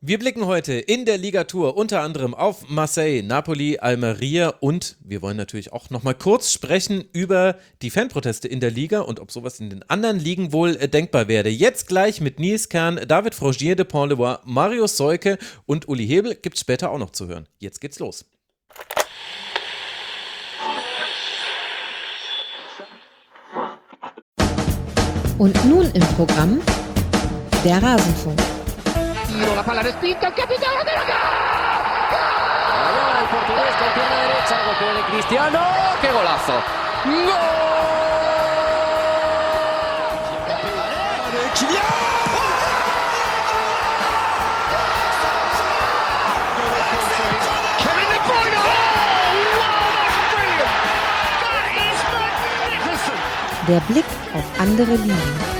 Wir blicken heute in der Ligatur unter anderem auf Marseille, Napoli, Almeria und wir wollen natürlich auch nochmal kurz sprechen über die Fanproteste in der Liga und ob sowas in den anderen Ligen wohl denkbar wäre. Jetzt gleich mit Nils Kern, David Frogier de Pont-Levoix, Marius Seuke und Uli Hebel gibt's später auch noch zu hören. Jetzt geht's los. Und nun im Programm der Rasenfunk. La palla respinta, il capitano della Allora il portoghese con pierna derecha, golpeo de Cristiano, che golazo! Gol! Kevin De Bruyne! Oh, wow, that's brilliant! That is magnificent! Der Blick auf andere Ligen.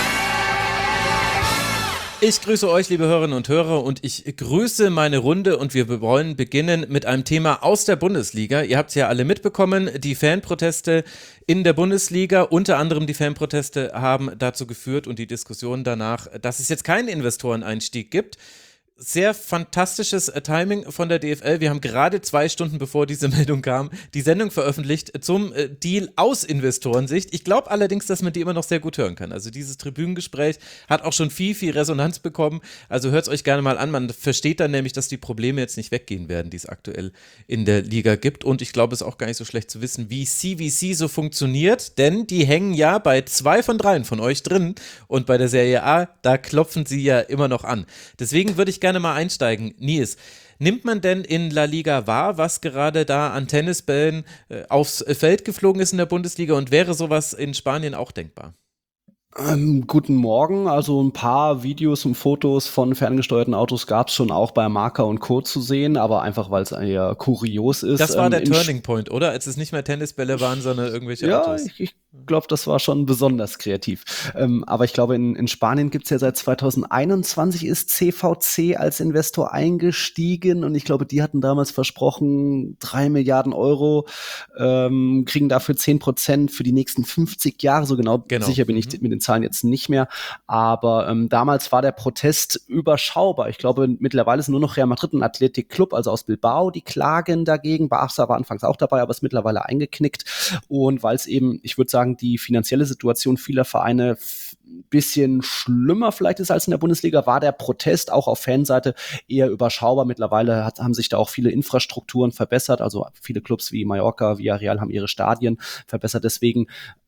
Ich grüße euch, liebe Hörerinnen und Hörer, und ich grüße meine Runde und wir wollen beginnen mit einem Thema aus der Bundesliga. Ihr habt es ja alle mitbekommen, die Fanproteste in der Bundesliga, unter anderem die Fanproteste haben dazu geführt und die Diskussion danach, dass es jetzt keinen Investoreneinstieg gibt. Sehr fantastisches Timing von der DFL. Wir haben gerade 2 Stunden, bevor diese Meldung kam, die Sendung veröffentlicht zum Deal aus Investorensicht. Ich glaube allerdings, dass man die immer noch sehr gut hören kann. Also dieses Tribünengespräch hat auch schon viel, viel Resonanz bekommen. Also hört es euch gerne mal an. Man versteht dann nämlich, dass die Probleme jetzt nicht weggehen werden, die es aktuell in der Liga gibt. Und ich glaube, es ist auch gar nicht so schlecht zu wissen, wie CVC so funktioniert. Denn die hängen ja bei 2 von 3 von euch drin. Und bei der Serie A, da klopfen sie ja immer noch an. Deswegen würde ich gerne mal einsteigen. Nils, nimmt man denn in La Liga wahr, was gerade da an Tennisbällen aufs Feld geflogen ist in der Bundesliga und wäre sowas in Spanien auch denkbar? Guten Morgen. Also ein paar Videos und Fotos von ferngesteuerten Autos gab es schon auch bei Marca und Co. zu sehen, aber einfach, weil es eher kurios ist. Das war der Turning Point, oder? Als es nicht mehr Tennisbälle waren, sondern irgendwelche Autos. Ja, ich glaube, das war schon besonders kreativ. Aber ich glaube, in Spanien gibt's ja seit 2021 ist CVC als Investor eingestiegen und ich glaube, die hatten damals versprochen, 3 Milliarden Euro, kriegen dafür 10% für die nächsten 50 Jahre. So genau. Sicher bin ich mit den Zahlen jetzt nicht mehr. Aber damals war der Protest überschaubar. Ich glaube, mittlerweile sind nur noch Real Madrid und Athletic Club, also aus Bilbao, die klagen dagegen. Barça war anfangs auch dabei, aber ist mittlerweile eingeknickt. Und weil es eben, ich würde sagen, die finanzielle Situation vieler Vereine ein bisschen schlimmer vielleicht ist als in der Bundesliga, war der Protest auch auf Fanseite eher überschaubar. Mittlerweile haben sich da auch viele Infrastrukturen verbessert, also viele Clubs wie Mallorca, Villarreal haben ihre Stadien verbessert. Deswegen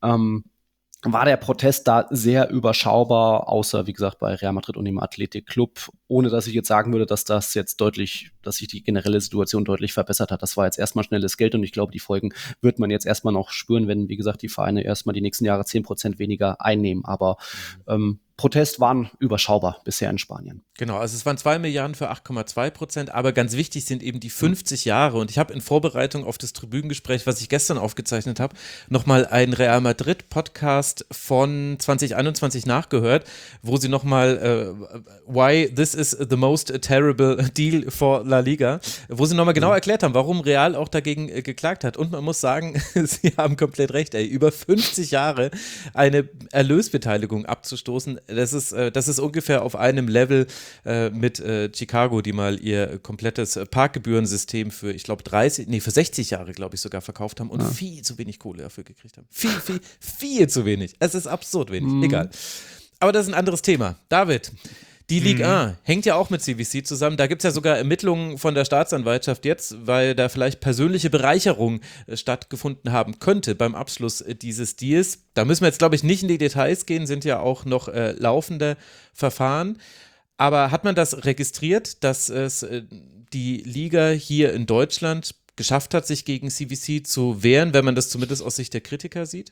war der Protest da sehr überschaubar, außer, wie gesagt, bei Real Madrid und dem Athletic Club, ohne dass ich jetzt sagen würde, dass das jetzt deutlich, dass sich die generelle Situation deutlich verbessert hat. Das war jetzt erstmal schnelles Geld und ich glaube, die Folgen wird man jetzt erstmal noch spüren, wenn, wie gesagt, die Vereine erstmal die nächsten Jahre 10% weniger einnehmen. Aber Protest waren überschaubar bisher in Spanien. Genau, also es waren 2 Milliarden für 8,2%, aber ganz wichtig sind eben die 50 Jahre und ich habe in Vorbereitung auf das Tribünengespräch, was ich gestern aufgezeichnet habe, nochmal einen Real Madrid Podcast von 2021 nachgehört, wo sie nochmal Why this is the most terrible deal for La Liga, wo sie nochmal genau erklärt haben, warum Real auch dagegen geklagt hat und man muss sagen, sie haben komplett recht, über 50 Jahre eine Erlösbeteiligung abzustoßen, das ist ungefähr auf einem Level mit Chicago, die mal ihr komplettes Parkgebührensystem für, ich glaube, für 60 Jahre, glaube ich, sogar verkauft haben und viel zu wenig Kohle dafür gekriegt haben. Viel zu wenig. Es ist absurd wenig. Egal. Aber das ist ein anderes Thema. David, die Ligue 1 hängt ja auch mit CVC zusammen. Da gibt es ja sogar Ermittlungen von der Staatsanwaltschaft jetzt, weil da vielleicht persönliche Bereicherung stattgefunden haben könnte beim Abschluss dieses Deals. Da müssen wir jetzt, glaube ich, nicht in die Details gehen, sind ja auch noch laufende Verfahren. Aber hat man das registriert, dass es die Liga hier in Deutschland geschafft hat, sich gegen CVC zu wehren, wenn man das zumindest aus Sicht der Kritiker sieht?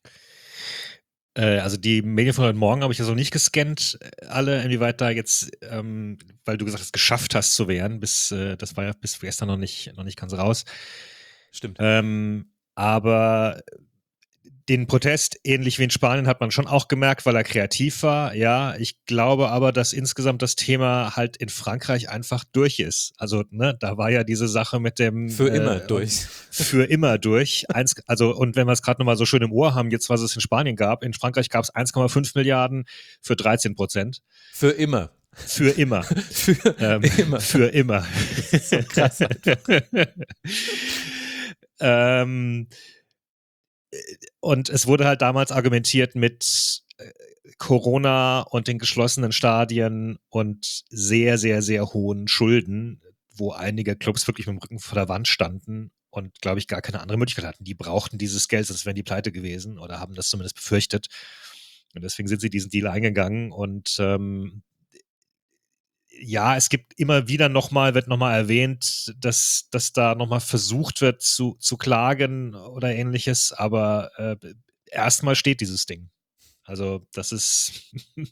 Also die Medien von heute Morgen habe ich ja so nicht gescannt, alle, inwieweit da jetzt, weil du gesagt hast, geschafft hast zu wehren, das war ja bis gestern noch nicht ganz raus. Stimmt. Aber den Protest, ähnlich wie in Spanien, hat man schon auch gemerkt, weil er kreativ war. Ja, ich glaube aber, dass insgesamt das Thema halt in Frankreich einfach durch ist. Also, ne, da war ja diese Sache mit dem Für immer durch. Für immer durch. Und wenn wir es gerade nochmal so schön im Ohr haben, jetzt was es in Spanien gab, in Frankreich gab es 1,5 Milliarden für 13%. Für immer. Für immer. Immer. Für immer. Das ist so krass einfach. Und es wurde halt damals argumentiert mit Corona und den geschlossenen Stadien und sehr, sehr, sehr hohen Schulden, wo einige Clubs wirklich mit dem Rücken vor der Wand standen und, glaube ich, gar keine andere Möglichkeit hatten. Die brauchten dieses Geld, sonst wären die pleite gewesen oder haben das zumindest befürchtet. Und deswegen sind sie diesen Deal eingegangen und ja, es gibt immer wieder wird nochmal erwähnt, dass da nochmal versucht wird zu klagen oder ähnliches, aber erstmal steht dieses Ding. Also das ist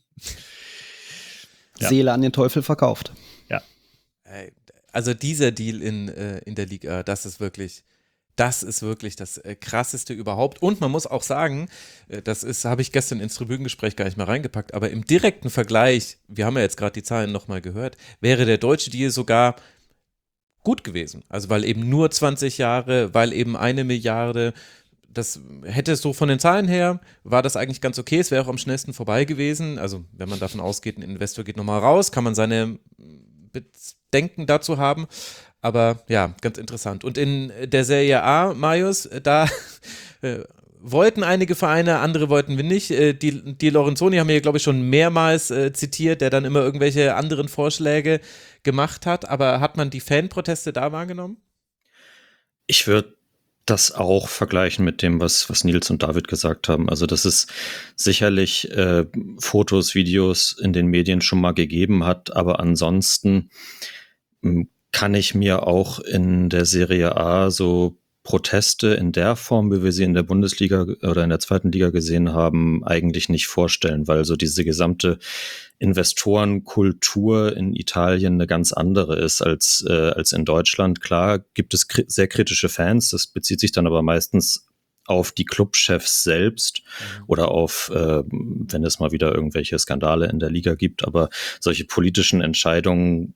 ja. Seele an den Teufel verkauft. Ja. Also dieser Deal in der Liga, das ist wirklich das Krasseste überhaupt. Und man muss auch sagen, habe ich gestern ins Tribünengespräch gar nicht mal reingepackt, aber im direkten Vergleich, wir haben ja jetzt gerade die Zahlen nochmal gehört, wäre der deutsche Deal sogar gut gewesen. Also weil eben nur 20 Jahre, weil eben 1 Milliarde, das hätte so von den Zahlen her, war das eigentlich ganz okay. Es wäre auch am schnellsten vorbei gewesen. Also wenn man davon ausgeht, ein Investor geht nochmal raus, kann man seine Bedenken dazu haben. Aber ja, ganz interessant. Und in der Serie A, Marius, da wollten einige Vereine, andere wollten wir nicht. Die Lorenzoni haben wir, glaube ich, schon mehrmals zitiert, der dann immer irgendwelche anderen Vorschläge gemacht hat. Aber hat man die Fanproteste da wahrgenommen? Ich würde das auch vergleichen mit dem, was Nils und David gesagt haben. Also dass es sicherlich Fotos, Videos in den Medien schon mal gegeben hat, aber ansonsten kann ich mir auch in der Serie A so Proteste in der Form, wie wir sie in der Bundesliga oder in der zweiten Liga gesehen haben, eigentlich nicht vorstellen, weil so diese gesamte Investorenkultur in Italien eine ganz andere ist als in Deutschland. Klar gibt es sehr kritische Fans, das bezieht sich dann aber meistens auf die Clubchefs selbst oder auf, wenn es mal wieder irgendwelche Skandale in der Liga gibt, aber solche politischen Entscheidungen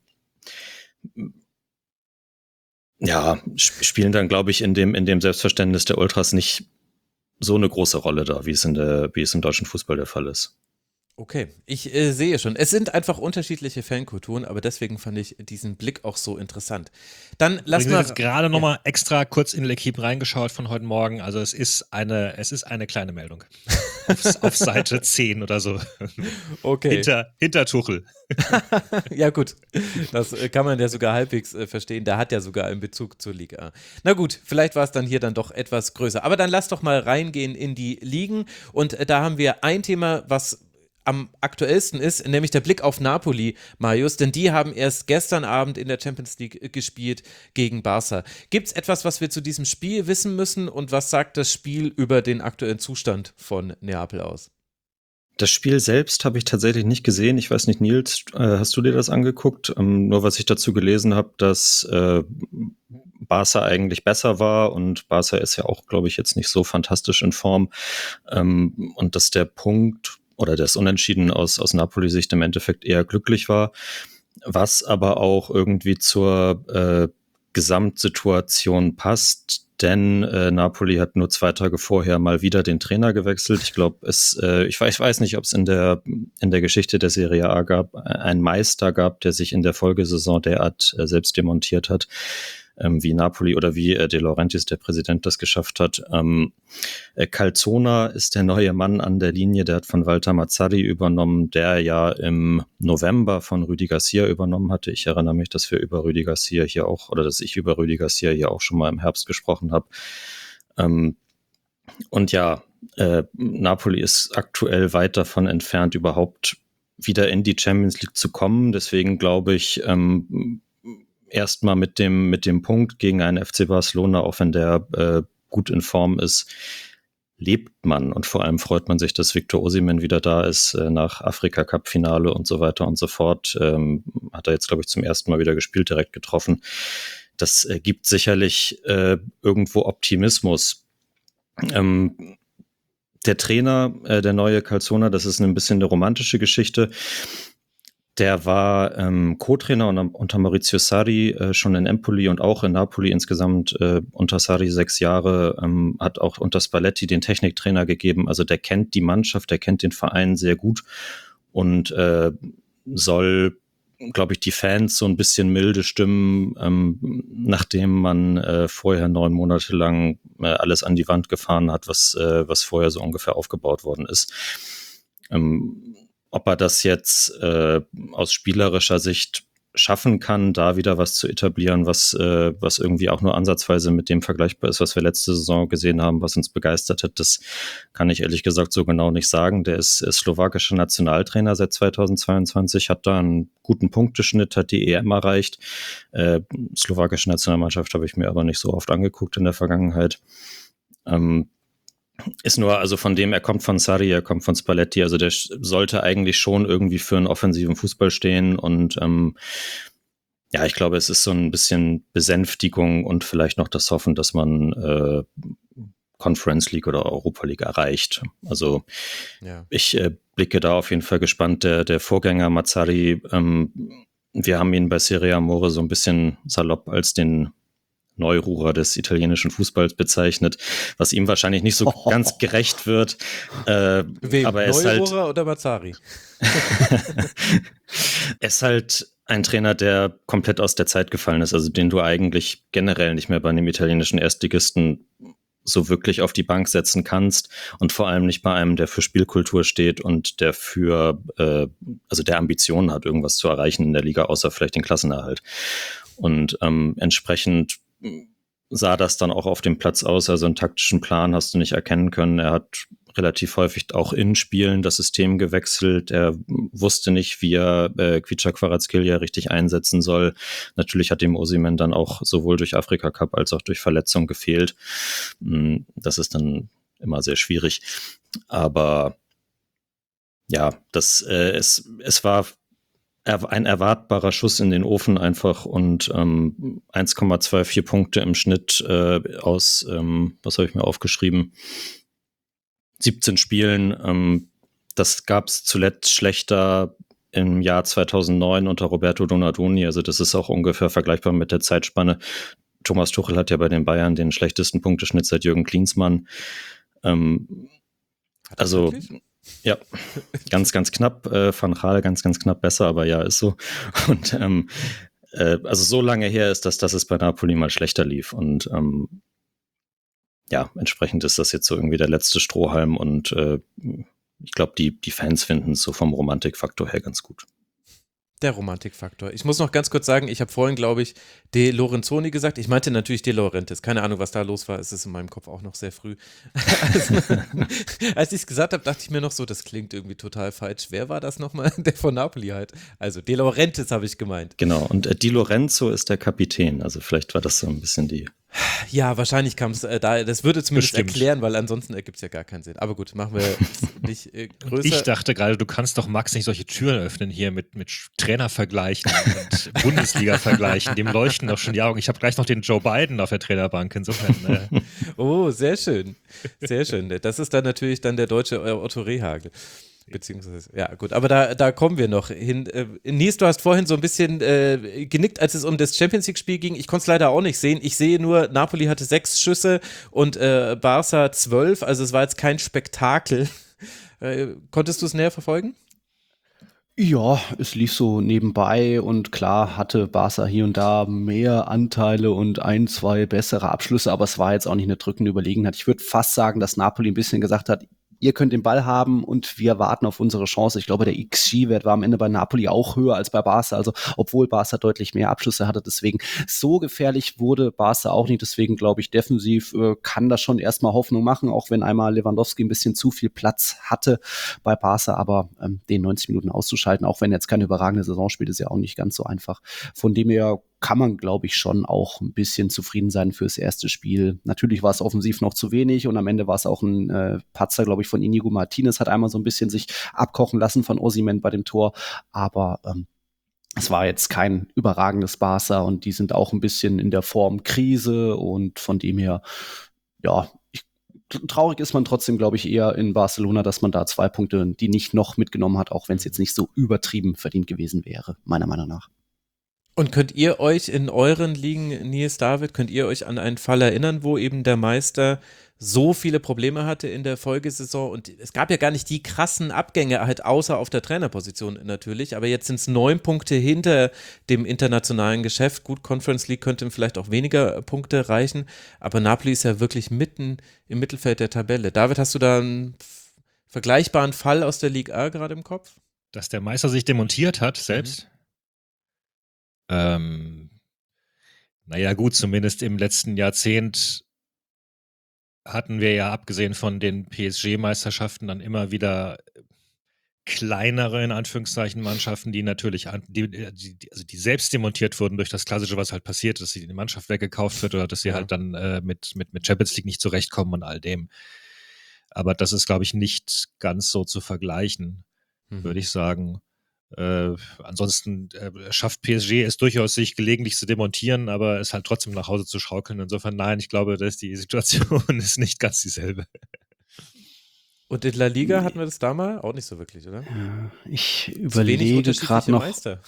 ja, spielen dann, glaube ich, in dem Selbstverständnis der Ultras nicht so eine große Rolle da, wie es im deutschen Fußball der Fall ist. Okay, ich sehe schon. Es sind einfach unterschiedliche Fankulturen, aber deswegen fand ich diesen Blick auch so interessant. Dann lass mal. Ich habe jetzt gerade nochmal extra kurz in L'Équipe reingeschaut von heute Morgen. Also es ist eine kleine Meldung. auf Seite 10 oder so. Okay. Hinter Tuchel. Ja gut, das kann man ja sogar halbwegs verstehen. Der hat ja sogar einen Bezug zur Liga. Na gut, vielleicht war es dann hier dann doch etwas größer. Aber dann lass doch mal reingehen in die Ligen. Und da haben wir ein Thema, was am aktuellsten ist, nämlich der Blick auf Napoli, Marius, denn die haben erst gestern Abend in der Champions League gespielt gegen Barca. Gibt es etwas, was wir zu diesem Spiel wissen müssen und was sagt das Spiel über den aktuellen Zustand von Neapel aus? Das Spiel selbst habe ich tatsächlich nicht gesehen. Ich weiß nicht, Nils, hast du dir das angeguckt? Nur was ich dazu gelesen habe, dass Barca eigentlich besser war und Barca ist ja auch, glaube ich, jetzt nicht so fantastisch in Form und dass der Punkt oder das Unentschieden aus Napoli-Sicht im Endeffekt eher glücklich war, was aber auch irgendwie zur Gesamtsituation passt, denn Napoli hat nur 2 Tage vorher mal wieder den Trainer gewechselt. Ich glaube, ich weiß nicht, ob es in der Geschichte der Serie A einen Meister gab, der sich in der Folgesaison derart selbst demontiert hat, wie Napoli oder wie De Laurentiis, der Präsident, das geschafft hat. Calzona ist der neue Mann an der Linie, der hat von Walter Mazzarri übernommen, der ja im November von Rüdi Garcia übernommen hatte. Ich erinnere mich, dass ich über Rüdi Garcia hier auch schon mal im Herbst gesprochen habe. Und ja, Napoli ist aktuell weit davon entfernt, überhaupt wieder in die Champions League zu kommen. Deswegen glaube ich, erstmal mit dem Punkt gegen einen FC Barcelona, auch wenn der gut in Form ist, lebt man und vor allem freut man sich, dass Victor Osimhen wieder da ist nach Afrika-Cup-Finale und so weiter und so fort. Hat er jetzt, glaube ich, zum ersten Mal wieder gespielt, direkt getroffen. Das gibt sicherlich irgendwo Optimismus. Der Trainer, der neue Calzona, das ist ein bisschen eine romantische Geschichte. Der war Co-Trainer unter Maurizio Sarri schon in Empoli und auch in Napoli insgesamt unter Sarri 6 Jahre, hat auch unter Spalletti den Techniktrainer gegeben. Also der kennt die Mannschaft, der kennt den Verein sehr gut und soll glaube ich, die Fans so ein bisschen milde Stimmen, nachdem man vorher 9 Monate lang alles an die Wand gefahren hat, was vorher so ungefähr aufgebaut worden ist. Ob er das jetzt aus spielerischer Sicht schaffen kann, da wieder was zu etablieren, was irgendwie auch nur ansatzweise mit dem vergleichbar ist, was wir letzte Saison gesehen haben, was uns begeistert hat, das kann ich ehrlich gesagt so genau nicht sagen. Der ist slowakischer Nationaltrainer seit 2022, hat da einen guten Punkteschnitt, hat die EM erreicht. Slowakische Nationalmannschaft habe ich mir aber nicht so oft angeguckt in der Vergangenheit. Ist nur, also von dem, er kommt von Sarri, er kommt von Spalletti, also der sollte eigentlich schon irgendwie für einen offensiven Fußball stehen und ja, ich glaube, es ist so ein bisschen Besänftigung und vielleicht noch das Hoffen, dass man Conference League oder Europa League erreicht. Also ich blicke da auf jeden Fall gespannt. Der Vorgänger Mazzarri, wir haben ihn bei Serie Amore so ein bisschen salopp als den Neururer des italienischen Fußballs bezeichnet, was ihm wahrscheinlich nicht so ganz gerecht wird. Wem? Aber er ist Neururer halt, oder Mazzarri? er ist halt ein Trainer, der komplett aus der Zeit gefallen ist, also den du eigentlich generell nicht mehr bei einem italienischen Erstligisten so wirklich auf die Bank setzen kannst und vor allem nicht bei einem, der für Spielkultur steht und der also der Ambitionen hat, irgendwas zu erreichen in der Liga, außer vielleicht den Klassenerhalt. Und entsprechend sah das dann auch auf dem Platz aus, also einen taktischen Plan hast du nicht erkennen können. Er hat relativ häufig auch in Spielen das System gewechselt. Er wusste nicht, wie er Kvicha Kvaratskhelia richtig einsetzen soll. Natürlich hat ihm Osimhen dann auch sowohl durch Afrika Cup als auch durch Verletzung gefehlt. Das ist dann immer sehr schwierig. Aber ja, es war ein erwartbarer Schuss in den Ofen einfach und 1,24 Punkte im Schnitt aus, was habe ich mir aufgeschrieben, 17 Spielen. Das gab es zuletzt schlechter im Jahr 2009 unter Roberto Donadoni, also das ist auch ungefähr vergleichbar mit der Zeitspanne. Thomas Tuchel hat ja bei den Bayern den schlechtesten Punkteschnitt seit Jürgen Klinsmann. Also wirklich? Ja, ganz, ganz knapp. Van Gaal ganz, ganz knapp besser, aber ja, ist so. Und also so lange her ist das, dass es bei Napoli mal schlechter lief. Und ja, entsprechend ist das jetzt so irgendwie der letzte Strohhalm. Und ich glaube, die Fans finden es so vom Romantikfaktor her ganz gut. Der Romantikfaktor. Ich muss noch ganz kurz sagen, ich habe vorhin, glaube ich, De Lorenzoni gesagt. Ich meinte natürlich De Laurentiis. Keine Ahnung, was da los war. Es ist in meinem Kopf auch noch sehr früh. Als ich es gesagt habe, dachte ich mir noch so, das klingt irgendwie total falsch. Wer war das nochmal? Der von Napoli halt. Also De Laurentiis habe ich gemeint. Genau, und Di Lorenzo ist der Kapitän. Also vielleicht war das so ein bisschen die... Ja, wahrscheinlich kam es da, das würde zumindest Bestimmt erklären, weil ansonsten ergibt es ja gar keinen Sinn. Aber gut, machen wir nicht größer. Ich dachte gerade, du kannst doch Max nicht solche Türen öffnen hier mit Trainervergleichen und Bundesliga-Vergleichen. Dem leuchten doch schon die Augen. Ich habe gleich noch den Joe Biden auf der Trainerbank. Insofern. Oh, sehr schön. Sehr schön. Das ist dann natürlich dann der deutsche Otto Rehhagel. Beziehungsweise, ja gut, aber da kommen wir noch hin. Nils, du hast vorhin so ein bisschen genickt, als es um das Champions-League-Spiel ging. Ich konnte es leider auch nicht sehen. Ich sehe nur, Napoli hatte 6 Schüsse und Barca 12, also es war jetzt kein Spektakel. Konntest du es näher verfolgen? Ja, es lief so nebenbei und klar hatte Barca hier und da mehr Anteile und 1, 2 bessere Abschlüsse, aber es war jetzt auch nicht eine drückende Überlegenheit. Ich würde fast sagen, dass Napoli ein bisschen gesagt hat, ihr könnt den Ball haben und wir warten auf unsere Chance. Ich glaube, der XG-Wert war am Ende bei Napoli auch höher als bei Barca, also obwohl Barca deutlich mehr Abschlüsse hatte. Deswegen so gefährlich wurde Barca auch nicht. Deswegen glaube ich, defensiv kann das schon erstmal Hoffnung machen, auch wenn einmal Lewandowski ein bisschen zu viel Platz hatte bei Barca. Aber den 90 Minuten auszuschalten, auch wenn jetzt keine überragende Saison spielt, ist ja auch nicht ganz so einfach. Von dem her kann man, glaube ich, schon auch ein bisschen zufrieden sein fürs erste Spiel. Natürlich war es offensiv noch zu wenig und am Ende war es auch ein Patzer, glaube ich, von Inigo Martinez, hat einmal so ein bisschen sich abkochen lassen von Osimhen bei dem Tor, aber es war jetzt kein überragendes Barca und die sind auch ein bisschen in der Formkrise und von dem her, ja, traurig ist man trotzdem, glaube ich, eher in Barcelona, dass man da 2 Punkte, die nicht noch mitgenommen hat, auch wenn es jetzt nicht so übertrieben verdient gewesen wäre, meiner Meinung nach. Und könnt ihr euch in euren Ligen, Nils, David, könnt ihr euch an einen Fall erinnern, wo eben der Meister so viele Probleme hatte in der Folgesaison und es gab ja gar nicht die krassen Abgänge, halt außer auf der Trainerposition natürlich, aber jetzt sind es 9 Punkte hinter dem internationalen Geschäft. Gut, Conference League könnte vielleicht auch weniger Punkte reichen, aber Napoli ist ja wirklich mitten im Mittelfeld der Tabelle. David, hast du da einen vergleichbaren Fall aus der Ligue A gerade im Kopf? Dass der Meister sich demontiert hat selbst? Naja gut, zumindest im letzten Jahrzehnt hatten wir ja abgesehen von den PSG-Meisterschaften dann immer wieder kleinere, in Anführungszeichen, Mannschaften, die natürlich, die selbst demontiert wurden durch das Klassische, was halt passiert, dass die Mannschaft weggekauft wird oder dass sie halt dann mit Champions League nicht zurechtkommen und all dem. Aber das ist, glaube ich, nicht ganz so zu vergleichen, würde ich sagen. Ansonsten schafft PSG es durchaus, sich gelegentlich zu demontieren, aber es halt trotzdem nach Hause zu schaukeln. Insofern nein, ich glaube, dass die Situation ist nicht ganz dieselbe. Und in La Liga hatten wir das damals auch nicht so wirklich, oder? Ja, ich überlege gerade noch. Meister.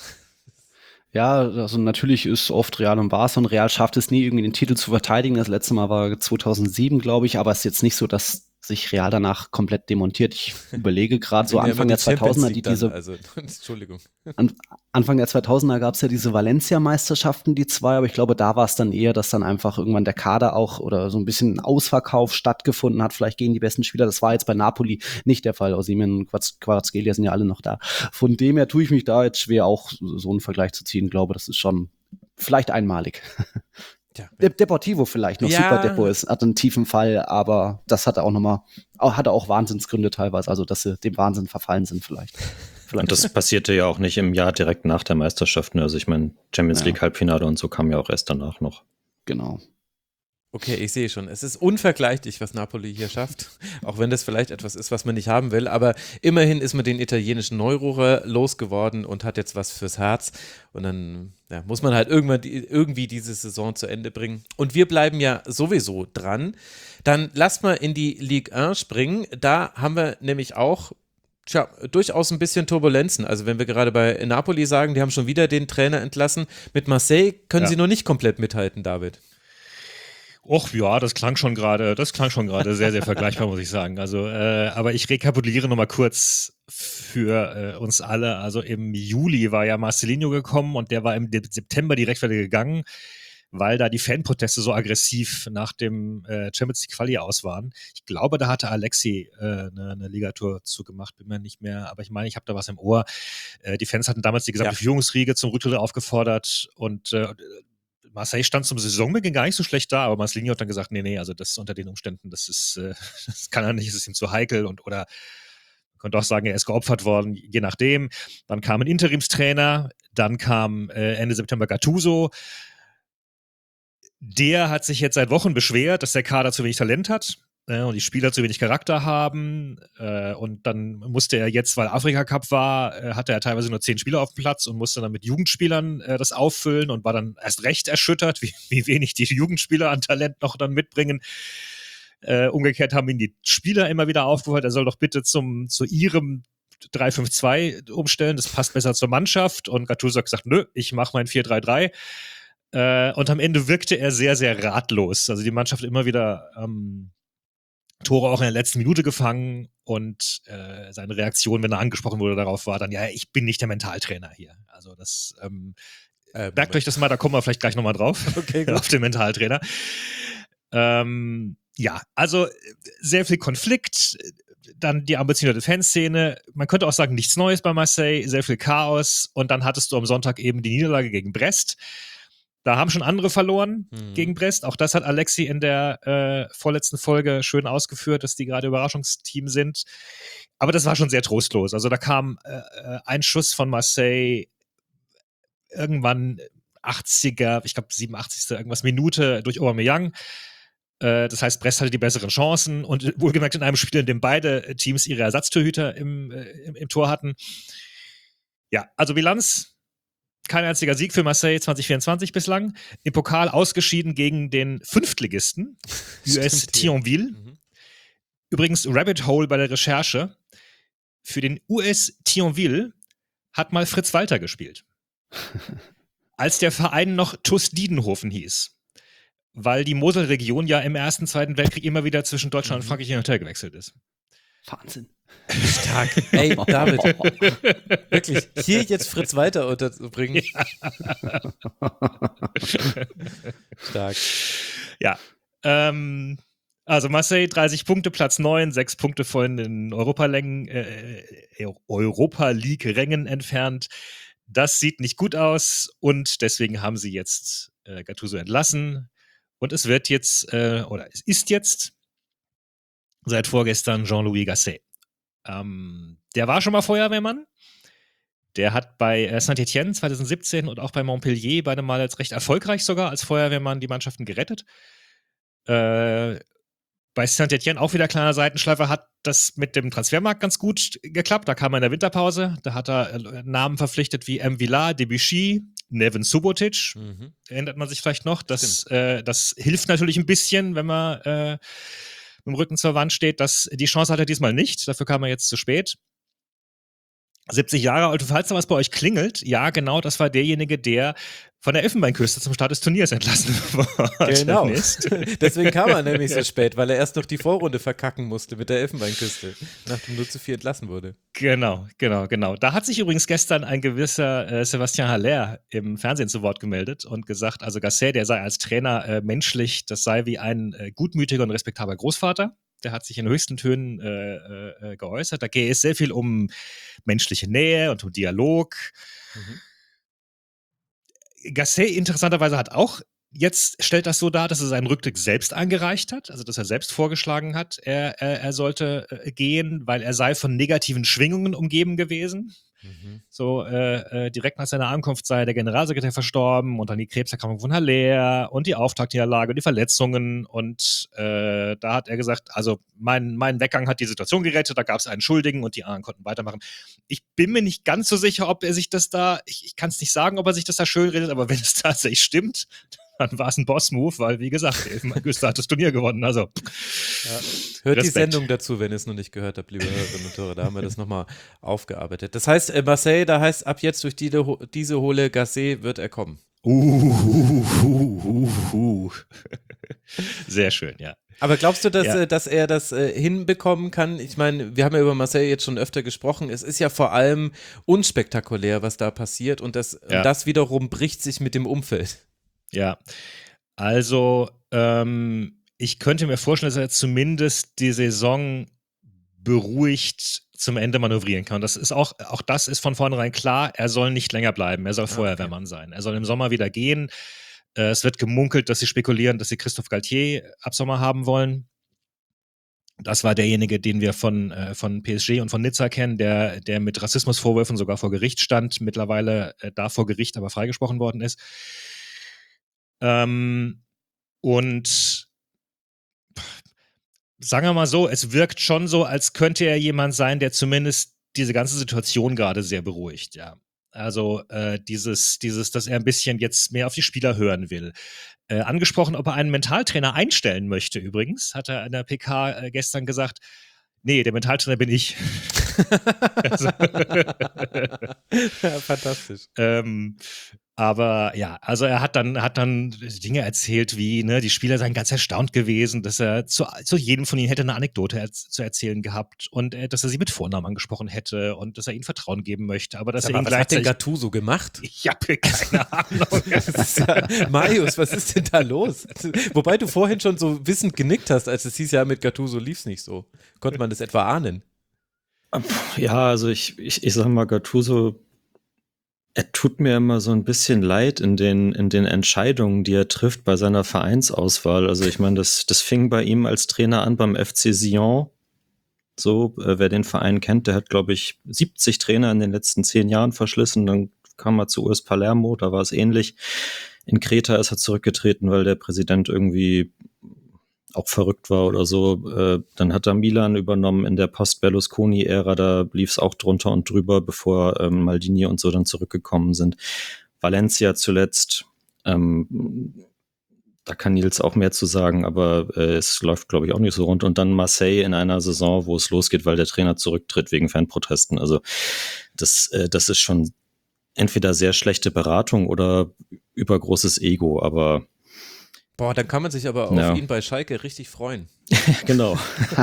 Ja, also natürlich ist oft Real und Barca und Real schafft es nie, irgendwie den Titel zu verteidigen. Das letzte Mal war 2007, glaube ich, aber es ist jetzt nicht so, dass sich Real danach komplett demontiert. Ich überlege gerade so Anfang der 2000er, Entschuldigung. Anfang der 2000er gab es ja diese Valencia-Meisterschaften, die 2, aber ich glaube, da war es dann eher, dass dann einfach irgendwann der Kader auch oder so ein bisschen Ausverkauf stattgefunden hat, vielleicht gegen die besten Spieler. Das war jetzt bei Napoli nicht der Fall. Osimhen und Kvaratskhelia sind ja alle noch da. Von dem her tue ich mich da jetzt schwer, auch so einen Vergleich zu ziehen. Ich glaube, das ist schon vielleicht einmalig. Ja. Deportivo vielleicht noch, Super Depo hat einen tiefen Fall, aber das hatte auch Wahnsinnsgründe teilweise, also dass sie dem Wahnsinn verfallen sind vielleicht. Und das passierte ja auch nicht im Jahr direkt nach der Meisterschaft. Also ich meine, Champions League Halbfinale und so kam ja auch erst danach noch. Genau. Okay, ich sehe schon. Es ist unvergleichlich, was Napoli hier schafft. Auch wenn das vielleicht etwas ist, was man nicht haben will. Aber immerhin ist man den italienischen Neurohrer losgeworden und hat jetzt was fürs Herz. Und dann muss man halt irgendwie diese Saison zu Ende bringen. Und wir bleiben ja sowieso dran. Dann lasst mal in die Ligue 1 springen. Da haben wir nämlich auch durchaus ein bisschen Turbulenzen. Also wenn wir gerade bei Napoli sagen, die haben schon wieder den Trainer entlassen. Mit Marseille können sie noch nicht komplett mithalten, David. Och ja, das klang schon gerade sehr, sehr vergleichbar, muss ich sagen. Also, aber ich rekapituliere nochmal kurz für uns alle. Also im Juli war ja Marcelinho gekommen und der war im September direkt wieder gegangen, weil da die Fanproteste so aggressiv nach dem Champions League Quali aus waren. Ich glaube, da hatte Alexi eine Ligatour zugemacht, bin mir nicht mehr, aber ich meine, ich habe da was im Ohr. Die Fans hatten damals die gesamte Führungsriege zum Rücktritt aufgefordert und Marseille stand zum Saisonbeginn gar nicht so schlecht da, aber Marcelinho hat dann gesagt, nee, also das unter den Umständen, das kann er nicht, es ist ihm zu heikel oder man könnte auch sagen, er ist geopfert worden, je nachdem. Dann kam ein Interimstrainer, dann kam Ende September Gattuso. Der hat sich jetzt seit Wochen beschwert, dass der Kader zu wenig Talent hat und die Spieler zu wenig Charakter haben und dann musste er jetzt, weil Afrika Cup war, hatte er teilweise nur 10 Spieler auf dem Platz und musste dann mit Jugendspielern das auffüllen und war dann erst recht erschüttert, wie wenig die Jugendspieler an Talent noch dann mitbringen. Umgekehrt haben ihn die Spieler immer wieder aufgefordert, er soll doch bitte zu ihrem 3-5-2 umstellen, das passt besser zur Mannschaft und Gattuso hat gesagt, nö, ich mache mein 4-3-3 und am Ende wirkte er sehr, sehr ratlos. Also die Mannschaft immer wieder Tore auch in der letzten Minute gefangen und seine Reaktion, wenn er angesprochen wurde, darauf war dann, ja, ich bin nicht der Mentaltrainer hier. Also das, merkt euch das mal, da kommen wir vielleicht gleich nochmal drauf, okay, auf den Mentaltrainer. Ja, also sehr viel Konflikt, dann die ambitionierte Fanszene, man könnte auch sagen, nichts Neues bei Marseille, sehr viel Chaos und dann hattest du am Sonntag eben die Niederlage gegen Brest. Da haben schon andere verloren gegen Brest. Auch das hat Alexi in der vorletzten Folge schön ausgeführt, dass die gerade Überraschungsteam sind. Aber das war schon sehr trostlos. Also da kam ein Schuss von Marseille irgendwann 80er, ich glaube 87. irgendwas Minute durch Aubameyang. Das heißt, Brest hatte die besseren Chancen und wohlgemerkt in einem Spiel, in dem beide Teams ihre Ersatztorhüter im Tor hatten. Ja, also Bilanz. Kein einziger Sieg für Marseille 2024 bislang. Im Pokal ausgeschieden gegen den Fünftligisten, US Thionville. Übrigens, Rabbit Hole bei der Recherche. Für den US Thionville hat mal Fritz Walter gespielt. als der Verein noch TuS Diedenhofen hieß. Weil die Moselregion ja im Ersten, Zweiten Weltkrieg immer wieder zwischen Deutschland und Frankreich hin und her gewechselt ist. Wahnsinn. Stark. Ey, David, wirklich, hier jetzt Fritz Walter unterzubringen. Stark. Ja. Also Marseille 30 Punkte, Platz 9, 6 Punkte von den Europa League-Rängen entfernt. Das sieht nicht gut aus und deswegen haben sie jetzt Gattuso entlassen. Und es wird jetzt, es ist jetzt seit vorgestern Jean-Louis Gasset. Der war schon mal Feuerwehrmann. Der hat bei Saint-Étienne 2017 und auch bei Montpellier beide Mal als recht erfolgreich sogar als Feuerwehrmann die Mannschaften gerettet. Bei Saint-Étienne auch wieder kleiner Seitenschleifer, hat das mit dem Transfermarkt ganz gut geklappt. Da kam er in der Winterpause. Da hat er Namen verpflichtet wie M. Villar, Debuchy, Neven Subotic. Erinnert man sich vielleicht noch. Das hilft natürlich ein bisschen, wenn man mit dem Rücken zur Wand steht. Die Chance hat er diesmal nicht. Dafür kam er jetzt zu spät. 70 Jahre alt, falls da was bei euch klingelt, ja, genau, das war derjenige, der von der Elfenbeinküste zum Start des Turniers entlassen worden genau. ist. Deswegen kam er nämlich so spät, weil er erst noch die Vorrunde verkacken musste mit der Elfenbeinküste, nachdem 0:4 entlassen wurde. Genau. Da hat sich übrigens gestern ein gewisser Sébastien Haller im Fernsehen zu Wort gemeldet und gesagt, also Gasset, der sei als Trainer menschlich, das sei wie ein gutmütiger und respektabler Großvater. Der hat sich in höchsten Tönen geäußert. Da gehe es sehr viel um menschliche Nähe und um Dialog. Gasset interessanterweise hat auch, jetzt stellt das so dar, dass er seinen Rücktritt selbst eingereicht hat, also dass er selbst vorgeschlagen hat, er sollte gehen, weil er sei von negativen Schwingungen umgeben gewesen. So direkt nach seiner Ankunft sei der Generalsekretär verstorben und dann die Krebserkrankung von Haller und die Auftaktniederlage und die Verletzungen und da hat er gesagt, also mein Weggang hat die Situation gerettet, da gab es einen Schuldigen und die anderen konnten weitermachen. Ich bin mir nicht ganz so sicher, ob er sich das da, ich kann es nicht sagen, ob er sich das da schön redet, aber wenn es tatsächlich stimmt, dann war es ein Boss-Move, weil, wie gesagt, Elfenbeinküste hat das Turnier gewonnen. Also, Hört Respekt. die Sendung dazu, wenn ihr es noch nicht gehört habt, liebe Hörerinnen und Hörer. Da haben wir das nochmal aufgearbeitet. Das heißt, Marseille, da heißt ab jetzt durch diese Hohle Gasset wird er kommen. Sehr schön, ja. Aber glaubst du, dass er das hinbekommen kann? Ich meine, wir haben ja über Marseille jetzt schon öfter gesprochen. Es ist ja vor allem unspektakulär, was da passiert und das wiederum bricht sich mit dem Umfeld. Ja, also ich könnte mir vorstellen, dass er zumindest die Saison beruhigt zum Ende manövrieren kann. Das ist auch das ist von vornherein klar, er soll nicht länger bleiben, er soll Feuerwehrmann sein. Er soll im Sommer wieder gehen. Es wird gemunkelt, dass sie spekulieren, dass sie Christophe Galtier ab Sommer haben wollen. Das war derjenige, den wir von PSG und von Nizza kennen, der mit Rassismusvorwürfen sogar vor Gericht stand, mittlerweile da vor Gericht aber freigesprochen worden ist. Und sagen wir mal so, es wirkt schon so, als könnte er jemand sein, der zumindest diese ganze Situation gerade sehr beruhigt, ja. Also dieses, dass er ein bisschen jetzt mehr auf die Spieler hören will. Angesprochen, ob er einen Mentaltrainer einstellen möchte übrigens, hat er in der PK gestern gesagt, nee, der Mentaltrainer bin ich. Also, ja, fantastisch. Aber ja, also er hat dann Dinge erzählt wie, ne, die Spieler seien ganz erstaunt gewesen, dass er zu jedem von ihnen hätte eine Anekdote zu erzählen gehabt und dass er sie mit Vornamen angesprochen hätte und dass er ihnen Vertrauen geben möchte. Aber dass er ihn was hat denn gleichzeitig... Gattuso gemacht? Ich habe keine Ahnung. Marius, was ist denn da los? Wobei du vorhin schon so wissend genickt hast, als es hieß, ja, mit Gattuso lief's nicht so. Konnte man das etwa ahnen? Ja, also ich sag mal, Gattuso, er tut mir immer so ein bisschen leid in den Entscheidungen, die er trifft bei seiner Vereinsauswahl. Also ich meine, das fing bei ihm als Trainer an beim FC Sion. So, wer den Verein kennt, der hat, glaube ich, 70 Trainer in den letzten 10 Jahren verschlissen. Dann kam er zu US Palermo, da war es ähnlich. In Kreta ist er zurückgetreten, weil der Präsident irgendwie auch verrückt war oder so. Dann hat er Milan übernommen in der Post-Berlusconi-Ära, da lief es auch drunter und drüber, bevor Maldini und so dann zurückgekommen sind. Valencia zuletzt, da kann Nils auch mehr zu sagen, aber es läuft, glaube ich, auch nicht so rund. Und dann Marseille in einer Saison, wo es losgeht, weil der Trainer zurücktritt wegen Fanprotesten. Also das ist schon entweder sehr schlechte Beratung oder übergroßes Ego, aber Boah, dann kann man sich aber auf ihn bei Schalke richtig freuen. genau.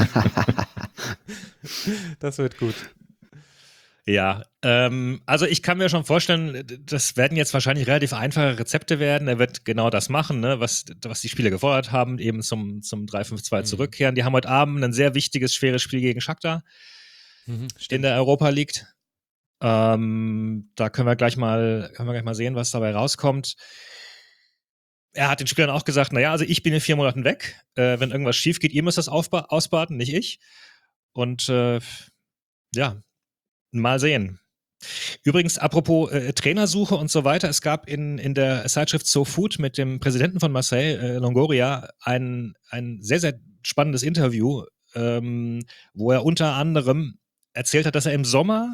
Das wird gut. Ja, also ich kann mir schon vorstellen, das werden jetzt wahrscheinlich relativ einfache Rezepte werden. Er wird genau das machen, ne, was die Spieler gefordert haben, eben zum 3-5-2 zurückkehren. Die haben heute Abend ein sehr wichtiges, schweres Spiel gegen Shakhtar in der Europa League. Da können wir gleich mal sehen, was dabei rauskommt. Er hat den Spielern auch gesagt, naja, also ich bin in 4 Monaten weg. Wenn irgendwas schief geht, ihr müsst das ausbaden, nicht ich. Und ja, mal sehen. Übrigens, apropos Trainersuche und so weiter, es gab in der Zeitschrift So Food mit dem Präsidenten von Marseille, Longoria, ein sehr, sehr spannendes Interview, wo er unter anderem erzählt hat, dass er im Sommer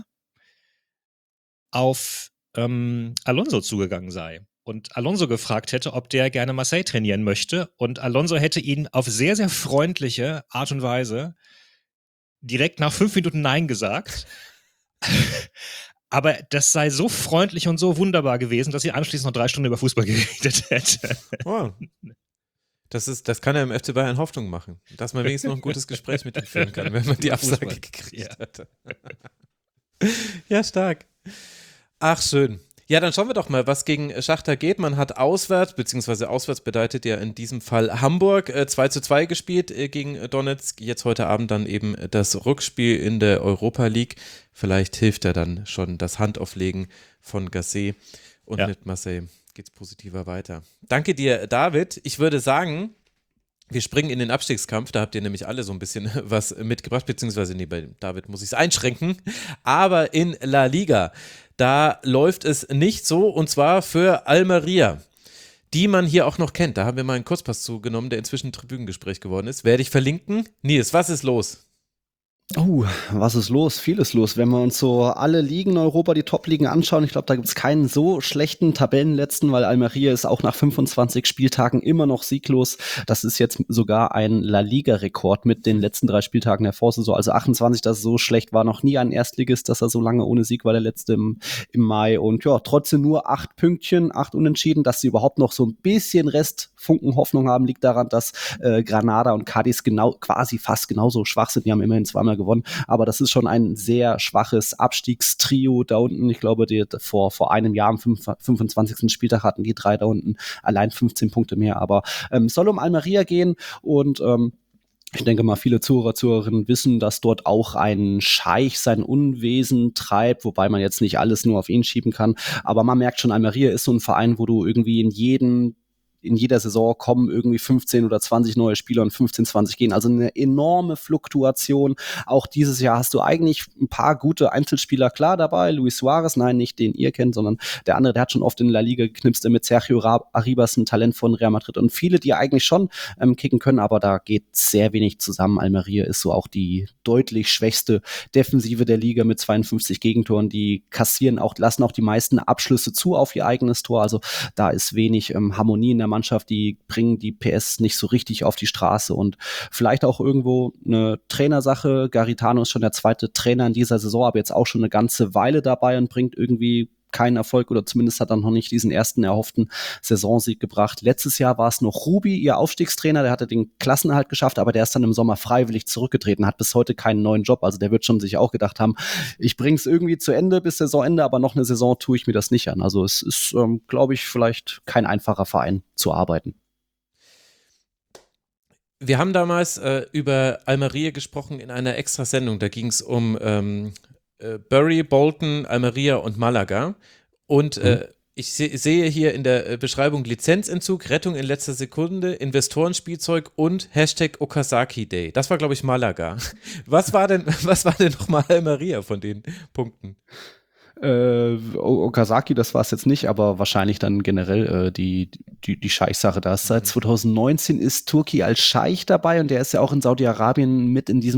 auf Alonso zugegangen sei und Alonso gefragt hätte, ob der gerne Marseille trainieren möchte, und Alonso hätte ihn auf sehr, sehr freundliche Art und Weise direkt nach 5 Minuten Nein gesagt. Aber das sei so freundlich und so wunderbar gewesen, dass sie anschließend noch 3 Stunden über Fußball geredet hätte. Oh. Das kann ja im FC Bayern Hoffnung machen, dass man wenigstens noch ein gutes Gespräch mit ihm führen kann, wenn man die Absage gekriegt hat. Ja, stark. Ach, schön. Ja, dann schauen wir doch mal, was gegen Shakhtar geht. Man hat auswärts, beziehungsweise auswärts bedeutet ja in diesem Fall Hamburg, 2:2 gespielt gegen Donetsk. Jetzt heute Abend dann eben das Rückspiel in der Europa League. Vielleicht hilft ja dann schon das Handauflegen von Gasset, und mit Marseille geht's positiver weiter. Danke dir, David. Ich würde sagen, wir springen in den Abstiegskampf, da habt ihr nämlich alle so ein bisschen was mitgebracht, beziehungsweise bei David muss ich es einschränken, aber in La Liga, da läuft es nicht so, und zwar für Almeria, die man hier auch noch kennt. Da haben wir mal einen Kurzpass zugenommen, der inzwischen ein Tribünengespräch geworden ist. Werde ich verlinken. Nils, was ist los? Oh, was ist los? Vieles los. Wenn wir uns so alle Ligen in Europa, die Top-Ligen anschauen, ich glaube, da gibt es keinen so schlechten Tabellenletzten, weil Almeria ist auch nach 25 Spieltagen immer noch sieglos. Das ist jetzt sogar ein La Liga-Rekord mit den letzten 3 Spieltagen der Vorsaison. Also 28, das so schlecht war noch nie ein Erstligist, dass er so lange ohne Sieg war, der letzte im Mai. Und ja, trotzdem nur 8 Pünktchen, 8 Unentschieden, dass sie überhaupt noch so ein bisschen Restfunken Hoffnung haben, liegt daran, dass Granada und Cadiz quasi fast genauso schwach sind. Die haben immerhin zweimal gewonnen, aber das ist schon ein sehr schwaches Abstiegstrio da unten. Ich glaube, die vor einem Jahr am 25. Spieltag hatten die 3 da unten allein 15 Punkte mehr, aber soll um Almeria gehen, und ich denke mal, viele Zuhörerinnen wissen, dass dort auch ein Scheich sein Unwesen treibt, wobei man jetzt nicht alles nur auf ihn schieben kann, aber man merkt schon, Almeria ist so ein Verein, wo du irgendwie in jeder Saison kommen irgendwie 15 oder 20 neue Spieler und 15, 20 gehen. Also eine enorme Fluktuation. Auch dieses Jahr hast du eigentlich ein paar gute Einzelspieler klar dabei. Luis Suarez, nein, nicht den ihr kennt, sondern der andere, der hat schon oft in La Liga geknipst, mit Sergio Arribas, ein Talent von Real Madrid, und viele, die eigentlich schon kicken können, aber da geht sehr wenig zusammen. Almeria ist so auch die deutlich schwächste Defensive der Liga mit 52 Gegentoren. Die lassen auch die meisten Abschlüsse zu auf ihr eigenes Tor. Also da ist wenig Harmonie in der Mannschaft, die bringen die PS nicht so richtig auf die Straße, und vielleicht auch irgendwo eine Trainersache. Garitano ist schon der 2. Trainer in dieser Saison, aber jetzt auch schon eine ganze Weile dabei und bringt irgendwie keinen Erfolg, oder zumindest hat er noch nicht diesen ersten erhofften Saisonsieg gebracht. Letztes Jahr war es noch Rubi, ihr Aufstiegstrainer, der hatte den Klassenerhalt geschafft, aber der ist dann im Sommer freiwillig zurückgetreten, hat bis heute keinen neuen Job, also der wird schon sich auch gedacht haben, ich bring's irgendwie zu Ende bis Saisonende, aber noch eine Saison tue ich mir das nicht an. Also es ist, glaube ich, vielleicht kein einfacher Verein zu arbeiten. Wir haben damals über Almeria gesprochen in einer extra Sendung, da ging es um Bury, Bolton, Almeria und Malaga, und ich sehe hier in der Beschreibung Lizenzentzug, Rettung in letzter Sekunde, Investorenspielzeug und Hashtag Okazaki Day. Das war, glaube ich, Malaga. Was war denn nochmal Almeria von den Punkten? Okazaki, das war es jetzt nicht, aber wahrscheinlich dann generell die Scheich-Sache. Da ist seit 2019 ist Turki als Scheich dabei, und der ist ja auch in Saudi-Arabien mit in diesem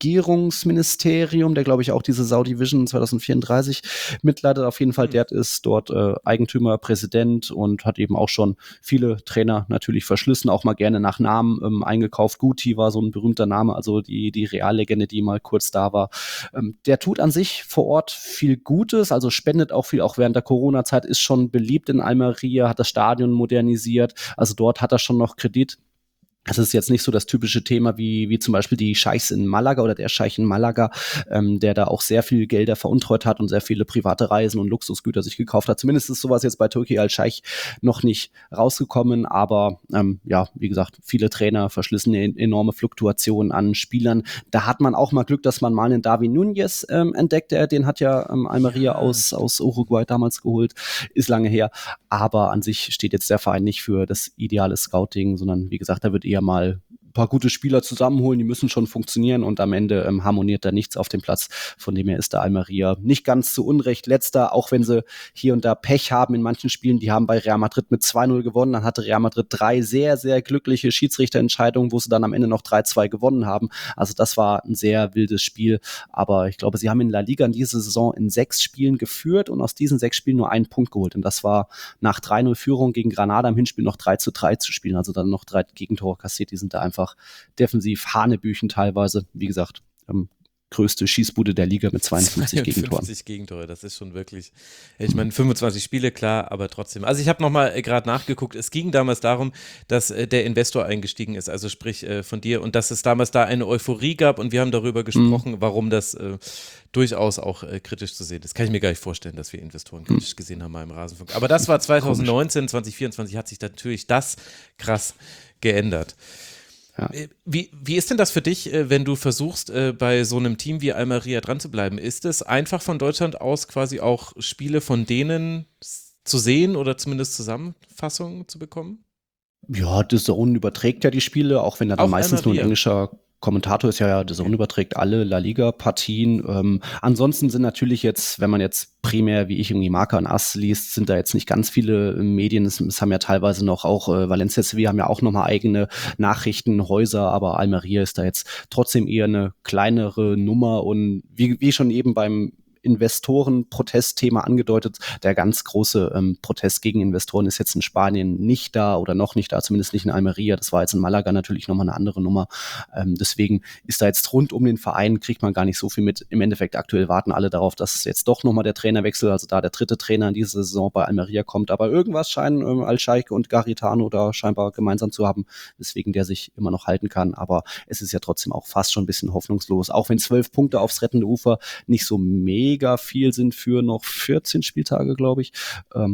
Regierungsministerium, der glaube ich auch diese Saudi Vision 2034 mitleitet. Auf jeden Fall, der ist dort Eigentümer, Präsident und hat eben auch schon viele Trainer natürlich verschlissen, auch mal gerne nach Namen eingekauft. Guti war so ein berühmter Name, also die Reallegende, die mal kurz da war. Der tut an sich vor Ort viel Gutes, also spendet auch viel, auch während der Corona-Zeit, ist schon beliebt in Almeria, hat das Stadion modernisiert, also dort hat er schon noch Kredit. Das ist jetzt nicht so das typische Thema wie zum Beispiel die Scheichs in Malaga oder der Scheich in Malaga, der da auch sehr viel Gelder veruntreut hat und sehr viele private Reisen und Luxusgüter sich gekauft hat. Zumindest ist sowas jetzt bei Turki Al-Scheich noch nicht rausgekommen, aber ja, wie gesagt, viele Trainer verschlissen enorme Fluktuationen an Spielern. Da hat man auch mal Glück, dass man mal einen David Núñez entdeckt, den hat ja Almeria aus Uruguay damals geholt, ist lange her, aber an sich steht jetzt der Verein nicht für das ideale Scouting, sondern wie gesagt, da wird eher mal ein paar gute Spieler zusammenholen, die müssen schon funktionieren und am Ende harmoniert da nichts auf dem Platz. Von dem her ist der Almeria nicht ganz zu Unrecht letzter, auch wenn sie hier und da Pech haben in manchen Spielen. Die haben bei Real Madrid mit 2-0 gewonnen, dann hatte Real Madrid 3 sehr, sehr glückliche Schiedsrichterentscheidungen, wo sie dann am Ende noch 3-2 gewonnen haben. Also das war ein sehr wildes Spiel, aber ich glaube, sie haben in La Liga in dieser Saison in 6 Spielen geführt und aus diesen 6 Spielen nur einen Punkt geholt und das war nach 3-0 Führung gegen Granada im Hinspiel noch 3-3 zu spielen, also dann noch 3 Gegentore kassiert, die sind da einfach defensiv Hanebüchen teilweise, wie gesagt, größte Schießbude der Liga mit 52 Gegentoren. 52 Gegentore, das ist schon wirklich, ich meine 25 Spiele, klar, aber trotzdem. Also ich habe nochmal gerade nachgeguckt, es ging damals darum, dass der Investor eingestiegen ist, also sprich von dir und dass es damals da eine Euphorie gab und wir haben darüber gesprochen, warum das durchaus auch kritisch zu sehen ist. Kann ich mir gar nicht vorstellen, dass wir Investoren kritisch gesehen haben mal im Rasenfunk. Aber das war 2019, 2024 hat sich natürlich das krass geändert. Ja. Wie ist denn das für dich, wenn du versuchst, bei so einem Team wie Almeria dran zu bleiben? Ist es einfach von Deutschland aus quasi auch Spiele von denen zu sehen oder zumindest Zusammenfassungen zu bekommen? Ja, DAZN überträgt ja die Spiele, auch wenn da dann Auch meistens nur ein Almeria. englischer Kommentator ist. Ja, DAZN überträgt alle La Liga-Partien. Ansonsten sind natürlich jetzt, wenn man jetzt primär, wie ich, irgendwie Marca und AS liest, sind da jetzt nicht ganz viele Medien. Es haben ja teilweise noch auch Valencia, Sevilla haben ja auch nochmal eigene Nachrichtenhäuser, aber Almeria ist da jetzt trotzdem eher eine kleinere Nummer und wie schon eben beim Investoren-Protestthema angedeutet. Der ganz große Protest gegen Investoren ist jetzt in Spanien nicht da oder noch nicht da, zumindest nicht in Almeria. Das war jetzt in Malaga natürlich nochmal eine andere Nummer. Deswegen ist da jetzt rund um den Verein, kriegt man gar nicht so viel mit. Im Endeffekt aktuell warten alle darauf, dass jetzt doch nochmal der Trainerwechsel, also da der 3. Trainer in dieser Saison bei Almeria kommt. Aber irgendwas scheinen Al-Scheich und Garitano da scheinbar gemeinsam zu haben, weswegen der sich immer noch halten kann. Aber es ist ja trotzdem auch fast schon ein bisschen hoffnungslos. Auch wenn 12 Punkte aufs rettende Ufer nicht so mega viel sind für noch 14 Spieltage, glaube ich.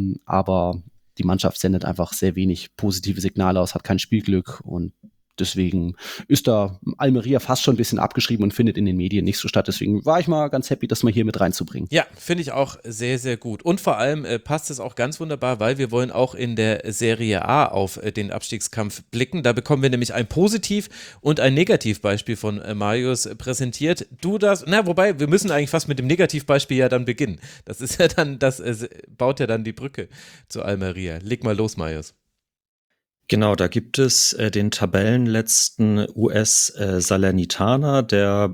Aber die Mannschaft sendet einfach sehr wenig positive Signale aus, hat kein Spielglück und deswegen ist da Almeria fast schon ein bisschen abgeschrieben und findet in den Medien nicht so statt. Deswegen war ich mal ganz happy, das mal hier mit reinzubringen. Ja, finde ich auch sehr, sehr gut. Und vor allem passt es auch ganz wunderbar, weil wir wollen auch in der Serie A auf den Abstiegskampf blicken. Da bekommen wir nämlich ein Positiv- und ein Negativbeispiel von Marius präsentiert. Wobei, wir müssen eigentlich fast mit dem Negativbeispiel ja dann beginnen. Das ist ja dann, das baut ja dann die Brücke zu Almeria. Leg mal los, Marius. Genau, da gibt es den Tabellenletzten US Salernitana, der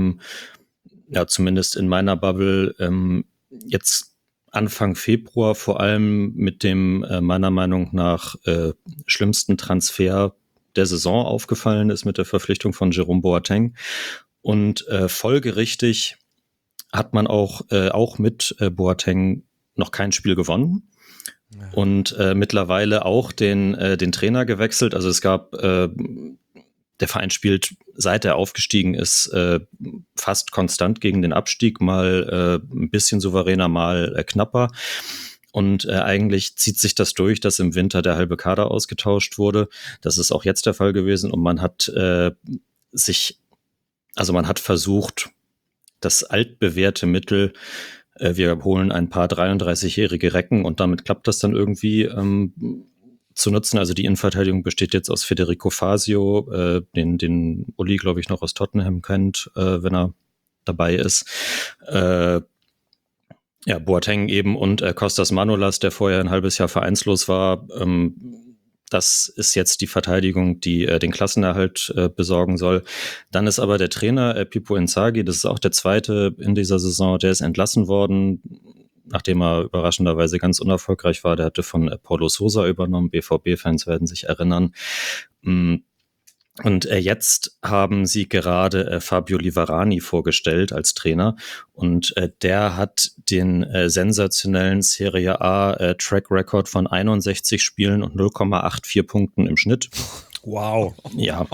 ja zumindest in meiner Bubble jetzt Anfang Februar vor allem mit dem meiner Meinung nach schlimmsten Transfer der Saison aufgefallen ist mit der Verpflichtung von Jerome Boateng. Und folgerichtig hat man auch mit Boateng noch kein Spiel gewonnen. Und mittlerweile auch den Trainer gewechselt. Also es gab, der Verein spielt, seit er aufgestiegen ist, fast konstant gegen den Abstieg, mal ein bisschen souveräner, mal knapper. Und eigentlich zieht sich das durch, dass im Winter der halbe Kader ausgetauscht wurde. Das ist auch jetzt der Fall gewesen. Und man hat man hat versucht, das altbewährte Mittel, wir holen ein paar 33-jährige Recken und damit klappt das dann irgendwie zu nutzen. Also die Innenverteidigung besteht jetzt aus Federico Fazio, den Uli, glaube ich, noch aus Tottenham kennt, wenn er dabei ist. Boateng eben und Kostas Manolas, der vorher ein halbes Jahr vereinslos war. Das ist jetzt die Verteidigung, die den Klassenerhalt besorgen soll. Dann ist aber der Trainer Pippo Inzaghi, das ist auch der zweite in dieser Saison, der ist entlassen worden, nachdem er überraschenderweise ganz unerfolgreich war. Der hatte von Paulo Sousa übernommen. BVB-Fans werden sich erinnern. Und jetzt haben sie gerade Fabio Livarani vorgestellt als Trainer und der hat den sensationellen Serie A Track Record von 61 Spielen und 0,84 Punkten im Schnitt. Wow. Ja.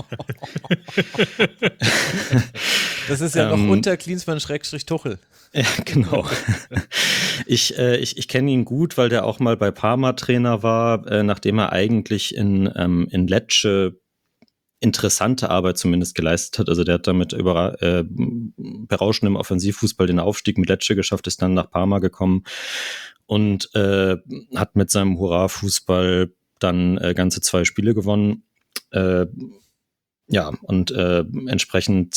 Das ist ja noch unter Klinsmann-Tuchel. Ja, genau. Ich kenne ihn gut, weil der auch mal bei Parma Trainer war, nachdem er eigentlich in Lecce interessante Arbeit zumindest geleistet hat. Also der hat damit berauschendem Offensivfußball den Aufstieg mit Lecce geschafft, ist dann nach Parma gekommen und hat mit seinem Hurra-Fußball dann ganze 2 Spiele gewonnen. Entsprechend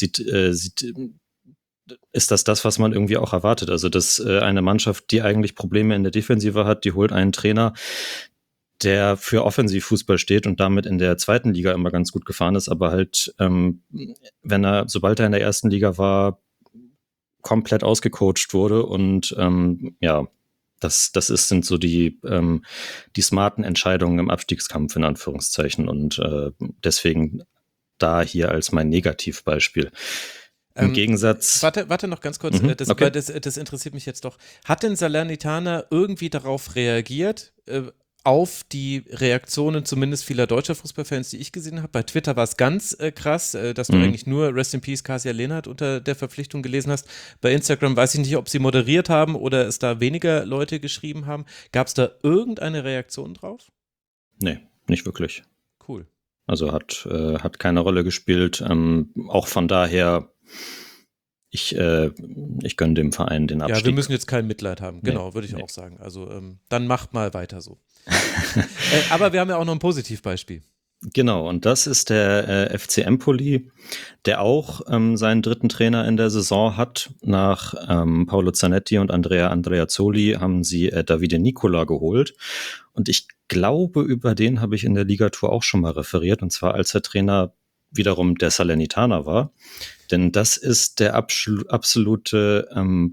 ist das, was man irgendwie auch erwartet. Also dass eine Mannschaft, die eigentlich Probleme in der Defensive hat, die holt einen Trainer, der für Offensivfußball steht und damit in der zweiten Liga immer ganz gut gefahren ist, aber halt, sobald er in der ersten Liga war, komplett ausgecoacht wurde und das sind so die smarten Entscheidungen im Abstiegskampf in Anführungszeichen und deswegen da hier als mein Negativbeispiel. Im Gegensatz. Warte noch ganz kurz, Okay. Das interessiert mich jetzt doch. Hat denn Salernitana irgendwie darauf reagiert, auf die Reaktionen zumindest vieler deutscher Fußballfans, die ich gesehen habe? Bei Twitter war es ganz krass, dass du eigentlich nur Rest in Peace Kasia Lehnert unter der Verpflichtung gelesen hast. Bei Instagram weiß ich nicht, ob sie moderiert haben oder es da weniger Leute geschrieben haben. Gab es da irgendeine Reaktion drauf? Nee, nicht wirklich. Cool. Also hat keine Rolle gespielt. Auch von daher, ich gönne dem Verein den Abstieg. Ja, wir müssen jetzt kein Mitleid haben. Genau, würde ich Nee. auch sagen. Also dann macht mal weiter so. Aber wir haben ja auch noch ein Positivbeispiel. Genau, und das ist der FC Empoli, der auch seinen 3. Trainer in der Saison hat. Nach Paolo Zanetti und Andrea Andreazzoli haben sie Davide Nicola geholt. Und ich glaube, über den habe ich in der Ligatur auch schon mal referiert, und zwar als der Trainer wiederum der Salernitana war. Denn das ist der absolute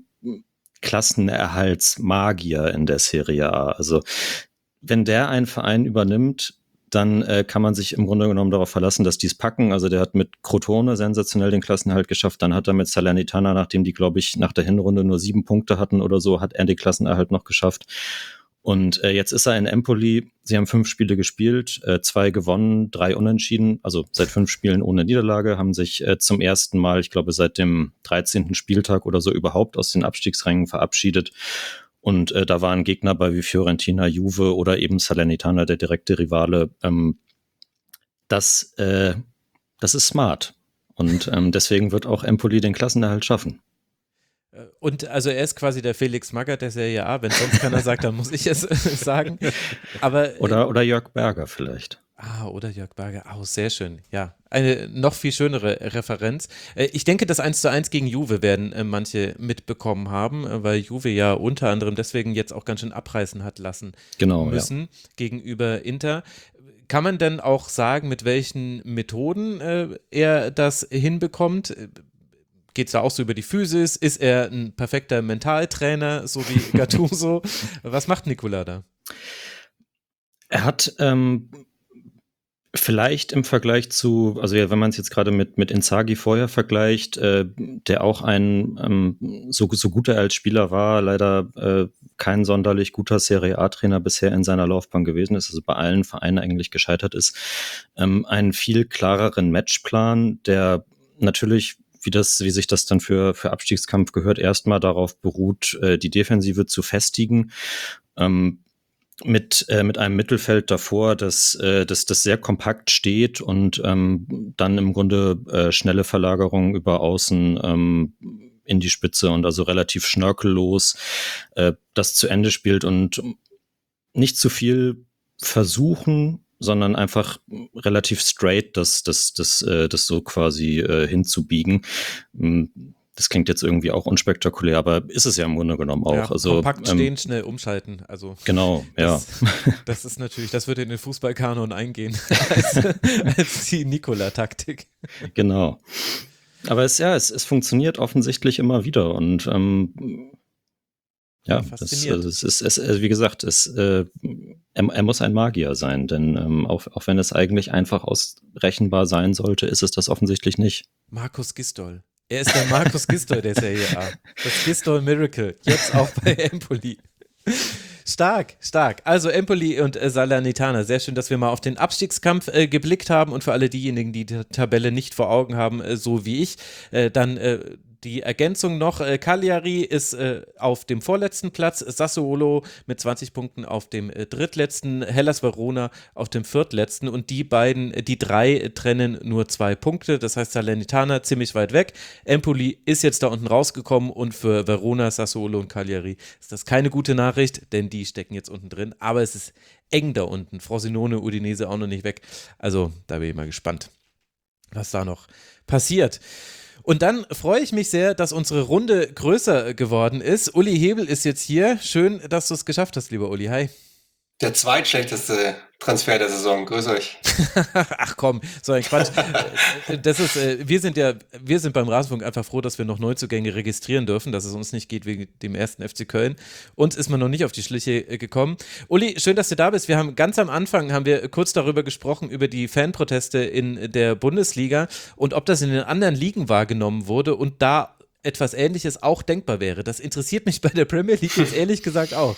Klassenerhaltsmagier in der Serie A. Also wenn der einen Verein übernimmt, dann kann man sich im Grunde genommen darauf verlassen, dass die es packen. Also der hat mit Crotone sensationell den Klassenerhalt geschafft. Dann hat er mit Salernitana, nachdem die, glaube ich, nach der Hinrunde nur 7 Punkte hatten oder so, hat er den Klassenerhalt noch geschafft. Und jetzt ist er in Empoli. Sie haben 5 Spiele gespielt, 2 gewonnen, 3 unentschieden. Also seit 5 Spielen ohne Niederlage, haben sich zum ersten Mal, ich glaube seit dem 13. Spieltag oder so, überhaupt aus den Abstiegsrängen verabschiedet. Und da waren Gegner bei wie Fiorentina, Juve oder eben Salernitana, der direkte Rivale. Das ist smart. Und deswegen wird auch Empoli den Klassenerhalt schaffen. Und also er ist quasi der Felix Magath der Serie A. Wenn sonst keiner sagt, dann muss ich es sagen. Aber, oder Jörg Berger vielleicht. Oder Jörg Berger. Sehr schön. Ja, eine noch viel schönere Referenz. Ich denke, das 1:1 gegen Juve werden manche mitbekommen haben, weil Juve ja unter anderem deswegen jetzt auch ganz schön abreißen hat lassen müssen gegenüber Inter. Kann man denn auch sagen, mit welchen Methoden er das hinbekommt? Geht es da auch so über die Physis? Ist er ein perfekter Mentaltrainer, so wie Gattuso? Was macht Nicola da? Er hat vielleicht im Vergleich zu, also ja, wenn man es jetzt gerade mit Inzaghi vorher vergleicht, der auch ein so gut er als Spieler war, leider kein sonderlich guter Serie A-Trainer bisher in seiner Laufbahn gewesen ist, also bei allen Vereinen eigentlich gescheitert ist, einen viel klareren Matchplan, der natürlich, wie sich das dann für Abstiegskampf gehört, erstmal darauf beruht, die Defensive zu festigen, mit einem Mittelfeld davor, das sehr kompakt steht und dann im Grunde schnelle Verlagerungen über außen in die Spitze und also relativ schnörkellos das zu Ende spielt und nicht zu viel versuchen, sondern einfach relativ straight das so quasi hinzubiegen. Das klingt jetzt irgendwie auch unspektakulär, aber ist es ja im Grunde genommen auch. Ja, also, kompakt stehen, schnell umschalten. Also genau, ja. Das ist natürlich, das würde in den Fußballkanon eingehen als die Nikola-Taktik. Genau. Aber es funktioniert offensichtlich immer wieder und ja, wie gesagt, er muss ein Magier sein, denn auch wenn es eigentlich einfach ausrechenbar sein sollte, ist es das offensichtlich nicht. Markus Gisdol. Er ist der Markus Gisdol der Serie A. Das Gisdol Miracle. Jetzt auch bei Empoli. Stark. Also Empoli und Salernitana. Sehr schön, dass wir mal auf den Abstiegskampf geblickt haben und für alle diejenigen, die die Tabelle nicht vor Augen haben, so wie ich, dann die Ergänzung noch, Cagliari ist auf dem vorletzten Platz, Sassuolo mit 20 Punkten auf dem drittletzten, Hellas Verona auf dem viertletzten und die drei trennen nur 2 Punkte, das heißt Salernitana ziemlich weit weg, Empoli ist jetzt da unten rausgekommen und für Verona, Sassuolo und Cagliari ist das keine gute Nachricht, denn die stecken jetzt unten drin, aber es ist eng da unten, Frosinone, Udinese auch noch nicht weg, also da bin ich mal gespannt, was da noch passiert. Und dann freue ich mich sehr, dass unsere Runde größer geworden ist. Uli Hebel ist jetzt hier. Schön, dass du es geschafft hast, lieber Uli. Hi. Der zweitschlechteste Transfer der Saison. Grüß euch. Ach komm, so ein Quatsch. Wir sind beim Rasenfunk einfach froh, dass wir noch Neuzugänge registrieren dürfen, dass es uns nicht geht wegen dem ersten FC Köln. Uns ist man noch nicht auf die Schliche gekommen. Uli, schön, dass du da bist. Wir haben ganz am Anfang kurz darüber gesprochen, über die Fanproteste in der Bundesliga und ob das in den anderen Ligen wahrgenommen wurde und da etwas Ähnliches auch denkbar wäre. Das interessiert mich bei der Premier League jetzt ehrlich gesagt auch.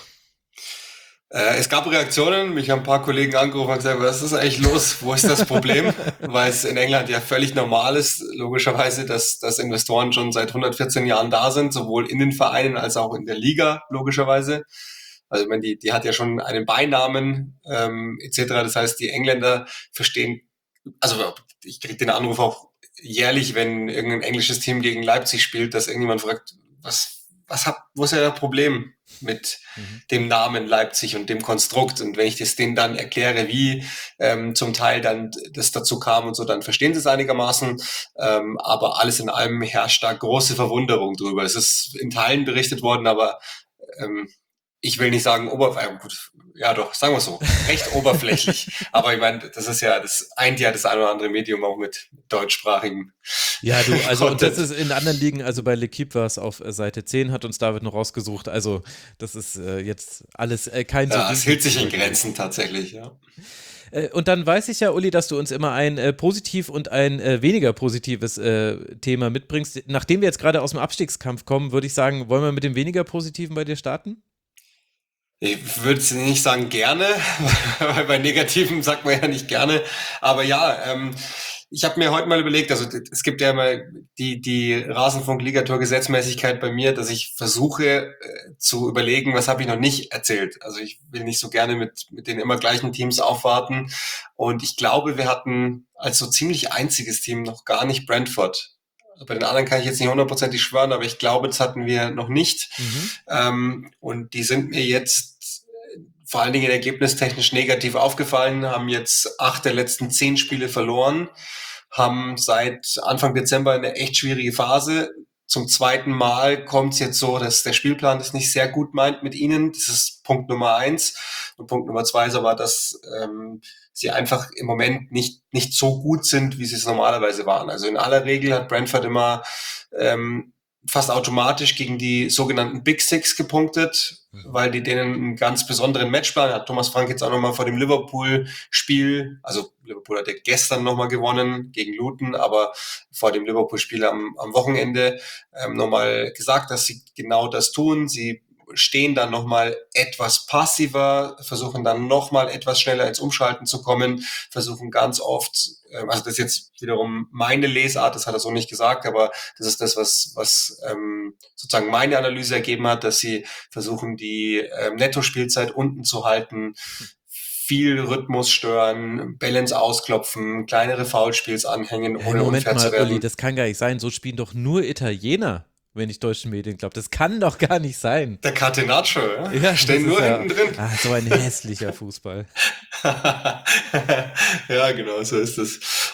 Es gab Reaktionen, mich haben ein paar Kollegen angerufen und gesagt, was ist eigentlich los, wo ist das Problem? Weil es in England ja völlig normal ist, logischerweise, dass Investoren schon seit 114 Jahren da sind, sowohl in den Vereinen als auch in der Liga, logischerweise. Also ich meine, die hat ja schon einen Beinamen etc. Das heißt, die Engländer verstehen, also ich kriege den Anruf auch jährlich, wenn irgendein englisches Team gegen Leipzig spielt, dass irgendjemand fragt, wo ist ja das Problem mit dem Namen Leipzig und dem Konstrukt? Und wenn ich das denen dann erkläre, wie zum Teil dann das dazu kam und so, dann verstehen sie es einigermaßen. Aber alles in allem herrscht da große Verwunderung drüber. Es ist in Teilen berichtet worden, aber ich will nicht sagen sagen wir so, recht oberflächlich. Aber ich meine, das eint ja das ein oder andere Medium auch mit deutschsprachigem. Ja, und das ist in anderen Ligen, also bei L'Equipe war es auf Seite 10, hat uns David noch rausgesucht, also das ist jetzt alles kein so. Ja, es hält sich in Grenzen tatsächlich, ja. Und dann weiß ich ja, Uli, dass du uns immer ein positiv und ein weniger positives Thema mitbringst. Nachdem wir jetzt gerade aus dem Abstiegskampf kommen, würde ich sagen, wollen wir mit dem weniger positiven bei dir starten? Ich würde es nicht sagen gerne, weil bei Negativen sagt man ja nicht gerne. Aber ja, ich habe mir heute mal überlegt, also es gibt ja immer die Rasenfunk-Ligator-Gesetzmäßigkeit bei mir, dass ich versuche zu überlegen, was habe ich noch nicht erzählt. Also ich will nicht so gerne mit den immer gleichen Teams aufwarten. Und ich glaube, wir hatten als so ziemlich einziges Team noch gar nicht Brentford. Bei den anderen kann ich jetzt nicht 100% schwören, aber ich glaube, das hatten wir noch nicht. Und die sind mir jetzt vor allen Dingen ergebnistechnisch negativ aufgefallen, haben jetzt 8 der letzten 10 Spiele verloren, haben seit Anfang Dezember eine echt schwierige Phase. Zum zweiten Mal kommt es jetzt so, dass der Spielplan das nicht sehr gut meint mit ihnen. Das ist Punkt Nummer 1. Und Punkt Nummer 2 ist aber, dass sie einfach im Moment nicht so gut sind, wie sie es normalerweise waren. Also in aller Regel hat Brentford immer fast automatisch gegen die sogenannten Big Six gepunktet, weil die denen einen ganz besonderen Matchplan hat. Thomas Frank jetzt auch nochmal vor dem Liverpool-Spiel, also Liverpool hat ja gestern nochmal gewonnen gegen Luton, aber vor dem Liverpool-Spiel am Wochenende nochmal gesagt, dass sie genau das tun. Sie stehen dann nochmal etwas passiver, versuchen dann nochmal etwas schneller ins Umschalten zu kommen, versuchen ganz oft, also das ist jetzt wiederum meine Lesart, das hat er so nicht gesagt, aber das ist das, was sozusagen meine Analyse ergeben hat, dass sie versuchen, die Nettospielzeit unten zu halten, viel Rhythmus stören, Balance ausklopfen, kleinere Foulspiels anhängen, ohne unfair zu werden. Uli, das kann gar nicht sein, so spielen doch nur Italiener. Wenn ich deutschen Medien glaube. Das kann doch gar nicht sein. Der Catenaccio, ja? Stehen nur hinten drin. So ein hässlicher Fußball. Ja, genau, so ist es.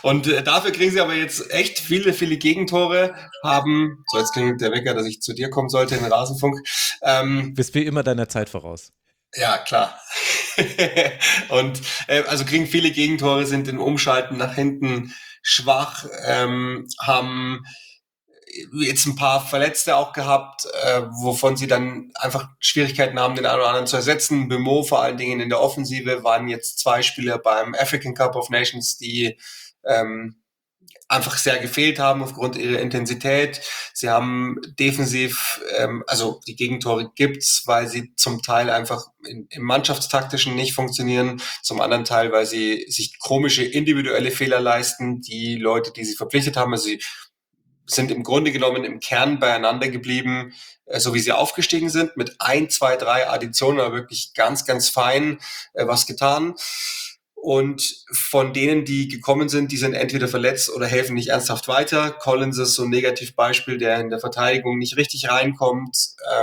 Und dafür kriegen sie aber jetzt echt viele, viele Gegentore, haben, so jetzt klingelt der Wecker, dass ich zu dir kommen sollte in den Rasenfunk. Bist wie immer deiner Zeit voraus. Ja, klar. Und also kriegen viele Gegentore, sind in Umschalten nach hinten schwach, haben jetzt ein paar Verletzte auch gehabt, wovon sie dann einfach Schwierigkeiten haben, den einen oder anderen zu ersetzen. Bemo vor allen Dingen in der Offensive waren jetzt 2 Spieler beim African Cup of Nations, die einfach sehr gefehlt haben aufgrund ihrer Intensität. Sie haben defensiv, also die Gegentore gibt's, weil sie zum Teil einfach im Mannschaftstaktischen nicht funktionieren, zum anderen Teil, weil sie sich komische individuelle Fehler leisten, die Leute, die sie verpflichtet haben, also sie sind im Grunde genommen im Kern beieinander geblieben, so wie sie aufgestiegen sind, mit 1, 2, 3 Additionen, aber wirklich ganz, ganz fein was getan. Und von denen, die gekommen sind, die sind entweder verletzt oder helfen nicht ernsthaft weiter. Collins ist so ein Negativbeispiel, der in der Verteidigung nicht richtig reinkommt.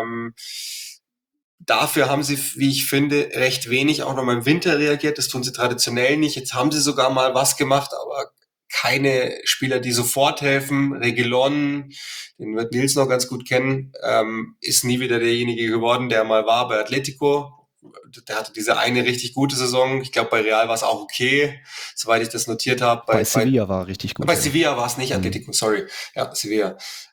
Dafür haben sie, wie ich finde, recht wenig auch nochmal im Winter reagiert. Das tun sie traditionell nicht. Jetzt haben sie sogar mal was gemacht, aber keine Spieler, die sofort helfen. Reguilón, den wird Nils noch ganz gut kennen, ist nie wieder derjenige geworden, der mal war bei Atletico. Der hatte diese eine richtig gute Saison. Ich glaube, bei Real war es auch okay, soweit ich das notiert habe. Bei Sevilla war richtig gut. Bei Sevilla war es nicht Atletico, sorry. Ja, Sevilla.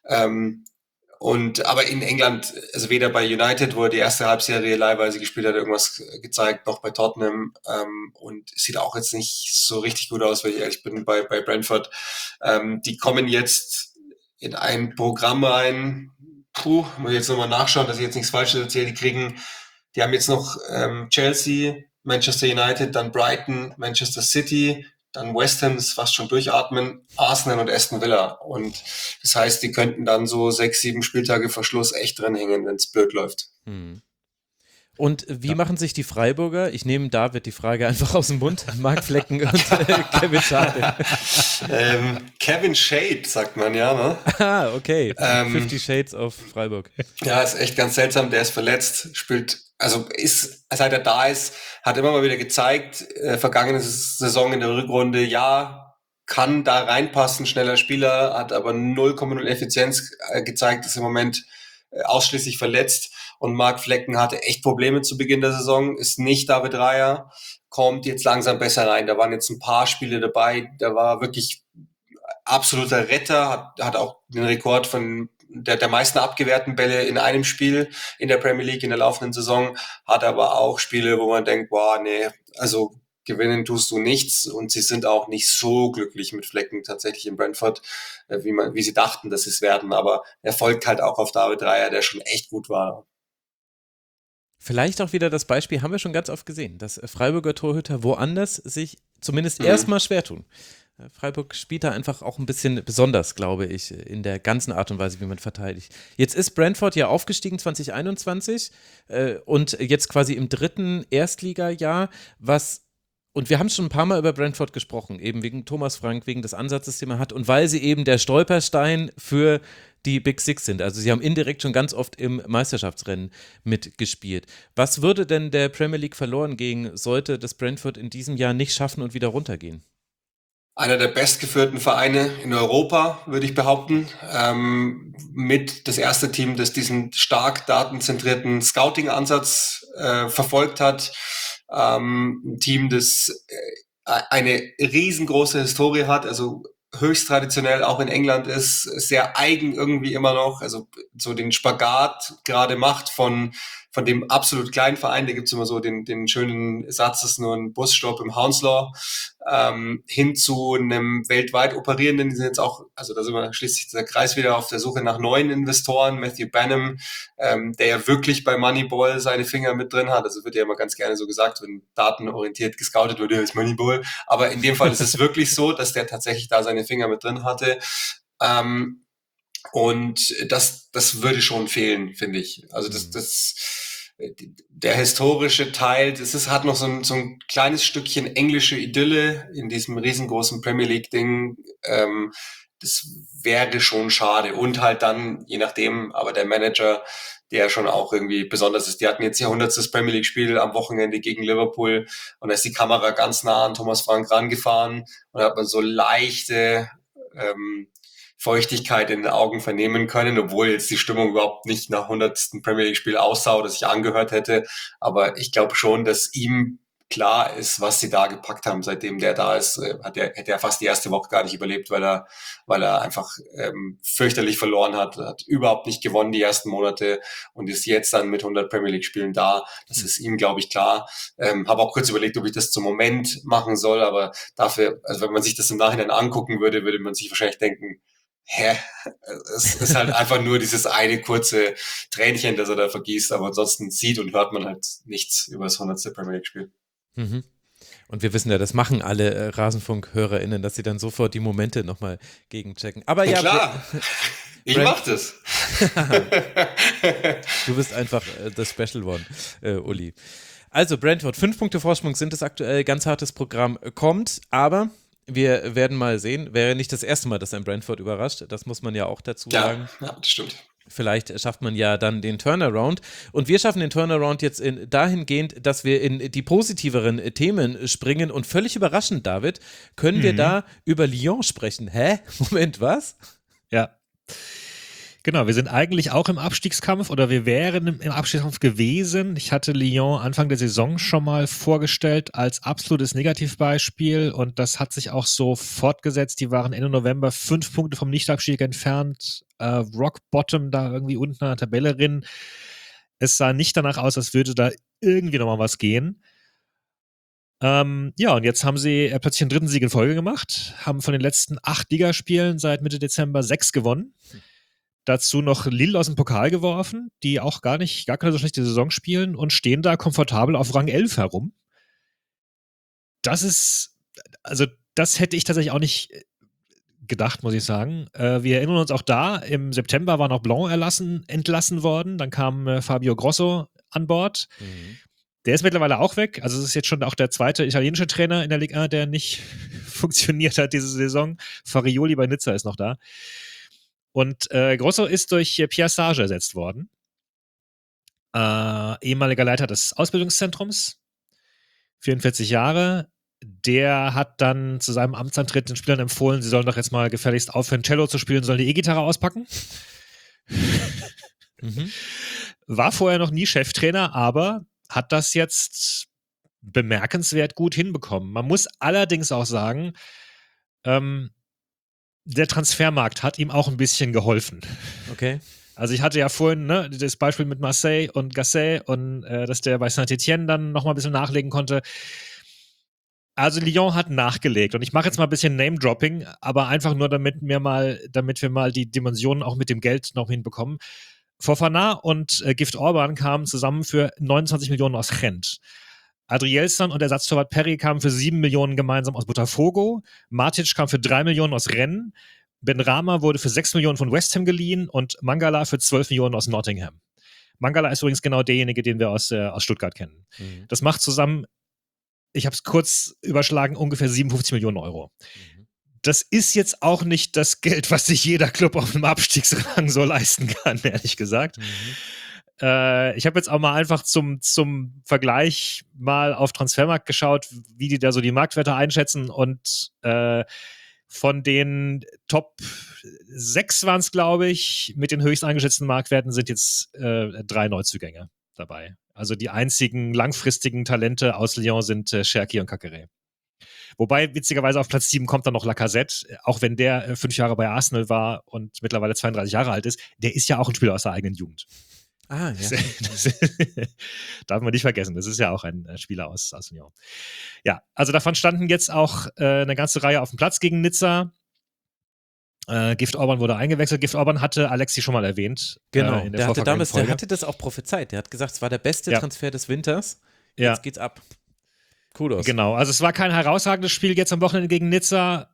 Aber in England, also weder bei United, wo er die erste Halbserie leihweise gespielt hat, irgendwas gezeigt, noch bei Tottenham. Und sieht auch jetzt nicht so richtig gut aus, weil ich ehrlich bin, bei Brentford. Die kommen jetzt in ein Programm rein. Muss ich jetzt nochmal nachschauen, dass ich jetzt nichts Falsches erzähle. Die haben jetzt noch Chelsea, Manchester United, dann Brighton, Manchester City, dann West Ham, das ist fast schon durchatmen, Arsenal und Aston Villa. Und das heißt, die könnten dann so 6, 7 Spieltage vor Schluss echt drin hängen, wenn es blöd läuft. Und wie machen sich die Freiburger? Ich nehme David die Frage einfach aus dem Mund. Marc Flecken und Kevin Schade. Kevin Shade, sagt man ja, ne? Ah, okay. 50 Shades of Freiburg. Ja, ist echt ganz seltsam. Der ist verletzt, seit er da ist, hat immer mal wieder gezeigt, vergangene Saison in der Rückrunde, ja, kann da reinpassen, schneller Spieler, hat aber 0,0 Effizienz gezeigt, ist im Moment ausschließlich verletzt. Und Marc Flecken hatte echt Probleme zu Beginn der Saison, ist nicht David Raya, kommt jetzt langsam besser rein. Da waren jetzt ein paar Spiele dabei, da war wirklich absoluter Retter, hat auch den Rekord von der meisten abgewehrten Bälle in einem Spiel in der Premier League in der laufenden Saison, hat aber auch Spiele, wo man denkt, boah, nee, also gewinnen tust du nichts, und sie sind auch nicht so glücklich mit Flecken tatsächlich in Brentford, wie sie dachten, dass sie es werden, aber er folgt halt auch auf David Raya, der schon echt gut war. Vielleicht auch wieder das Beispiel, haben wir schon ganz oft gesehen, dass Freiburger Torhüter woanders sich zumindest erstmal schwer tun. Freiburg spielt da einfach auch ein bisschen besonders, glaube ich, in der ganzen Art und Weise, wie man verteidigt. Jetzt ist Brentford ja aufgestiegen 2021 und jetzt quasi im 3. Erstligajahr, und wir haben schon ein paar Mal über Brentford gesprochen, eben wegen Thomas Frank, wegen des Ansatzes, den man hat, und weil sie eben der Stolperstein für die Big Six sind. Also sie haben indirekt schon ganz oft im Meisterschaftsrennen mitgespielt. Was würde denn der Premier League verloren gehen, sollte das Brentford in diesem Jahr nicht schaffen und wieder runtergehen? Einer der bestgeführten Vereine in Europa, würde ich behaupten. Mit das erste Team, das diesen stark datenzentrierten Scouting-Ansatz verfolgt hat. Ein Team, das eine riesengroße Historie hat, also höchst traditionell auch in England ist, sehr eigen irgendwie immer noch, also so den Spagat gerade macht von dem absolut kleinen Verein, da gibt's immer so den schönen Satz, das ist nur ein Busstopp im Hounslow, hin zu einem weltweit operierenden, die sind jetzt auch, also da schließt sich der Kreis wieder, auf der Suche nach neuen Investoren, Matthew Benham, der ja wirklich bei Moneyball seine Finger mit drin hat, also wird ja immer ganz gerne so gesagt, wenn datenorientiert gescoutet wird, der ist Moneyball, aber in dem Fall ist es wirklich so, dass der tatsächlich da seine Finger mit drin hatte, und das würde schon fehlen, finde ich. Also der historische Teil, hat noch so ein kleines Stückchen englische Idylle in diesem riesengroßen Premier League Ding. Das wäre schon schade. Und halt dann, je nachdem, aber der Manager, der schon auch irgendwie besonders ist. Die hatten jetzt ihr 100. Premier League-Spiel am Wochenende gegen Liverpool und da ist die Kamera ganz nah an Thomas Frank rangefahren und da hat man so leichte Feuchtigkeit in den Augen vernehmen können, obwohl jetzt die Stimmung überhaupt nicht nach 100. Premier League-Spiel aussah oder sich angehört hätte. Aber ich glaube schon, dass ihm klar ist, was sie da gepackt haben. Seitdem der da ist, hätte er fast die erste Woche gar nicht überlebt, weil er einfach fürchterlich verloren hat überhaupt nicht gewonnen die ersten Monate und ist jetzt dann mit 100 Premier League Spielen da. Das ist ihm, glaube ich, klar. Habe auch kurz überlegt, ob ich das zum Moment machen soll, aber dafür, also wenn man sich das im Nachhinein angucken würde man sich wahrscheinlich denken, es ist halt einfach nur dieses eine kurze Tränchen, das er da vergießt, aber ansonsten sieht und hört man halt nichts über das 100. Premier League Spiel. Mhm. Und wir wissen ja, das machen alle Rasenfunk-HörerInnen, dass sie dann sofort die Momente nochmal gegenchecken. Aber ja, klar, ich mach das. Du bist einfach das Special One, Uli. Also Brentford, 5 Punkte Vorsprung sind es aktuell, ganz hartes Programm kommt, aber wir werden mal sehen, wäre nicht das erste Mal, dass ein Brentford überrascht, das muss man ja auch dazu sagen. Ja, das stimmt. Vielleicht schafft man ja dann den Turnaround. Und wir schaffen den Turnaround jetzt dahingehend, dass wir in die positiveren Themen springen. Und völlig überraschend, David, können wir da über Lyon sprechen. Hä? Moment, was? Ja. Genau, wir sind eigentlich auch im Abstiegskampf oder wir wären im Abstiegskampf gewesen. Ich hatte Lyon Anfang der Saison schon mal vorgestellt als absolutes Negativbeispiel und das hat sich auch so fortgesetzt. Die waren Ende November 5 Punkte vom Nichtabstieg entfernt, Rock Bottom da irgendwie unten an der Tabelle drin. Es sah nicht danach aus, als würde da irgendwie nochmal was gehen. Ja, und jetzt haben sie plötzlich einen 3. Sieg in Folge gemacht, haben von den letzten 8 Ligaspielen seit Mitte Dezember 6 gewonnen. Dazu noch Lille aus dem Pokal geworfen, die auch gar keine so schlechte Saison spielen und stehen da komfortabel auf Rang 11 herum. Das hätte ich tatsächlich auch nicht gedacht, muss ich sagen. Wir erinnern uns auch da, im September war noch Blanc entlassen worden, dann kam Fabio Grosso an Bord. Mhm. Der ist mittlerweile auch weg, also es ist jetzt schon auch der zweite italienische Trainer in der Ligue 1, der nicht funktioniert hat diese Saison. Farioli bei Nizza ist noch da. Und Grosso ist durch Pierre Sage ersetzt worden. Ehemaliger Leiter des Ausbildungszentrums, 44 Jahre. Der hat dann zu seinem Amtsantritt den Spielern empfohlen, sie sollen doch jetzt mal gefälligst aufhören, Cello zu spielen, sollen die E-Gitarre auspacken. War vorher noch nie Cheftrainer, aber hat das jetzt bemerkenswert gut hinbekommen. Man muss allerdings auch sagen, der Transfermarkt hat ihm auch ein bisschen geholfen. Okay. Also ich hatte ja vorhin das Beispiel mit Marseille und Gasset und dass der bei Saint-Etienne dann nochmal ein bisschen nachlegen konnte. Also Lyon hat nachgelegt und ich mache jetzt mal ein bisschen Name-Dropping, aber einfach nur, damit wir mal die Dimensionen auch mit dem Geld noch hinbekommen. Fofana und Gift Orban kamen zusammen für 29 Millionen aus Gent. Adrielson und Ersatztorwart Perry kamen für 7 Millionen gemeinsam aus Botafogo. Matic kam für 3 Millionen aus Rennes. Benrahma wurde für 6 Millionen von West Ham geliehen und Mangala für 12 Millionen aus Nottingham. Mangala ist übrigens genau derjenige, den wir aus Stuttgart kennen. Mhm. Das macht zusammen, ich habe es kurz überschlagen, ungefähr 57 Millionen Euro. Mhm. Das ist jetzt auch nicht das Geld, was sich jeder Club auf einem Abstiegsrang so leisten kann, ehrlich gesagt. Mhm. Ich habe jetzt auch mal einfach zum Vergleich mal auf Transfermarkt geschaut, wie die da so die Marktwerte einschätzen und von den Top 6 waren es, glaube ich, mit den höchst eingeschätzten Marktwerten sind jetzt 3 Neuzugänge dabei. Also die einzigen langfristigen Talente aus Lyon sind Cherki und Caqueret. Wobei, witzigerweise auf Platz 7 kommt dann noch Lacazette, auch wenn der 5 Jahre bei Arsenal war und mittlerweile 32 Jahre alt ist. Der ist ja auch ein Spieler aus der eigenen Jugend. Ah, ja. Das darf man nicht vergessen. Das ist ja auch ein Spieler aus Lyon. Ja, also davon standen jetzt auch eine ganze Reihe auf dem Platz gegen Nizza. Gift Orban wurde eingewechselt. Gift Orban hatte Alexi schon mal erwähnt. Genau, in der der hatte das auch prophezeit. Der hat gesagt, es war der beste Transfer des Winters. Jetzt geht's ab. Kudos. Genau, also es war kein herausragendes Spiel jetzt am Wochenende gegen Nizza.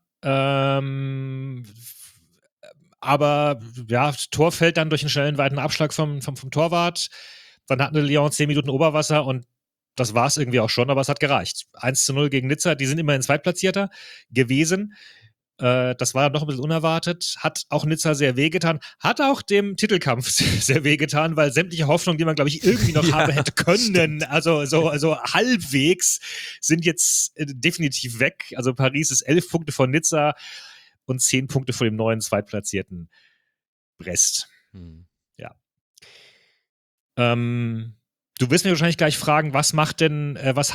Aber ja, Tor fällt dann durch einen schnellen, weiten Abschlag vom Torwart. Dann hatten Lyon 10 Minuten Oberwasser und das war es irgendwie auch schon, aber es hat gereicht. 1:0 gegen Nizza, die sind immerhin Zweitplatzierter gewesen. Das war noch ein bisschen unerwartet. Hat auch Nizza sehr wehgetan. Hat auch dem Titelkampf sehr wehgetan, weil sämtliche Hoffnungen, die man, glaube ich, irgendwie noch haben hätte können, also so halbwegs, sind jetzt definitiv weg. Also Paris ist 11 Punkte von Nizza und 10 Punkte vor dem neuen zweitplatzierten Brest. Ja. Du wirst mir wahrscheinlich gleich fragen, was hat denn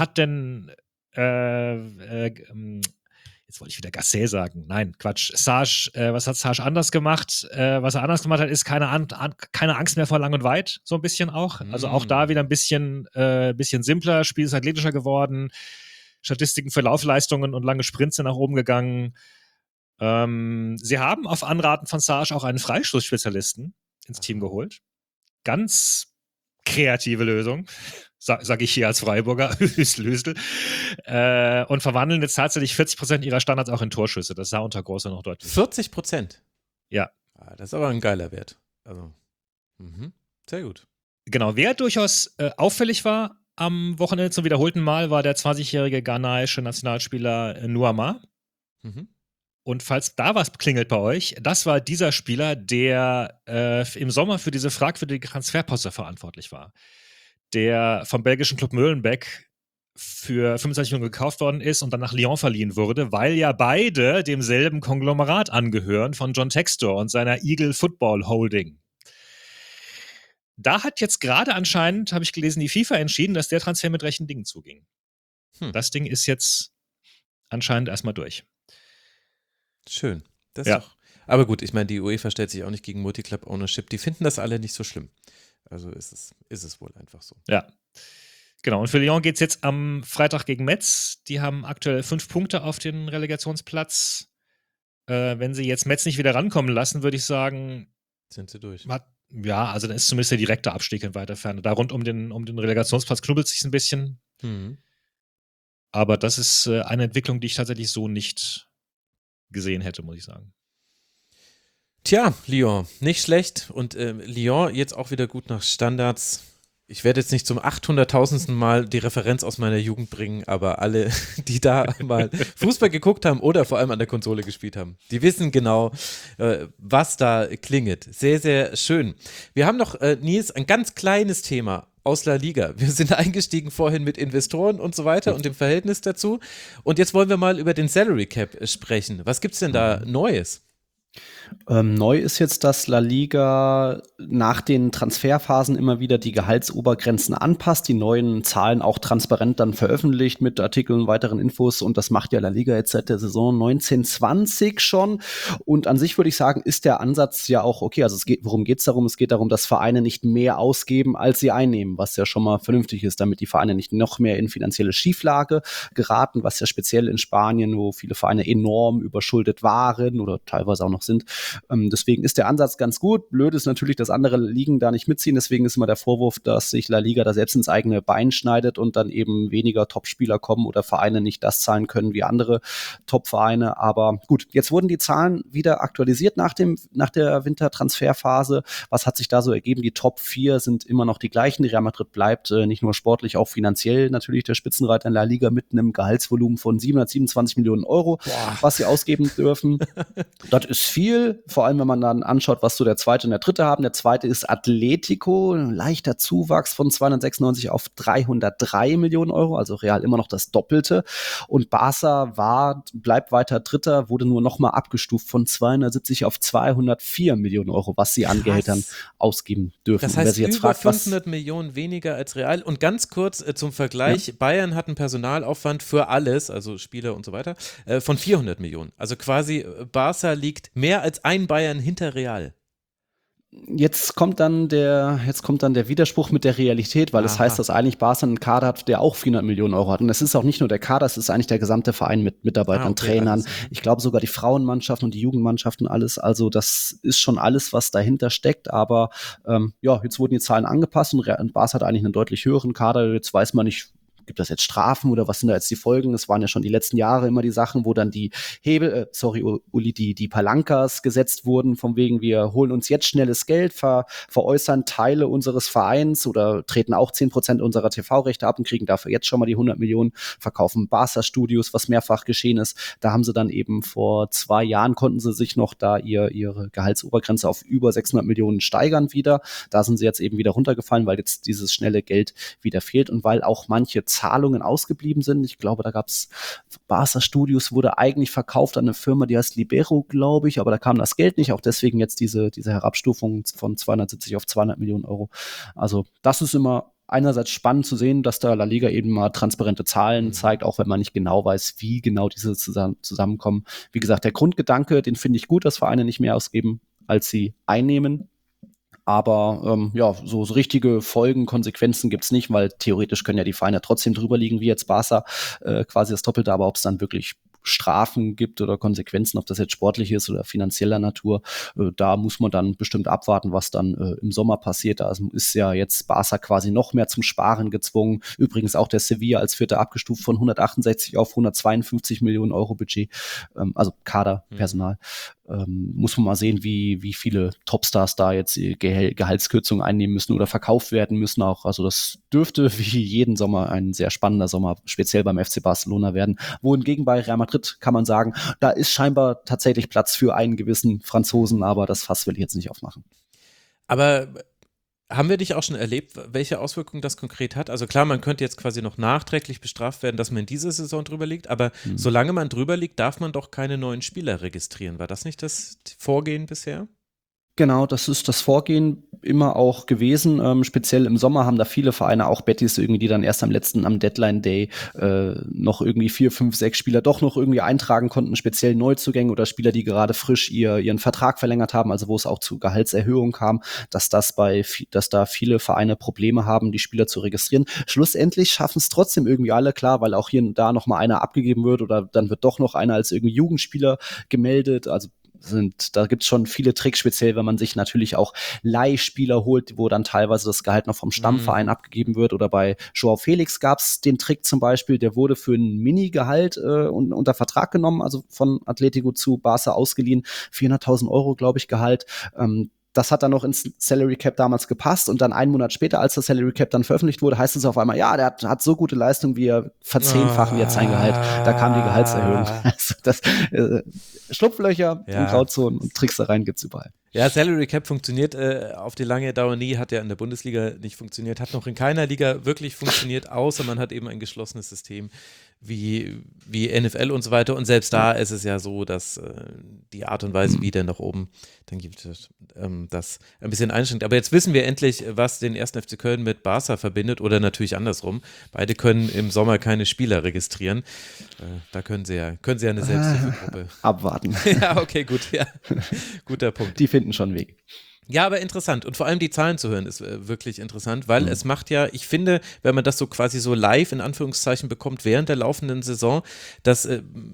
jetzt wollte ich wieder Gasset sagen. Nein, Quatsch. Sarge, was hat Sarge anders gemacht? Was er anders gemacht hat, ist keine Angst mehr vor lang und weit, so ein bisschen auch. Also auch da wieder ein bisschen simpler, Spiel ist athletischer geworden, Statistiken für Laufleistungen und lange Sprints sind nach oben gegangen. Sie haben auf Anraten von Sarge auch einen Freistoßspezialisten ins Team geholt. Ganz kreative Lösung. Sag ich hier als Freiburger, Hüstel. Und verwandeln jetzt tatsächlich 40% ihrer Standards auch in Torschüsse. Das sah unter Großer noch deutlich. 40%? Ja. Das ist aber ein geiler Wert. Also, sehr gut. Genau, wer durchaus auffällig war am Wochenende zum wiederholten Mal, war der 20-jährige ghanaische Nationalspieler Nuama. Und falls da was klingelt bei euch, das war dieser Spieler, der im Sommer für diese fragwürdige Transferposse verantwortlich war. Der vom belgischen Club Molenbeek für 25 Millionen gekauft worden ist und dann nach Lyon verliehen wurde, weil ja beide demselben Konglomerat angehören von John Textor und seiner Eagle Football Holding. Da hat jetzt gerade anscheinend, habe ich gelesen, die FIFA entschieden, dass der Transfer mit rechten Dingen zuging. Das Ding ist jetzt anscheinend erstmal durch. Schön. Das ist doch. Aber gut, ich meine, die UEFA stellt sich auch nicht gegen Multiclub-Ownership. Die finden das alle nicht so schlimm. Also ist es wohl einfach so. Ja, genau. Und für Lyon geht es jetzt am Freitag gegen Metz. Die haben aktuell 5 Punkte auf den Relegationsplatz. Wenn sie jetzt Metz nicht wieder rankommen lassen, würde ich sagen, sind sie durch. Also dann ist zumindest der direkte Abstieg in weiter Ferne. Da rund um den Relegationsplatz knubbelt es sich ein bisschen. Aber das ist eine Entwicklung, die ich tatsächlich so nicht gesehen hätte, muss ich sagen. Tja, Lyon, nicht schlecht. Und Lyon jetzt auch wieder gut nach Standards. Ich werde jetzt nicht zum 800.000. Mal die Referenz aus meiner Jugend bringen, aber alle, die da mal Fußball geguckt haben oder vor allem an der Konsole gespielt haben, die wissen genau, was da klingelt. Sehr, sehr schön. Wir haben noch, Nils, ein ganz kleines Thema aus La Liga. Wir sind eingestiegen vorhin mit Investoren und so weiter und dem Verhältnis dazu. Und jetzt wollen wir mal über den Salary Cap sprechen. Was gibt's denn da Neues? Neu ist jetzt, dass La Liga nach den Transferphasen immer wieder die Gehaltsobergrenzen anpasst, die neuen Zahlen auch transparent dann veröffentlicht mit Artikeln, weiteren Infos, und das macht ja La Liga jetzt seit der Saison 19/20 schon. Und an sich würde ich sagen, ist der Ansatz ja auch okay. Also worum geht es darum? Es geht darum, dass Vereine nicht mehr ausgeben, als sie einnehmen, was ja schon mal vernünftig ist, damit die Vereine nicht noch mehr in finanzielle Schieflage geraten, was ja speziell in Spanien, wo viele Vereine enorm überschuldet waren oder teilweise auch noch sind. Deswegen ist der Ansatz ganz gut. Blöd ist natürlich, dass andere Ligen da nicht mitziehen. Deswegen ist immer der Vorwurf, dass sich La Liga da selbst ins eigene Bein schneidet und dann eben weniger Topspieler kommen oder Vereine nicht das zahlen können wie andere Topvereine. Aber gut, jetzt wurden die Zahlen wieder aktualisiert nach der Wintertransferphase. Was hat sich da so ergeben? Die Top 4 sind immer noch die gleichen. Real Madrid bleibt nicht nur sportlich, auch finanziell natürlich der Spitzenreiter in La Liga mit einem Gehaltsvolumen von 727 Millionen Euro, was sie ausgeben dürfen. Das ist viel. Vor allem, wenn man dann anschaut, was so der zweite und der dritte haben. Der zweite ist Atletico, ein leichter Zuwachs von 296 auf 303 Millionen Euro, also Real immer noch das Doppelte. Und Barca bleibt weiter Dritter, wurde nur noch mal abgestuft von 270 auf 204 Millionen Euro, was sie an Gehältern ausgeben dürfen. Das heißt, über 500 Millionen weniger als Real. Und ganz kurz zum Vergleich, Bayern hat einen Personalaufwand für alles, also Spieler und so weiter, von 400 Millionen. Also quasi Barca liegt mehr als ein Bayern hinter Real. Jetzt kommt dann der Widerspruch mit der Realität, weil es heißt, dass eigentlich Barca einen Kader hat, der auch 400 Millionen Euro hat. Und es ist auch nicht nur der Kader, es ist eigentlich der gesamte Verein mit Mitarbeitern, Trainern. Alles. Ich glaube sogar die Frauenmannschaften und die Jugendmannschaften, alles. Also das ist schon alles, was dahinter steckt. Aber jetzt wurden die Zahlen angepasst und Barca hat eigentlich einen deutlich höheren Kader. Jetzt weiß man nicht, gibt das jetzt Strafen oder was sind da jetzt die Folgen? Es waren ja schon die letzten Jahre immer die Sachen, wo dann die Uli, die Palankas gesetzt wurden, von wegen, wir holen uns jetzt schnelles Geld, veräußern Teile unseres Vereins oder treten auch 10% unserer TV-Rechte ab und kriegen dafür jetzt schon mal die 100 Millionen, verkaufen Barca-Studios, was mehrfach geschehen ist. Da haben sie dann eben vor 2 Jahren konnten sie sich noch da ihre Gehaltsobergrenze auf über 600 Millionen steigern wieder. Da sind sie jetzt eben wieder runtergefallen, weil jetzt dieses schnelle Geld wieder fehlt und weil auch manche Zahlungen ausgeblieben sind. Ich glaube, da gab es Barca Studios, wurde eigentlich verkauft an eine Firma, die heißt Libero, glaube ich, aber da kam das Geld nicht. Auch deswegen jetzt diese Herabstufung von 270 auf 200 Millionen Euro. Also das ist immer einerseits spannend zu sehen, dass da La Liga eben mal transparente Zahlen zeigt, auch wenn man nicht genau weiß, wie genau diese zusammenkommen. Wie gesagt, der Grundgedanke, den finde ich gut, dass Vereine nicht mehr ausgeben, als sie einnehmen. Aber so richtige Folgen, Konsequenzen gibt's nicht, weil theoretisch können ja die Vereine trotzdem drüber liegen, wie jetzt Barca, quasi das Doppelte, aber ob es dann wirklich Strafen gibt oder Konsequenzen, ob das jetzt sportlich ist oder finanzieller Natur, da muss man dann bestimmt abwarten, was dann im Sommer passiert. Da ist ja jetzt Barca quasi noch mehr zum Sparen gezwungen. Übrigens auch der Sevilla als Vierter abgestuft von 168 auf 152 Millionen Euro Budget, also Kaderpersonal. Muss man mal sehen, wie viele Topstars da jetzt Gehaltskürzungen einnehmen müssen oder verkauft werden müssen auch. Also das dürfte wie jeden Sommer ein sehr spannender Sommer, speziell beim FC Barcelona werden. Wohingegen bei Real Madrid kann man sagen, da ist scheinbar tatsächlich Platz für einen gewissen Franzosen, aber das Fass will ich jetzt nicht aufmachen. Aber haben wir dich auch schon erlebt, welche Auswirkungen das konkret hat? Also klar, man könnte jetzt quasi noch nachträglich bestraft werden, dass man in dieser Saison drüber liegt, aber solange man drüber liegt, darf man doch keine neuen Spieler registrieren. War das nicht das Vorgehen bisher? Genau, das ist das Vorgehen immer auch gewesen. Speziell im Sommer haben da viele Vereine, auch Betis irgendwie, die dann erst am Deadline Day noch irgendwie 4, 5, 6 Spieler doch noch irgendwie eintragen konnten, speziell Neuzugänge oder Spieler, die gerade frisch ihren Vertrag verlängert haben, also wo es auch zu Gehaltserhöhungen kam, dass da viele Vereine Probleme haben, die Spieler zu registrieren. Schlussendlich schaffen es trotzdem irgendwie alle, klar, weil auch hier und da noch mal einer abgegeben wird oder dann wird doch noch einer als irgendwie Jugendspieler gemeldet, also da gibt's schon viele Tricks, speziell wenn man sich natürlich auch Leihspieler holt, wo dann teilweise das Gehalt noch vom Stammverein abgegeben wird. Oder bei Joao Felix gab's den Trick zum Beispiel, der wurde für ein Mini-Gehalt unter Vertrag genommen, also von Atletico zu Barca ausgeliehen, 400.000 Euro, glaube ich, Gehalt. Das hat dann noch ins Salary Cap damals gepasst und dann einen Monat später, als das Salary Cap dann veröffentlicht wurde, heißt es auf einmal, ja, der hat so gute Leistung, wie er verzehnfachen jetzt sein Gehalt. Da kam die Gehaltserhöhung. Also das Schlupflöcher und Grauzonen und Tricksereien gibt's überall. Ja, Salary Cap funktioniert auf die lange Dauer nie, hat ja in der Bundesliga nicht funktioniert, hat noch in keiner Liga wirklich funktioniert, außer man hat eben ein geschlossenes System wie NFL und so weiter. Und selbst da ist es ja so, dass die Art und Weise, wie der nach oben, dann gibt es das ein bisschen einschränkt. Aber jetzt wissen wir endlich, was den 1. FC Köln mit Barca verbindet oder natürlich andersrum. Beide können im Sommer keine Spieler registrieren. Da können sie ja eine Selbsthilfegruppe abwarten. Ja, okay, gut. Ja. Guter Punkt. Die finden schon Weg. Ja, aber interessant. Und vor allem die Zahlen zu hören ist wirklich interessant, weil es macht ja, ich finde, wenn man das so quasi so live in Anführungszeichen bekommt während der laufenden Saison, das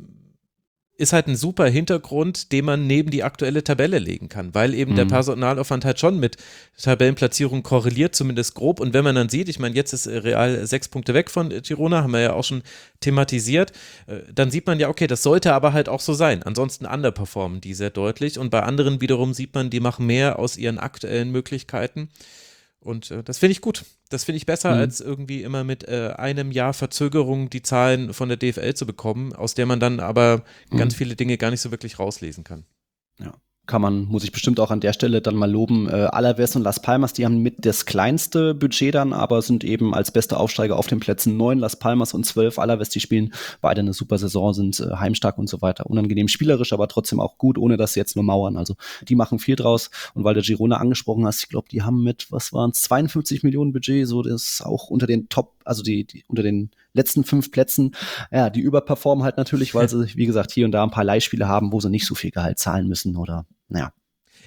ist halt ein super Hintergrund, den man neben die aktuelle Tabelle legen kann, weil eben der Personalaufwand halt schon mit Tabellenplatzierung korreliert, zumindest grob. Und wenn man dann sieht, ich meine, jetzt ist Real 6 Punkte weg von Girona, haben wir ja auch schon thematisiert, dann sieht man ja, okay, das sollte aber halt auch so sein. Ansonsten underperformen die sehr deutlich und bei anderen wiederum sieht man, die machen mehr aus ihren aktuellen Möglichkeiten. Und das finde ich gut. Das finde ich besser, als irgendwie immer mit einem Jahr Verzögerung die Zahlen von der DFL zu bekommen, aus der man dann aber ganz viele Dinge gar nicht so wirklich rauslesen kann. Ja. Muss ich bestimmt auch an der Stelle dann mal loben, Alaves und Las Palmas, die haben mit das kleinste Budget dann, aber sind eben als beste Aufsteiger auf den Plätzen 9, Las Palmas und 12, Alaves, die spielen beide eine super Saison, sind heimstark und so weiter, unangenehm spielerisch, aber trotzdem auch gut, ohne dass sie jetzt nur mauern, also die machen viel draus und weil du Girona angesprochen hast, ich glaube, die haben mit, 52 Millionen Budget, so das ist auch unter den Top, also die unter den letzten 5 Plätzen, ja, die überperformen halt natürlich, weil sie, wie gesagt, hier und da ein paar Leihspiele haben, wo sie nicht so viel Gehalt zahlen müssen oder, naja.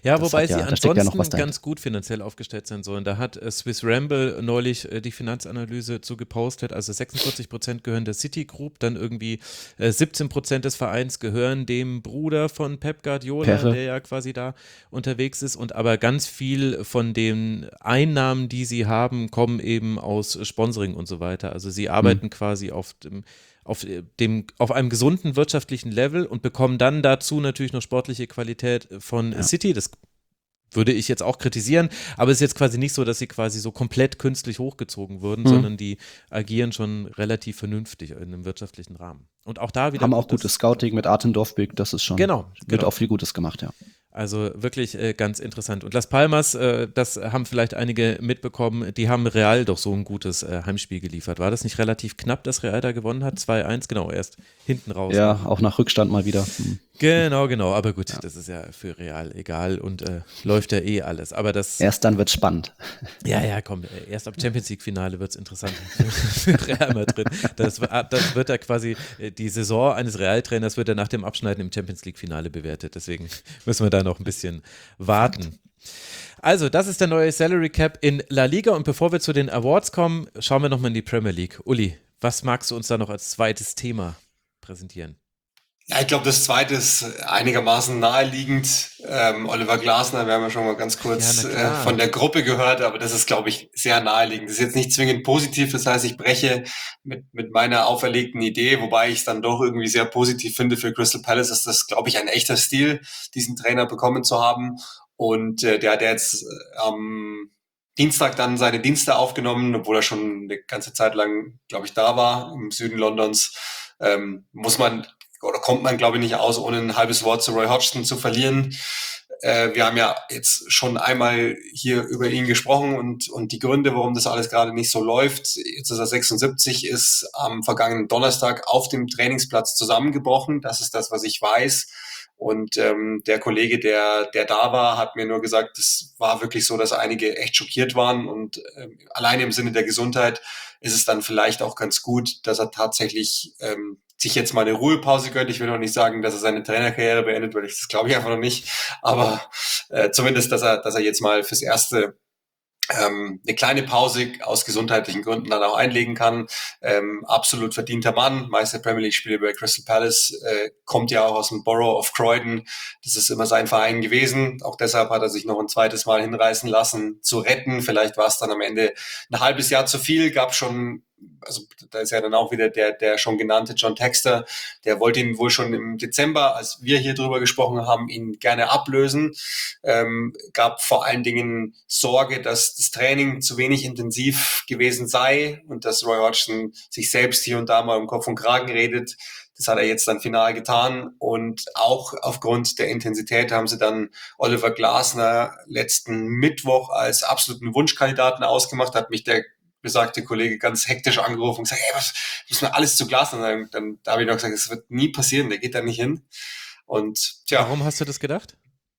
Ja, Das wobei hat sie da steckt ja noch was ansonsten dahinter. ganz gut finanziell aufgestellt sein sollen. Da hat Swiss Ramble neulich die Finanzanalyse zu gepostet. Also 46% gehören der Citigroup, dann irgendwie 17% des Vereins gehören dem Bruder von Pep Guardiola, Perre. der ja quasi da unterwegs ist. Und aber ganz viel von den Einnahmen, die sie haben, kommen eben aus Sponsoring und so weiter. Also sie arbeiten quasi auf einem gesunden wirtschaftlichen Level und bekommen dann dazu natürlich noch sportliche Qualität von City. Das würde ich jetzt auch kritisieren, aber es ist jetzt quasi nicht so, dass sie quasi so komplett künstlich hochgezogen wurden, sondern die agieren schon relativ vernünftig in einem wirtschaftlichen Rahmen. Und auch da wieder Haben auch gutes Scouting mit Arten Dorfbeek, das ist schon, Genau. wird auch viel Gutes gemacht, ja. Also wirklich ganz interessant. Und Las Palmas, das haben vielleicht einige mitbekommen, die haben Real doch so ein gutes Heimspiel geliefert. War das nicht relativ knapp, dass Real da gewonnen hat? 2-1, genau, erst hinten raus. Ja, auch nach Rückstand mal wieder. Genau, aber gut, das ist ja für Real egal und läuft ja eh alles. Aber das, Erst dann wird's spannend. ja, komm, erst ab Champions League-Finale wird es interessant für Real Madrid. Das wird ja quasi, die Saison eines Real-Trainers wird ja nach dem Abschneiden im Champions League-Finale bewertet. Deswegen müssen wir da noch ein bisschen warten. Also, das ist der neue Salary Cap in La Liga und bevor wir zu den Awards kommen, schauen wir nochmal in die Premier League. Uli, was magst du uns da noch als zweites Thema präsentieren? Ja, ich glaube, das zweite ist einigermaßen naheliegend. Oliver Glasner, wir haben ja schon mal ganz kurz von der Gruppe gehört, aber das ist, glaube ich, sehr naheliegend. Das ist jetzt nicht zwingend positiv, das heißt, ich breche mit meiner auferlegten Idee, wobei ich es dann doch irgendwie sehr positiv finde für Crystal Palace, ist das, glaube ich, ein echter Stil, diesen Trainer bekommen zu haben. Und der hat jetzt am Dienstag dann seine Dienste aufgenommen, obwohl er schon eine ganze Zeit lang, glaube ich, da war, im Süden Londons. Kommt man, glaube ich, nicht aus, ohne ein halbes Wort zu Roy Hodgson zu verlieren. Wir haben ja jetzt schon einmal hier über ihn gesprochen und die Gründe, warum das alles gerade nicht so läuft. Jetzt ist er 76, ist am vergangenen Donnerstag auf dem Trainingsplatz zusammengebrochen. Das ist das, was ich weiß. Und der Kollege, der da war, hat mir nur gesagt, es war wirklich so, dass einige echt schockiert waren. Und alleine im Sinne der Gesundheit ist es dann vielleicht auch ganz gut, dass er tatsächlich sich jetzt mal eine Ruhepause gönnt. Ich will noch nicht sagen, dass er seine Trainerkarriere beendet, weil das glaube ich einfach noch nicht. Aber zumindest, dass er jetzt mal fürs Erste eine kleine Pause aus gesundheitlichen Gründen dann auch einlegen kann. Absolut verdienter Mann, meiste Premier League Spiele bei Crystal Palace, kommt ja auch aus dem Borough of Croydon. Das ist immer sein Verein gewesen. Auch deshalb hat er sich noch ein zweites Mal hinreißen lassen zu retten. Vielleicht war es dann am Ende ein halbes Jahr zu viel, gab schon, also da ist ja dann auch wieder der schon genannte John Textor, der wollte ihn wohl schon im Dezember, als wir hier drüber gesprochen haben, ihn gerne ablösen. Gab vor allen Dingen Sorge, dass das Training zu wenig intensiv gewesen sei und dass Roy Hodgson sich selbst hier und da mal um Kopf und Kragen redet. Das hat er jetzt dann final getan und auch aufgrund der Intensität haben sie dann Oliver Glasner letzten Mittwoch als absoluten Wunschkandidaten ausgemacht, hat mich der besagte Kollege ganz hektisch angerufen und gesagt, hey, was müssen wir alles zu Glasner sagen? Dann da habe ich noch gesagt, das wird nie passieren, der geht da nicht hin. Und tja. Warum hast du das gedacht?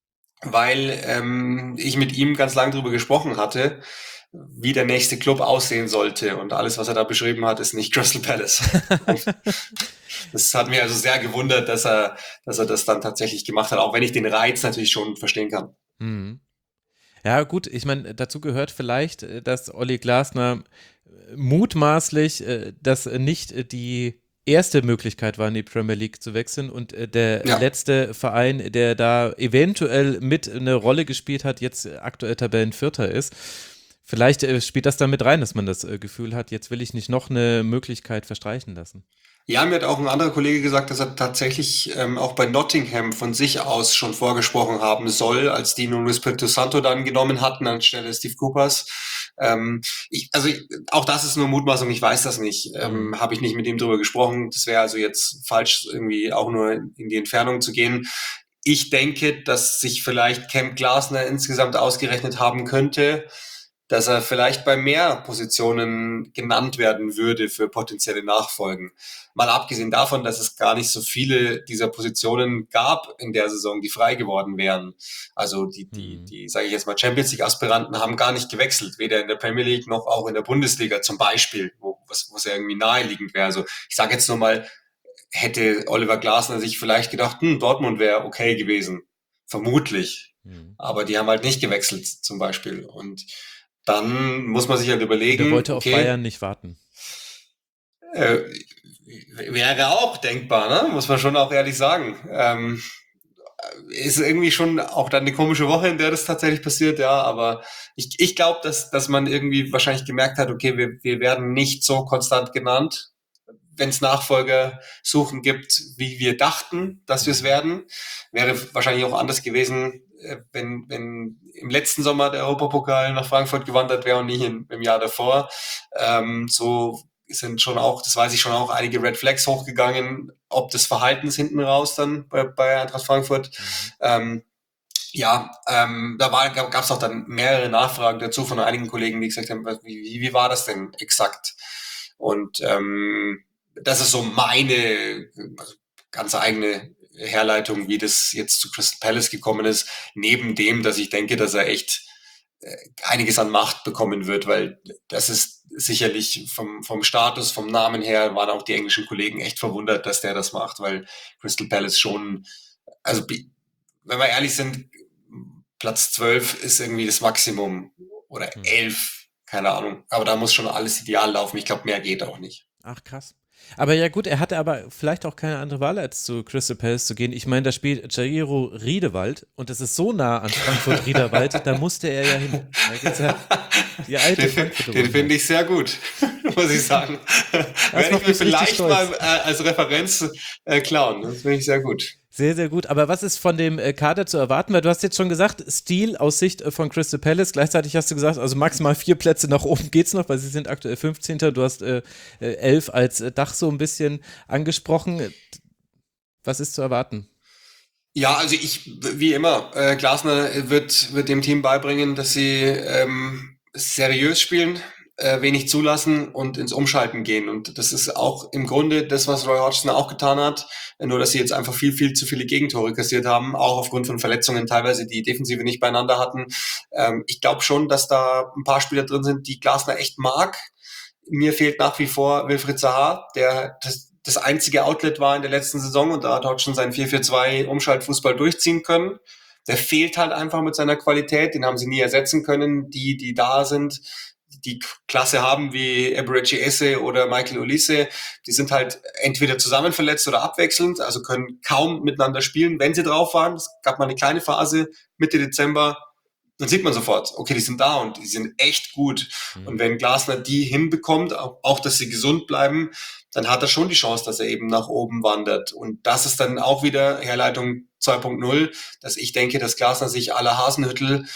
Weil ich mit ihm ganz lange drüber gesprochen hatte, wie der nächste Club aussehen sollte. Und alles, was er da beschrieben hat, ist nicht Crystal Palace. Das hat mich also sehr gewundert, dass er das dann tatsächlich gemacht hat, auch wenn ich den Reiz natürlich schon verstehen kann. Mhm. Ja gut, ich meine, dazu gehört vielleicht, dass Olli Glasner mutmaßlich das nicht die erste Möglichkeit war, in die Premier League zu wechseln und der letzte Verein, der da eventuell mit eine Rolle gespielt hat, jetzt aktuell Tabellenvierter ist. Vielleicht spielt das da mit rein, dass man das Gefühl hat, jetzt will ich nicht noch eine Möglichkeit verstreichen lassen. Ja, mir hat auch ein anderer Kollege gesagt, dass er tatsächlich auch bei Nottingham von sich aus schon vorgesprochen haben soll, als die nun Espirito Santo dann genommen hatten anstelle Steve Coopers. Auch das ist nur Mutmaßung, ich weiß das nicht. Habe ich nicht mit ihm drüber gesprochen. Das wäre also jetzt falsch, irgendwie auch nur in die Entfernung zu gehen. Ich denke, dass sich vielleicht Camp Glasner insgesamt ausgerechnet haben könnte, dass er vielleicht bei mehr Positionen genannt werden würde für potenzielle Nachfolgen. Mal abgesehen davon, dass es gar nicht so viele dieser Positionen gab in der Saison, die frei geworden wären. Also die sage ich jetzt mal, Champions League Aspiranten haben gar nicht gewechselt, weder in der Premier League noch auch in der Bundesliga zum Beispiel, was ja irgendwie naheliegend wäre. Also ich sage jetzt nur mal, hätte Oliver Glasner sich vielleicht gedacht, Dortmund wäre okay gewesen. vermutlich. Aber die haben halt nicht gewechselt zum Beispiel. Und dann muss man sich halt überlegen, Der wollte okay, auf Bayern nicht warten. Wäre auch denkbar, ne? Muss man schon auch ehrlich sagen. Ist irgendwie schon auch dann eine komische Woche, in der das tatsächlich passiert, ja, aber ich glaube, dass man irgendwie wahrscheinlich gemerkt hat, okay, wir werden nicht so konstant genannt, wenn es Nachfolgersuchen gibt, wie wir dachten, dass wir es werden. Wäre wahrscheinlich auch anders gewesen, wenn im letzten Sommer der Europapokal nach Frankfurt gewandert wäre und nicht im Jahr davor. So sind schon auch, das weiß ich schon auch, einige Red Flags hochgegangen, ob des Verhaltens hinten raus dann bei Eintracht Frankfurt. Da gab es auch dann mehrere Nachfragen dazu von einigen Kollegen, die gesagt haben, wie war das denn exakt? Und das ist so meine ganz eigene Herleitung, wie das jetzt zu Crystal Palace gekommen ist, neben dem, dass ich denke, dass er echt einiges an Macht bekommen wird, weil das ist sicherlich vom Status, vom Namen her, waren auch die englischen Kollegen echt verwundert, dass der das macht, weil Crystal Palace schon, also wenn wir ehrlich sind, Platz 12 ist irgendwie das Maximum oder 11, keine Ahnung, aber da muss schon alles ideal laufen, ich glaube, mehr geht auch nicht. Ach, krass. Aber ja gut, er hatte aber vielleicht auch keine andere Wahl, als zu Crystal Palace zu gehen. Ich meine, da spielt Jairo Riedewald und das ist so nah an Frankfurt-Riederwald, da musste er ja hin. Da gibt's ja die alte Frankfurt. Den finde ich sehr gut, muss ich sagen. Werde ich mir vielleicht mal als Referenz klauen, das finde ich sehr gut. Sehr, sehr gut. Aber was ist von dem Kader zu erwarten? Weil du hast jetzt schon gesagt, Stil aus Sicht von Crystal Palace. Gleichzeitig hast du gesagt, also maximal 4 Plätze nach oben geht's noch, weil sie sind aktuell 15. Du hast 11 als Dach so ein bisschen angesprochen. Was ist zu erwarten? Ja, also wie immer, Glasner wird dem Team beibringen, dass sie seriös spielen, wenig zulassen und ins Umschalten gehen. Und das ist auch im Grunde das, was Roy Hodgson auch getan hat, nur dass sie jetzt einfach viel, viel zu viele Gegentore kassiert haben, auch aufgrund von Verletzungen teilweise, die Defensive nicht beieinander hatten. Ich glaube schon, dass da ein paar Spieler drin sind, die Glasner echt mag. Mir fehlt nach wie vor Wilfried Zaha, der das einzige Outlet war in der letzten Saison und da hat Hodgson seinen 4-4-2 Umschaltfußball durchziehen können. Der fehlt halt einfach mit seiner Qualität, den haben sie nie ersetzen können. Die da sind, die Klasse haben wie Eberechi Esse oder Michael Olise, die sind halt entweder zusammen verletzt oder abwechselnd, also können kaum miteinander spielen, wenn sie drauf waren. Es gab mal eine kleine Phase Mitte Dezember, dann sieht man sofort, okay, die sind da und die sind echt gut. Und wenn Glasner die hinbekommt, auch dass sie gesund bleiben, dann hat er schon die Chance, dass er eben nach oben wandert. Und das ist dann auch wieder Herleitung 2.0, dass ich denke, dass Glasner sich à la Hasenhüttl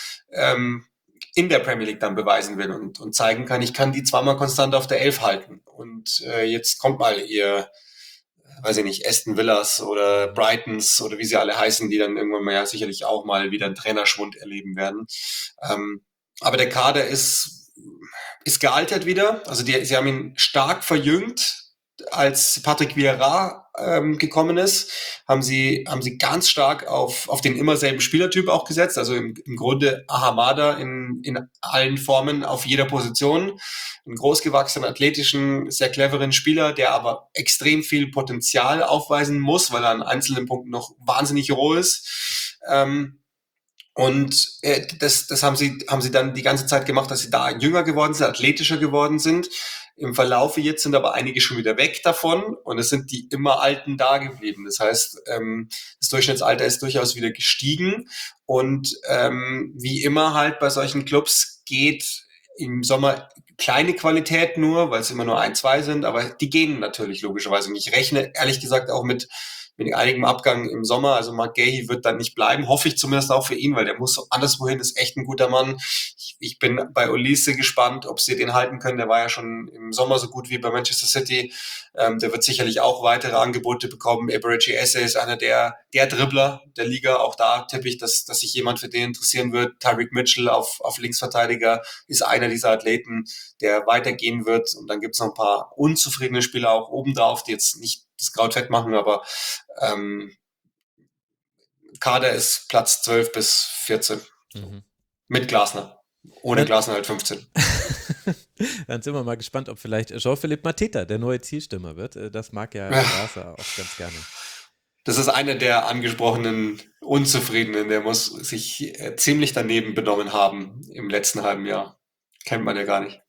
in der Premier League dann beweisen will und zeigen kann, ich kann die zweimal konstant auf der 11 halten. Und jetzt kommt mal ihr, weiß ich nicht, Aston Villas oder Brightons oder wie sie alle heißen, die dann irgendwann mal ja sicherlich auch mal wieder einen Trainerschwund erleben werden. Aber der Kader ist gealtert wieder. Also sie haben ihn stark verjüngt. Als Patrick Vieira gekommen ist, haben sie ganz stark auf den immer selben Spielertyp auch gesetzt. Also im Grunde Ahamada in allen Formen auf jeder Position. Einen großgewachsenen, athletischen, sehr cleveren Spieler, der aber extrem viel Potenzial aufweisen muss, weil er an einzelnen Punkten noch wahnsinnig roh ist. Das haben sie dann die ganze Zeit gemacht, dass sie da jünger geworden sind, athletischer geworden sind. Im Verlaufe jetzt sind aber einige schon wieder weg davon und es sind die immer Alten da geblieben. Das heißt, das Durchschnittsalter ist durchaus wieder gestiegen und wie immer halt bei solchen Clubs geht im Sommer kleine Qualität nur, weil es immer nur 1, 2 sind, aber die gehen natürlich logischerweise. Und ich rechne ehrlich gesagt auch mit einigem Abgang im Sommer. Also Mark Gahey wird dann nicht bleiben, hoffe ich zumindest auch für ihn, weil der muss anderswohin, ist echt ein guter Mann. Ich bin bei Olise gespannt, ob sie den halten können. Der war ja schon im Sommer so gut wie bei Manchester City. Der wird sicherlich auch weitere Angebote bekommen. Eberechi Esse ist einer der Dribbler der Liga. Auch da tippe ich, dass sich jemand für den interessieren wird. Tyreek Mitchell auf Linksverteidiger ist einer dieser Athleten, der weitergehen wird. Und dann gibt es noch ein paar unzufriedene Spieler auch obendrauf, die jetzt nicht das Kraut fett machen, aber Kader ist Platz 12 bis 14. Mit Glasner. Ohne Glasner halt 15. Dann sind wir mal gespannt, ob vielleicht Jean-Philippe Mateta der neue Zielstürmer wird. Das mag ja Glaser auch ganz gerne. Das ist einer der angesprochenen Unzufriedenen. Der muss sich ziemlich daneben benommen haben im letzten halben Jahr. Kennt man ja gar nicht.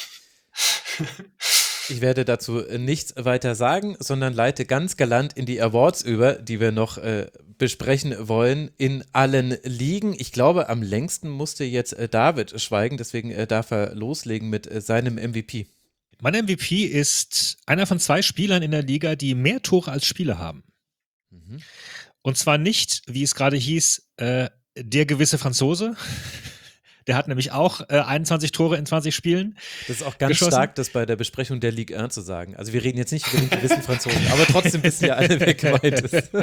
Ich werde dazu nichts weiter sagen, sondern leite ganz galant in die Awards über, die wir noch besprechen wollen in allen Ligen. Ich glaube, am längsten musste jetzt David schweigen, deswegen darf er loslegen mit seinem MVP. Mein MVP ist einer von 2 Spielern in der Liga, die mehr Tore als Spiele haben. Mhm. Und zwar nicht, wie es gerade hieß, der gewisse Franzose. Der hat nämlich auch 21 Tore in 20 Spielen. Das ist auch ganz geschossen. stark, das bei der Besprechung der Ligue 1 zu sagen. Also wir reden jetzt nicht über den gewissen Franzosen, aber trotzdem wissen ja alle, wer gemeint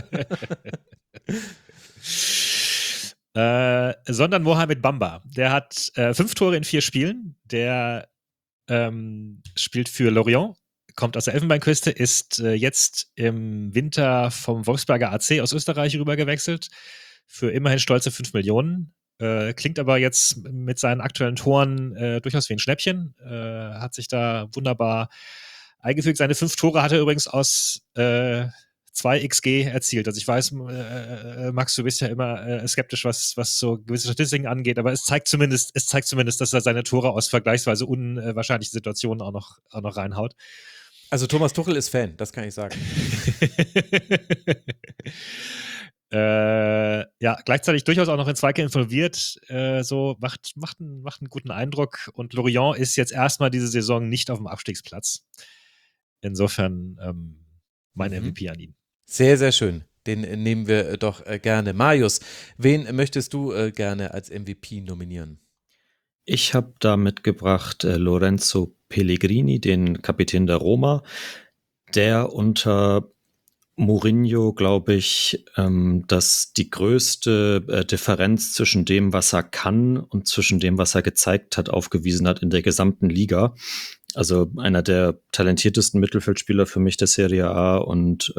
ist. Sondern Mohamed Bamba. Der hat 5 Tore in 4 Spielen. Der spielt für Lorient, kommt aus der Elfenbeinküste, ist jetzt im Winter vom Wolfsberger AC aus Österreich rübergewechselt für immerhin stolze 5 Millionen. Klingt aber jetzt mit seinen aktuellen Toren durchaus wie ein Schnäppchen. Hat sich da wunderbar eingefügt. Seine 5 Tore hat er übrigens aus 2 XG erzielt. Also ich weiß, Max, du bist ja immer skeptisch, was so gewisse Statistiken angeht, aber es zeigt zumindest, dass er seine Tore aus vergleichsweise unwahrscheinlichen Situationen auch noch reinhaut. Also Thomas Tuchel ist Fan, das kann ich sagen. Ja, gleichzeitig durchaus auch noch in Zweikämpfe involviert, so macht einen guten Eindruck, und Lorient ist jetzt erstmal diese Saison nicht auf dem Abstiegsplatz. Insofern mein MVP an ihn. Sehr, sehr schön. Den nehmen wir doch gerne. Marius, wen möchtest du gerne als MVP nominieren? Ich habe da mitgebracht Lorenzo Pellegrini, den Kapitän der Roma, der unter Mourinho, glaube ich, dass die größte Differenz zwischen dem, was er kann, und zwischen dem, was er gezeigt hat, aufgewiesen hat in der gesamten Liga. Also einer der talentiertesten Mittelfeldspieler für mich der Serie A und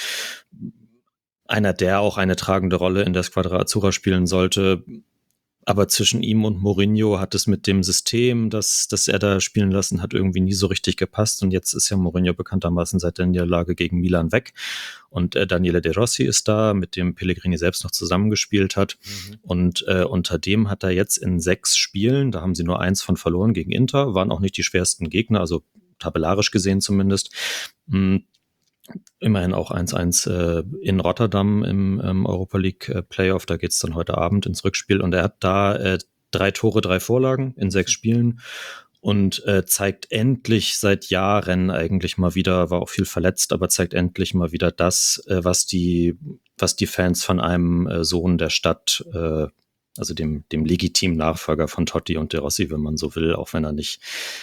einer, der auch eine tragende Rolle in der Squadra Azzurra spielen sollte. Aber zwischen ihm und Mourinho hat es mit dem System, das er da spielen lassen hat, irgendwie nie so richtig gepasst. Und jetzt ist ja Mourinho bekanntermaßen seit der Niederlage gegen Milan weg. Und Daniele De Rossi ist da, mit dem Pellegrini selbst noch zusammengespielt hat. Mhm. Und unter dem hat er jetzt in 6 Spielen, da haben sie nur 1 von verloren gegen Inter, waren auch nicht die schwersten Gegner, also tabellarisch gesehen zumindest, immerhin auch 1-1 in Rotterdam im Europa League Playoff. Da geht es dann heute Abend ins Rückspiel. Und er hat da 3 Tore, 3 Vorlagen in 6 Spielen und zeigt endlich seit Jahren eigentlich mal wieder, war auch viel verletzt, aber zeigt endlich mal wieder das, was die Fans von einem Sohn der Stadt, also dem legitimen Nachfolger von Totti und De Rossi, wenn man so will, auch wenn er nicht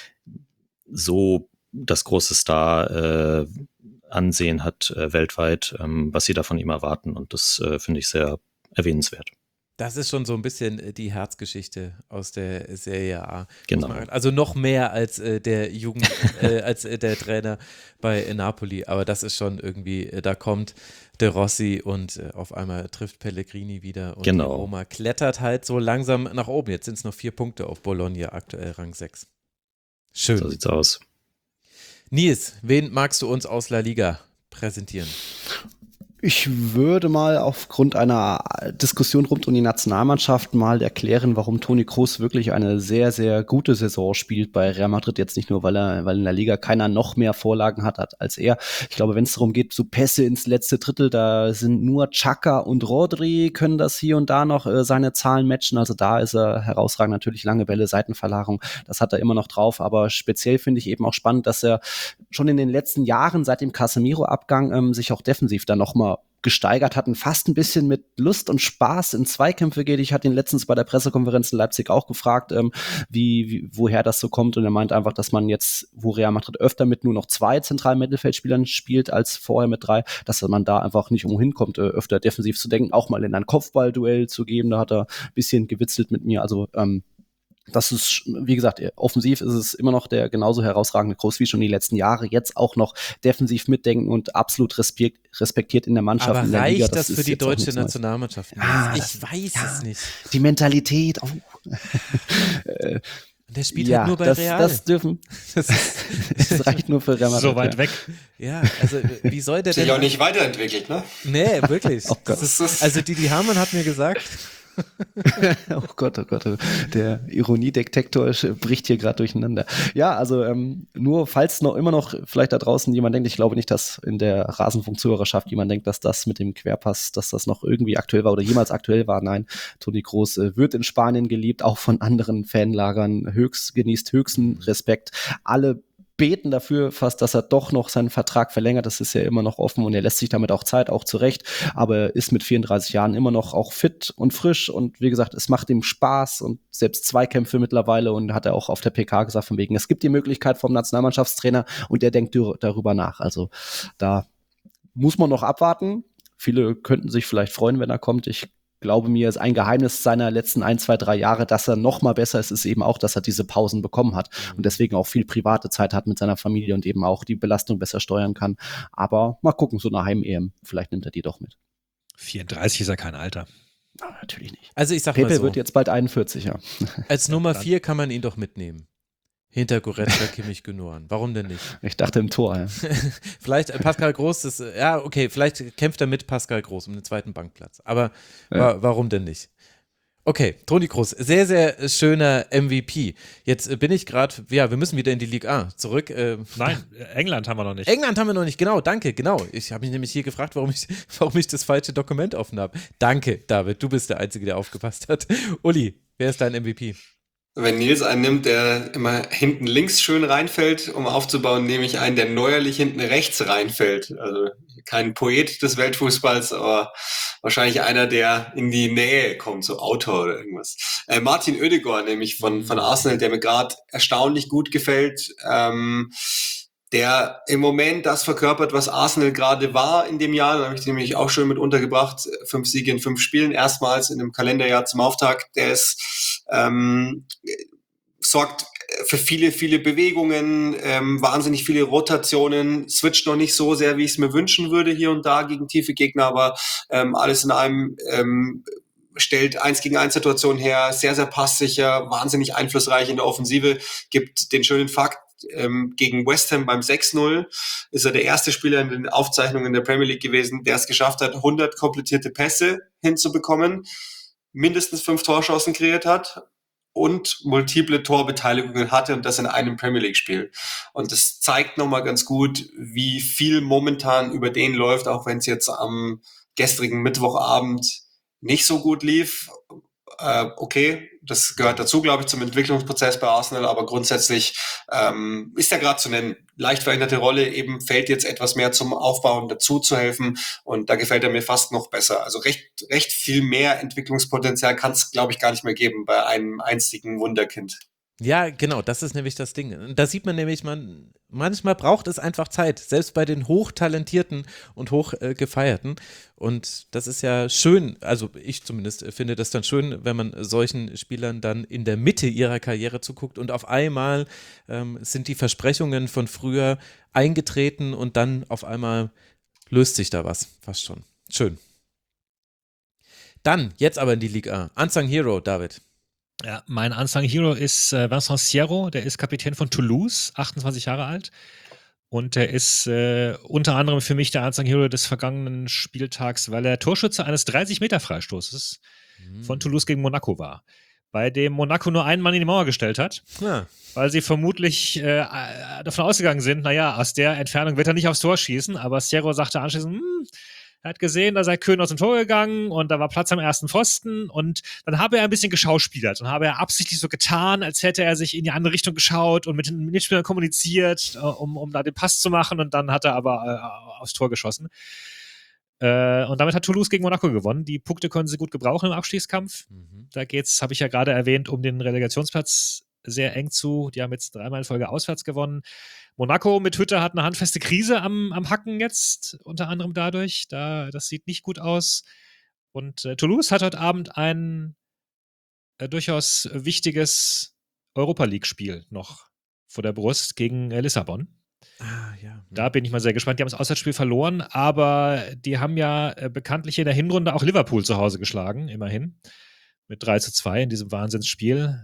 so das große Star Ansehen hat weltweit, was sie da von ihm erwarten, und das finde ich sehr erwähnenswert. Das ist schon so ein bisschen die Herzgeschichte aus der Serie A. Genau. Also noch mehr als der als der Trainer bei Napoli, aber das ist schon irgendwie, da kommt De Rossi und auf einmal trifft Pellegrini wieder und genau. Die Roma klettert halt so langsam nach oben. Jetzt sind es noch 4 Punkte auf Bologna, aktuell Rang 6. Schön. So sieht's aus. Nils, wen magst du uns aus La Liga präsentieren? Ich würde mal aufgrund einer Diskussion rund um die Nationalmannschaft mal erklären, warum Toni Kroos wirklich eine sehr, sehr gute Saison spielt bei Real Madrid. Jetzt nicht nur, weil in der Liga keiner noch mehr Vorlagen hat als er. Ich glaube, wenn es darum geht, so Pässe ins letzte Drittel, da sind nur Xhaka und Rodri, können das hier und da noch seine Zahlen matchen. Also da ist er herausragend. Natürlich lange Bälle, Seitenverlagerung, das hat er immer noch drauf. Aber speziell finde ich eben auch spannend, dass er schon in den letzten Jahren seit dem Casemiro-Abgang sich auch defensiv dann nochmal gesteigert hatten, fast ein bisschen mit Lust und Spaß in Zweikämpfe geht. Ich hatte ihn letztens bei der Pressekonferenz in Leipzig auch gefragt, woher das so kommt, und er meint einfach, dass man jetzt, wo Real Madrid öfter mit nur noch 2 zentralen Mittelfeldspielern spielt als vorher mit 3, dass man da einfach nicht umhin kommt, öfter defensiv zu denken, auch mal in ein Kopfballduell zu geben. Da hat er ein bisschen gewitzelt mit mir. Also das ist, wie gesagt, offensiv ist es immer noch der genauso herausragende Kroos wie schon die letzten Jahre. Jetzt auch noch defensiv mitdenken und absolut respektiert in der Mannschaft. Aber in der reicht Liga. Das für die deutsche Nationalmannschaft? Ich weiß es nicht. Die Mentalität. Und der spielt ja, halt nur bei Real. Das das reicht nur für Real Madrid. So weit weg. Ja, also wie soll der Sich denn... auch nicht weiterentwickelt, ne? Nee, wirklich. Oh Gott. Das ist, also Didi Hamann hat mir gesagt, Oh Gott, der Ironiedetektor bricht hier gerade durcheinander. Ja, also nur falls immer noch vielleicht da draußen jemand denkt, ich glaube nicht, dass in der Rasenfunk-Zuhörerschaft jemand denkt, dass das mit dem Querpass, dass das noch irgendwie aktuell war oder jemals aktuell war. Nein, Toni Kroos wird in Spanien geliebt, auch von anderen Fanlagern, genießt höchsten Respekt. Alle beten dafür fast, dass er doch noch seinen Vertrag verlängert. Das ist ja immer noch offen und er lässt sich damit auch Zeit, auch zurecht. Aber er ist mit 34 Jahren immer noch auch fit und frisch und wie gesagt, es macht ihm Spaß und selbst Zweikämpfe mittlerweile und hat er auch auf der PK gesagt von wegen, es gibt die Möglichkeit vom Nationalmannschaftstrainer und der denkt darüber nach. Also da muss man noch abwarten. Viele könnten sich vielleicht freuen, wenn er kommt. Ich glaube mir, ist ein Geheimnis seiner letzten 1, 2, 3 Jahre, dass er noch mal besser ist eben auch, dass er diese Pausen bekommen hat und deswegen auch viel private Zeit hat mit seiner Familie und eben auch die Belastung besser steuern kann. Aber mal gucken, so eine Heim-EM, vielleicht nimmt er die doch mit. 34 ist ja kein Alter. Aber natürlich nicht. also ich sag mal Pepe so, wird jetzt bald 41, ja. als Nummer 4 kann man ihn doch mitnehmen. Hinter Goretzka, Kimmich, Gündogan. Warum denn nicht? Ich dachte im Tor, ja. Vielleicht Pascal Groß, ja okay, vielleicht kämpft er mit Pascal Groß um den zweiten Bankplatz. Aber warum denn nicht? Okay, Toni Kroos, sehr, sehr schöner MVP. Jetzt bin ich gerade, ja, wir müssen wieder in die Ligue 1 zurück. Nein, England haben wir noch nicht. England haben wir noch nicht, genau, danke, genau. Ich habe mich nämlich hier gefragt, warum ich das falsche Dokument offen habe. Danke, David, du bist der Einzige, der aufgepasst hat. Uli, wer ist dein MVP? Wenn Nils einen nimmt, der immer hinten links schön reinfällt, um aufzubauen, nehme ich einen, der neuerlich hinten rechts reinfällt. Also kein Poet des Weltfußballs, aber wahrscheinlich einer, der in die Nähe kommt, so Autor oder irgendwas. Martin Oedegaard, nämlich von Arsenal, der mir gerade erstaunlich gut gefällt. Der im Moment das verkörpert, was Arsenal gerade war in dem Jahr. Da habe ich den nämlich auch schon mit untergebracht. 5 Siege in 5 Spielen, erstmals in einem Kalenderjahr zum Auftakt. Der ist sorgt für viele, viele Bewegungen, wahnsinnig viele Rotationen, switcht noch nicht so sehr, wie ich es mir wünschen würde hier und da gegen tiefe Gegner, aber alles in einem stellt 1-gegen-1 Situationen her, sehr, sehr passsicher, wahnsinnig einflussreich in der Offensive, gibt den schönen Fakt, gegen West Ham beim 6-0 ist er der erste Spieler in den Aufzeichnungen der Premier League gewesen, der es geschafft hat, 100 komplettierte Pässe hinzubekommen, mindestens 5 Torchancen kreiert hat und multiple Torbeteiligungen hatte und das in einem Premier League-Spiel. Und das zeigt nochmal ganz gut, wie viel momentan über den läuft, auch wenn es jetzt am gestrigen Mittwochabend nicht so gut lief. Okay, das gehört dazu, glaube ich, zum Entwicklungsprozess bei Arsenal, aber grundsätzlich ist er gerade zu nennen. Leicht veränderte Rolle, eben fällt jetzt etwas mehr zum Aufbauen dazu zu helfen und da gefällt er mir fast noch besser. Also recht viel mehr Entwicklungspotenzial kann es, glaube ich, gar nicht mehr geben bei einem einzigen Wunderkind. Ja, genau, das ist nämlich das Ding. Da sieht man nämlich, manchmal braucht es einfach Zeit, selbst bei den Hochtalentierten und Hochgefeierten. Und das ist ja schön, also ich zumindest finde das dann schön, wenn man solchen Spielern dann in der Mitte ihrer Karriere zuguckt und auf einmal sind die Versprechungen von früher eingetreten und dann auf einmal löst sich da was, fast schon. Schön. Dann, jetzt aber in die Liga. Unsung Hero, David. Ja, mein Unsung Hero ist Vincent Sierro, der ist Kapitän von Toulouse, 28 Jahre alt. Und der ist unter anderem für mich der Unsung Hero des vergangenen Spieltags, weil er Torschütze eines 30-Meter-Freistoßes von Toulouse gegen Monaco war. Bei dem Monaco nur einen Mann in die Mauer gestellt hat, weil sie vermutlich davon ausgegangen sind, naja, aus der Entfernung wird er nicht aufs Tor schießen, aber Sierro sagte anschließend, er hat gesehen, da sei Köhn aus dem Tor gegangen und da war Platz am ersten Pfosten und dann habe er ein bisschen geschauspielert und habe er absichtlich so getan, als hätte er sich in die andere Richtung geschaut und mit den Mitspielern kommuniziert, um da den Pass zu machen und dann hat er aber aufs Tor geschossen. Und damit hat Toulouse gegen Monaco gewonnen. Die Punkte können sie gut gebrauchen im Abstiegskampf. Da geht's, habe ich ja gerade erwähnt, um den Relegationsplatz sehr eng zu. Die haben jetzt 3-mal in Folge auswärts gewonnen. Monaco mit Hütter hat eine handfeste Krise am Hacken jetzt, unter anderem dadurch. Das sieht nicht gut aus. Und Toulouse hat heute Abend ein durchaus wichtiges Europa-League-Spiel noch vor der Brust gegen Lissabon. Ja. Da bin ich mal sehr gespannt. Die haben das Auswärtsspiel verloren, aber die haben ja bekanntlich in der Hinrunde auch Liverpool zu Hause geschlagen, immerhin. Mit 3-2 in diesem Wahnsinnsspiel.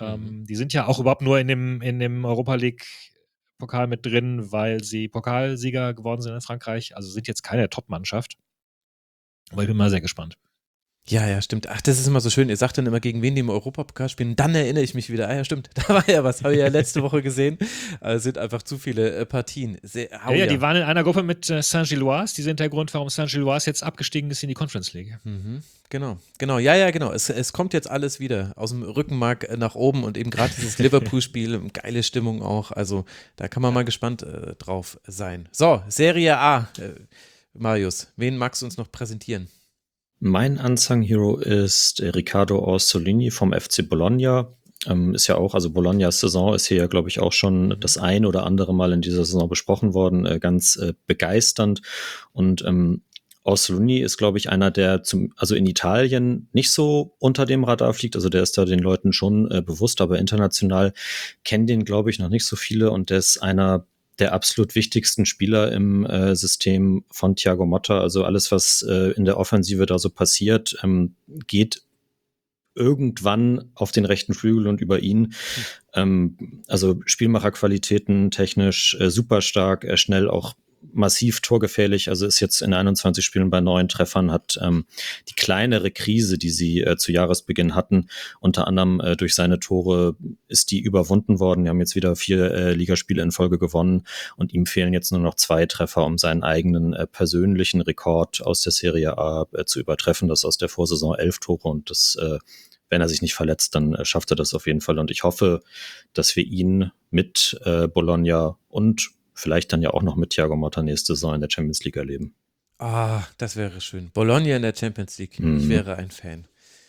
Die sind ja auch überhaupt nur in dem Europa League Pokal mit drin, weil sie Pokalsieger geworden sind in Frankreich. Also sind jetzt keine Top-Mannschaft. Aber ich bin mal sehr gespannt. Ja, stimmt. Ach, das ist immer so schön. Ihr sagt dann immer, gegen wen die im Europapokal spielen. Dann erinnere ich mich wieder. Ah ja, stimmt. Da war ja was. Habe ich ja letzte Woche gesehen. Sind einfach zu viele Partien. Ja, die waren in einer Gruppe mit Saint-Gilloise. Die sind der Grund, warum Saint-Gilloise jetzt abgestiegen ist in die Conference League. Genau. Ja, genau. Es kommt jetzt alles wieder aus dem Rückenmark nach oben und eben gerade dieses Liverpool-Spiel, geile Stimmung auch. Also da kann man mal gespannt drauf sein. So, Serie A. Marius, wen magst du uns noch präsentieren? Mein Unsung Hero ist Riccardo Orsolini vom FC Bologna. Ist ja auch, also Bolognas Saison ist hier ja, glaube ich, auch schon das ein oder andere Mal in dieser Saison besprochen worden, ganz begeisternd. Und Orsolini ist, glaube ich, einer, der also in Italien nicht so unter dem Radar fliegt. Also der ist da den Leuten schon bewusst, aber international kennen den, glaube ich, noch nicht so viele. Und der ist einer der absolut wichtigsten Spieler im System von Thiago Motta. Also alles, was in der Offensive da so passiert, geht irgendwann auf den rechten Flügel und über ihn. Also Spielmacherqualitäten technisch super stark, schnell auch massiv torgefährlich, also ist jetzt in 21 Spielen bei 9 Treffern, hat die kleinere Krise, die sie zu Jahresbeginn hatten, unter anderem durch seine Tore ist die überwunden worden. Die haben jetzt wieder 4 Ligaspiele in Folge gewonnen und ihm fehlen jetzt nur noch 2 Treffer, um seinen eigenen persönlichen Rekord aus der Serie A zu übertreffen. Das aus der Vorsaison 11 Tore und das wenn er sich nicht verletzt, dann schafft er das auf jeden Fall. Und ich hoffe, dass wir ihn mit Bologna und vielleicht dann ja auch noch mit Thiago Motta nächste Saison in der Champions League erleben. Ah, das wäre schön. Bologna in der Champions League. Ich wäre ein Fan.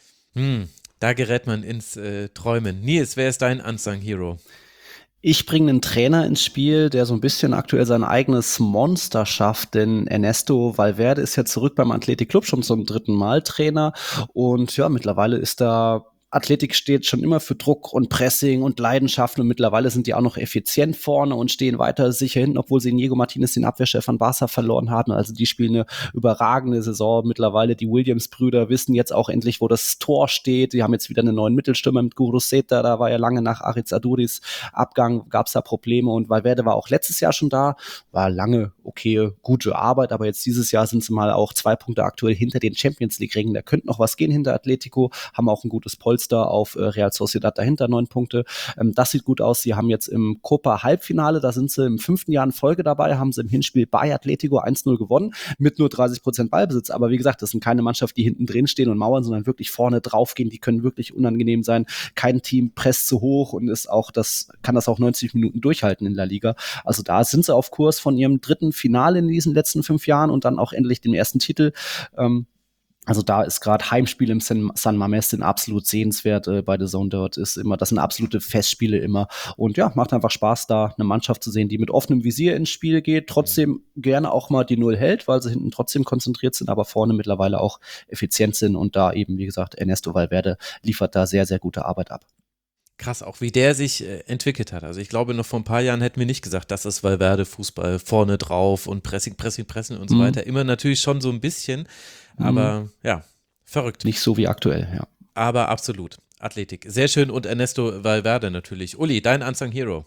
Da gerät man ins Träumen. Nils, wer ist dein Unsung Hero? Ich bringe einen Trainer ins Spiel, der so ein bisschen aktuell sein eigenes Monster schafft, denn Ernesto Valverde ist ja zurück beim Athletic Club, schon zum 3. Mal Trainer und ja, mittlerweile ist da Athletik steht schon immer für Druck und Pressing und Leidenschaft und mittlerweile sind die auch noch effizient vorne und stehen weiter sicher hinten, obwohl sie Inigo Martinez, den Abwehrchef von Barca, verloren haben. Also die spielen eine überragende Saison. Mittlerweile die Williams-Brüder wissen jetzt auch endlich, wo das Tor steht. Die haben jetzt wieder einen neuen Mittelstürmer mit Guruzeta. Da war ja lange nach Aritz Aduris Abgang, gab es da Probleme und Valverde war auch letztes Jahr schon da. War lange okay, gute Arbeit, aber jetzt dieses Jahr sind sie mal auch 2 Punkte aktuell hinter den Champions-League-Rängen. Da könnte noch was gehen hinter Atletico, haben auch ein gutes Polster auf Real Sociedad dahinter, 9 Punkte. Das sieht gut aus. Sie haben jetzt im Copa-Halbfinale, da sind sie im 5. Jahr in Folge dabei, haben sie im Hinspiel bei Atletico 1-0 gewonnen, mit nur 30% Ballbesitz. Aber wie gesagt, das sind keine Mannschaft, die hinten drin stehen und mauern, sondern wirklich vorne draufgehen. Die können wirklich unangenehm sein. Kein Team presst zu hoch und kann das auch 90 Minuten durchhalten in La Liga. Also da sind sie auf Kurs von ihrem 3. Finale in diesen letzten 5 Jahren und dann auch endlich den ersten Titel. Also da ist gerade Heimspiel im San Mamés sind absolut sehenswert bei The Zone. Dort das sind absolute Festspiele immer. Und ja, macht einfach Spaß, da eine Mannschaft zu sehen, die mit offenem Visier ins Spiel geht, trotzdem gerne auch mal die Null hält, weil sie hinten trotzdem konzentriert sind, aber vorne mittlerweile auch effizient sind. Und da eben, wie gesagt, Ernesto Valverde liefert da sehr, sehr gute Arbeit ab. Krass, auch wie der sich entwickelt hat. Also ich glaube, noch vor ein paar Jahren hätten wir nicht gesagt, das ist Valverde Fußball, vorne drauf und Pressing und so weiter. Immer natürlich schon so ein bisschen, aber ja, verrückt. Nicht so wie aktuell, ja. Aber absolut. Athletik. Sehr schön und Ernesto Valverde natürlich. Uli, dein Unsung Hero.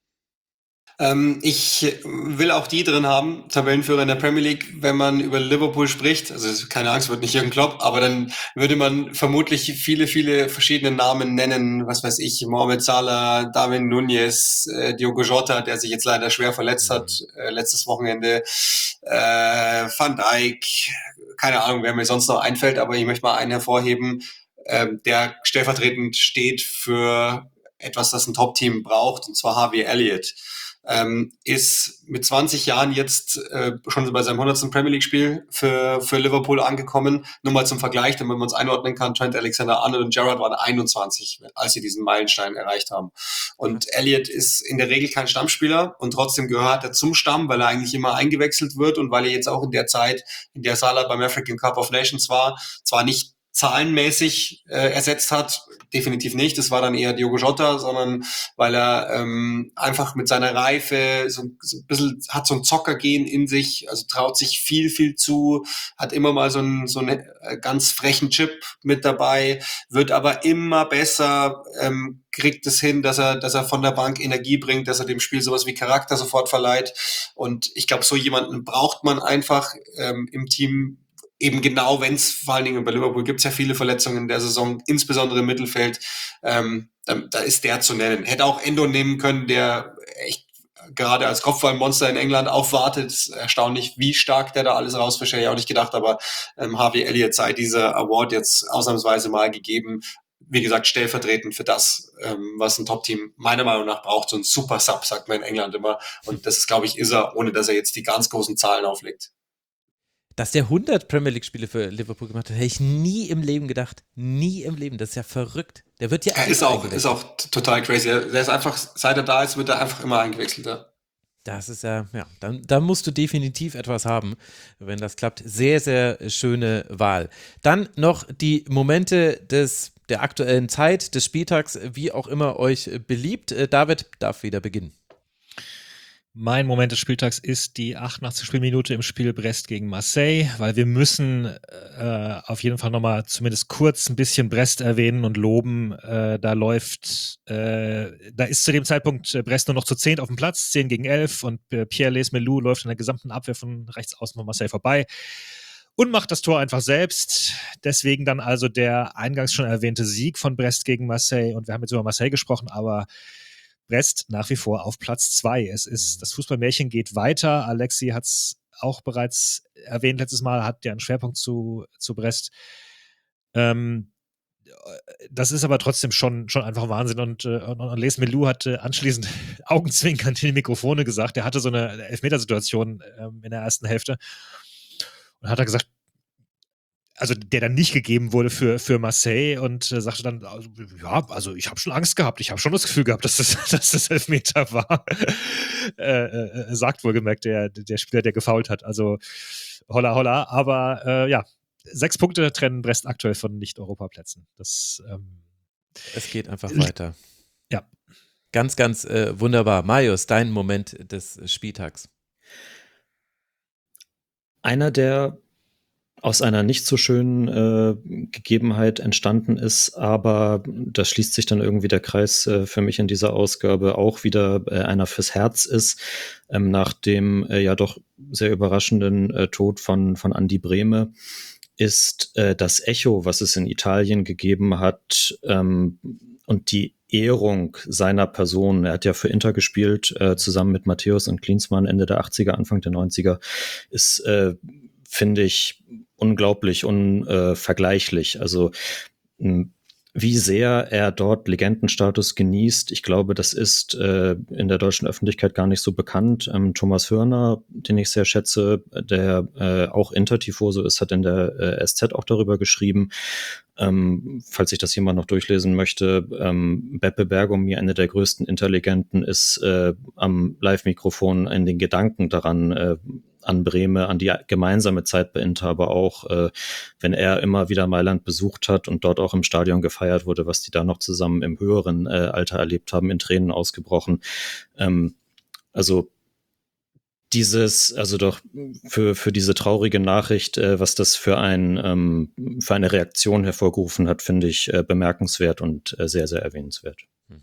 Ich will auch die drin haben, Tabellenführer in der Premier League, wenn man über Liverpool spricht, also keine Angst, wird nicht Jürgen Klopp, aber dann würde man vermutlich viele, viele verschiedene Namen nennen, was weiß ich, Mohamed Salah, Darwin Núñez, Diogo Jota, der sich jetzt leider schwer verletzt hat, letztes Wochenende, Van Dijk, keine Ahnung, wer mir sonst noch einfällt, aber ich möchte mal einen hervorheben, der stellvertretend steht für etwas, das ein Top-Team braucht, und zwar Harvey Elliott. Ist mit 20 Jahren jetzt schon bei seinem 100. Premier League-Spiel für Liverpool angekommen. Nur mal zum Vergleich, damit man es einordnen kann, Trent Alexander-Arnold und Gerrard waren 21, als sie diesen Meilenstein erreicht haben. Und Elliott ist in der Regel kein Stammspieler und trotzdem gehört er zum Stamm, weil er eigentlich immer eingewechselt wird und weil er jetzt auch in der Zeit, in der Salah beim African Cup of Nations war, zwar nicht zahlenmäßig ersetzt hat. Definitiv nicht. Das war dann eher Diogo Jota, sondern weil er einfach mit seiner Reife so ein bisschen hat so ein Zockergehen in sich, also traut sich viel zu, hat immer mal so einen ganz frechen Chip mit dabei, wird aber immer besser, kriegt es hin, dass er von der Bank Energie bringt, dass er dem Spiel sowas wie Charakter sofort verleiht. Und ich glaube, so jemanden braucht man einfach im Team, eben genau, wenn es vor allen Dingen bei Liverpool gibt es ja viele Verletzungen in der Saison, insbesondere im Mittelfeld, da ist der zu nennen. Hätte auch Endo nehmen können, der echt gerade als Kopfballmonster in England aufwartet. Ist erstaunlich, wie stark der da alles rausfischt, hätte ich auch nicht gedacht, aber Harvey Elliott sei dieser Award jetzt ausnahmsweise mal gegeben. Wie gesagt, stellvertretend für das, was ein Top-Team meiner Meinung nach braucht. So ein Super-Sub, sagt man in England immer. Und das ist, glaube ich, ist er, ohne dass er jetzt die ganz großen Zahlen auflegt. Dass der 100 Premier League-Spiele für Liverpool gemacht hat, hätte ich nie im Leben gedacht. Nie im Leben. Das ist ja verrückt. Der wird ja ist auch total crazy. Der ist einfach, seit er da ist, wird er einfach immer eingewechselt. Ja. Das ist ja, dann musst du definitiv etwas haben, wenn das klappt. Sehr, sehr schöne Wahl. Dann noch die Momente der aktuellen Zeit, des Spieltags, wie auch immer euch beliebt. David darf wieder beginnen. Mein Moment des Spieltags ist die 88. Spielminute im Spiel Brest gegen Marseille, weil wir müssen auf jeden Fall nochmal zumindest kurz ein bisschen Brest erwähnen und loben. Da ist zu dem Zeitpunkt Brest nur noch zu 10 auf dem Platz, 10 gegen 11 und Pierre Lees-Melou läuft in der gesamten Abwehr von rechts außen von Marseille vorbei und macht das Tor einfach selbst. Deswegen dann also der eingangs schon erwähnte Sieg von Brest gegen Marseille, und wir haben jetzt über Marseille gesprochen, aber Brest nach wie vor auf Platz 2. Das Fußballmärchen geht weiter. Alexi hat es auch bereits erwähnt letztes Mal, hat ja einen Schwerpunkt zu Brest. Das ist aber trotzdem schon einfach Wahnsinn. Und Lees-Melou hat anschließend augenzwinkernd in die Mikrofone gesagt, er hatte so eine Elfmetersituation in der ersten Hälfte. Und hat er gesagt, also der dann nicht gegeben wurde für Marseille, und sagte dann, also ich habe schon Angst gehabt, ich habe schon das Gefühl gehabt, dass das Elfmeter war. Sagt wohlgemerkt der Spieler, der gefoult hat. Also holla, aber 6 Punkte trennen Brest aktuell von Nicht-Europaplätzen. Es geht einfach weiter. Ja. Ganz, ganz wunderbar. Marius, dein Moment des Spieltags. Einer, der aus einer nicht so schönen Gegebenheit entstanden ist, aber da schließt sich dann irgendwie der Kreis für mich in dieser Ausgabe, auch wieder einer fürs Herz ist, nach dem ja doch sehr überraschenden Tod von Andi Brehme, ist das Echo, was es in Italien gegeben hat, und die Ehrung seiner Person. Er hat ja für Inter gespielt, zusammen mit Matthäus und Klinsmann Ende der 80er, Anfang der 90er, ist, finde ich, unglaublich unvergleichlich. Also wie sehr er dort Legendenstatus genießt, ich glaube, das ist in der deutschen Öffentlichkeit gar nicht so bekannt. Thomas Hörner, den ich sehr schätze, der auch Intertifoso ist, hat in der SZ auch darüber geschrieben. Falls sich das jemand noch durchlesen möchte, Beppe Bergomi, eine der größten Interlegenden, ist am Live-Mikrofon in den Gedanken daran, an Brehme, an die gemeinsame Zeit bei Inter, aber auch, wenn er immer wieder Mailand besucht hat und dort auch im Stadion gefeiert wurde, was die da noch zusammen im höheren Alter erlebt haben, in Tränen ausgebrochen. Also doch für diese traurige Nachricht, was das für eine Reaktion hervorgerufen hat, finde ich bemerkenswert und sehr, sehr erwähnenswert.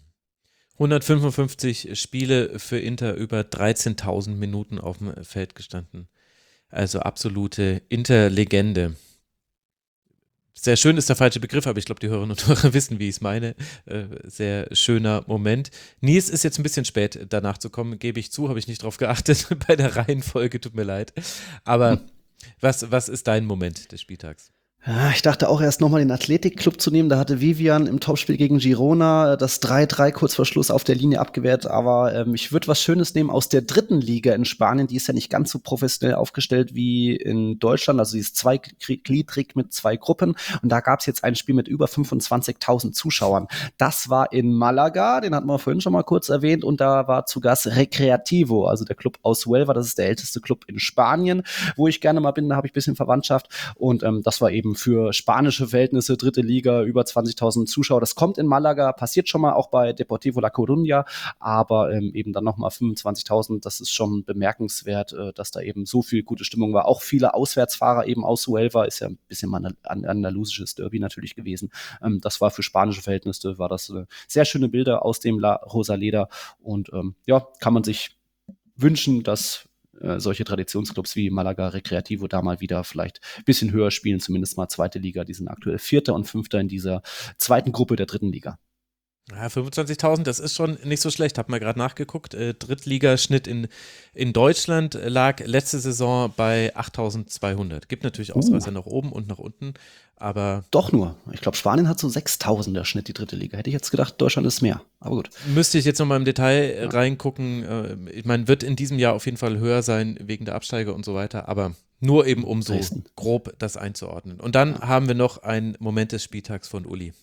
155 Spiele für Inter, über 13.000 Minuten auf dem Feld gestanden. Also absolute Inter-Legende. Sehr schön ist der falsche Begriff, aber ich glaube, die Hörerinnen und Hörer wissen, wie ich es meine. Sehr schöner Moment. Nils, ist jetzt ein bisschen spät, danach zu kommen, gebe ich zu, habe ich nicht drauf geachtet bei der Reihenfolge, tut mir leid. Aber was ist dein Moment des Spieltags? Ja, ich dachte auch erst nochmal den Athletikclub zu nehmen. Da hatte Vivian im Topspiel gegen Girona das 3-3 kurz vor Schluss auf der Linie abgewehrt. Aber ich würde was Schönes nehmen aus der 3. Liga in Spanien. Die ist ja nicht ganz so professionell aufgestellt wie in Deutschland. Also sie ist zweigliedrig mit 2 Gruppen. Und da gab es jetzt ein Spiel mit über 25.000 Zuschauern. Das war in Malaga, den hatten wir vorhin schon mal kurz erwähnt. Und da war zu Gast Recreativo, also der Club aus Huelva. Das ist der älteste Club in Spanien, wo ich gerne mal bin. Da habe ich ein bisschen Verwandtschaft. Und das war eben für spanische Verhältnisse, dritte Liga, über 20.000 Zuschauer. Das kommt in Malaga, passiert schon mal auch bei Deportivo La Coruña, aber eben dann nochmal 25.000. Das ist schon bemerkenswert, dass da eben so viel gute Stimmung war. Auch viele Auswärtsfahrer eben aus Huelva, ist ja ein bisschen mal ein andalusisches Derby natürlich gewesen. Das war für spanische Verhältnisse, war das sehr schöne Bilder aus dem La Rosaleda und ja, kann man sich wünschen, dass solche Traditionsclubs wie Malaga Recreativo da mal wieder vielleicht ein bisschen höher spielen, zumindest mal zweite Liga. Die sind aktuell Vierter und Fünfter in dieser zweiten Gruppe der dritten Liga. Ja, 25.000, das ist schon nicht so schlecht. Hab mal gerade nachgeguckt. Drittligaschnitt in Deutschland lag letzte Saison bei 8.200. Gibt natürlich Ausreißer nach oben und nach unten, aber Doch nur. Ich glaube, Spanien hat so 6.000 der Schnitt, die dritte Liga. Hätte ich jetzt gedacht, Deutschland ist mehr. Aber gut. müsste ich jetzt nochmal im Detail reingucken. Ich meine, wird in diesem Jahr auf jeden Fall höher sein wegen der Absteiger und so weiter, aber nur eben um so Dresden. grob das einzuordnen. Und dann haben wir noch einen Moment des Spieltags von Uli.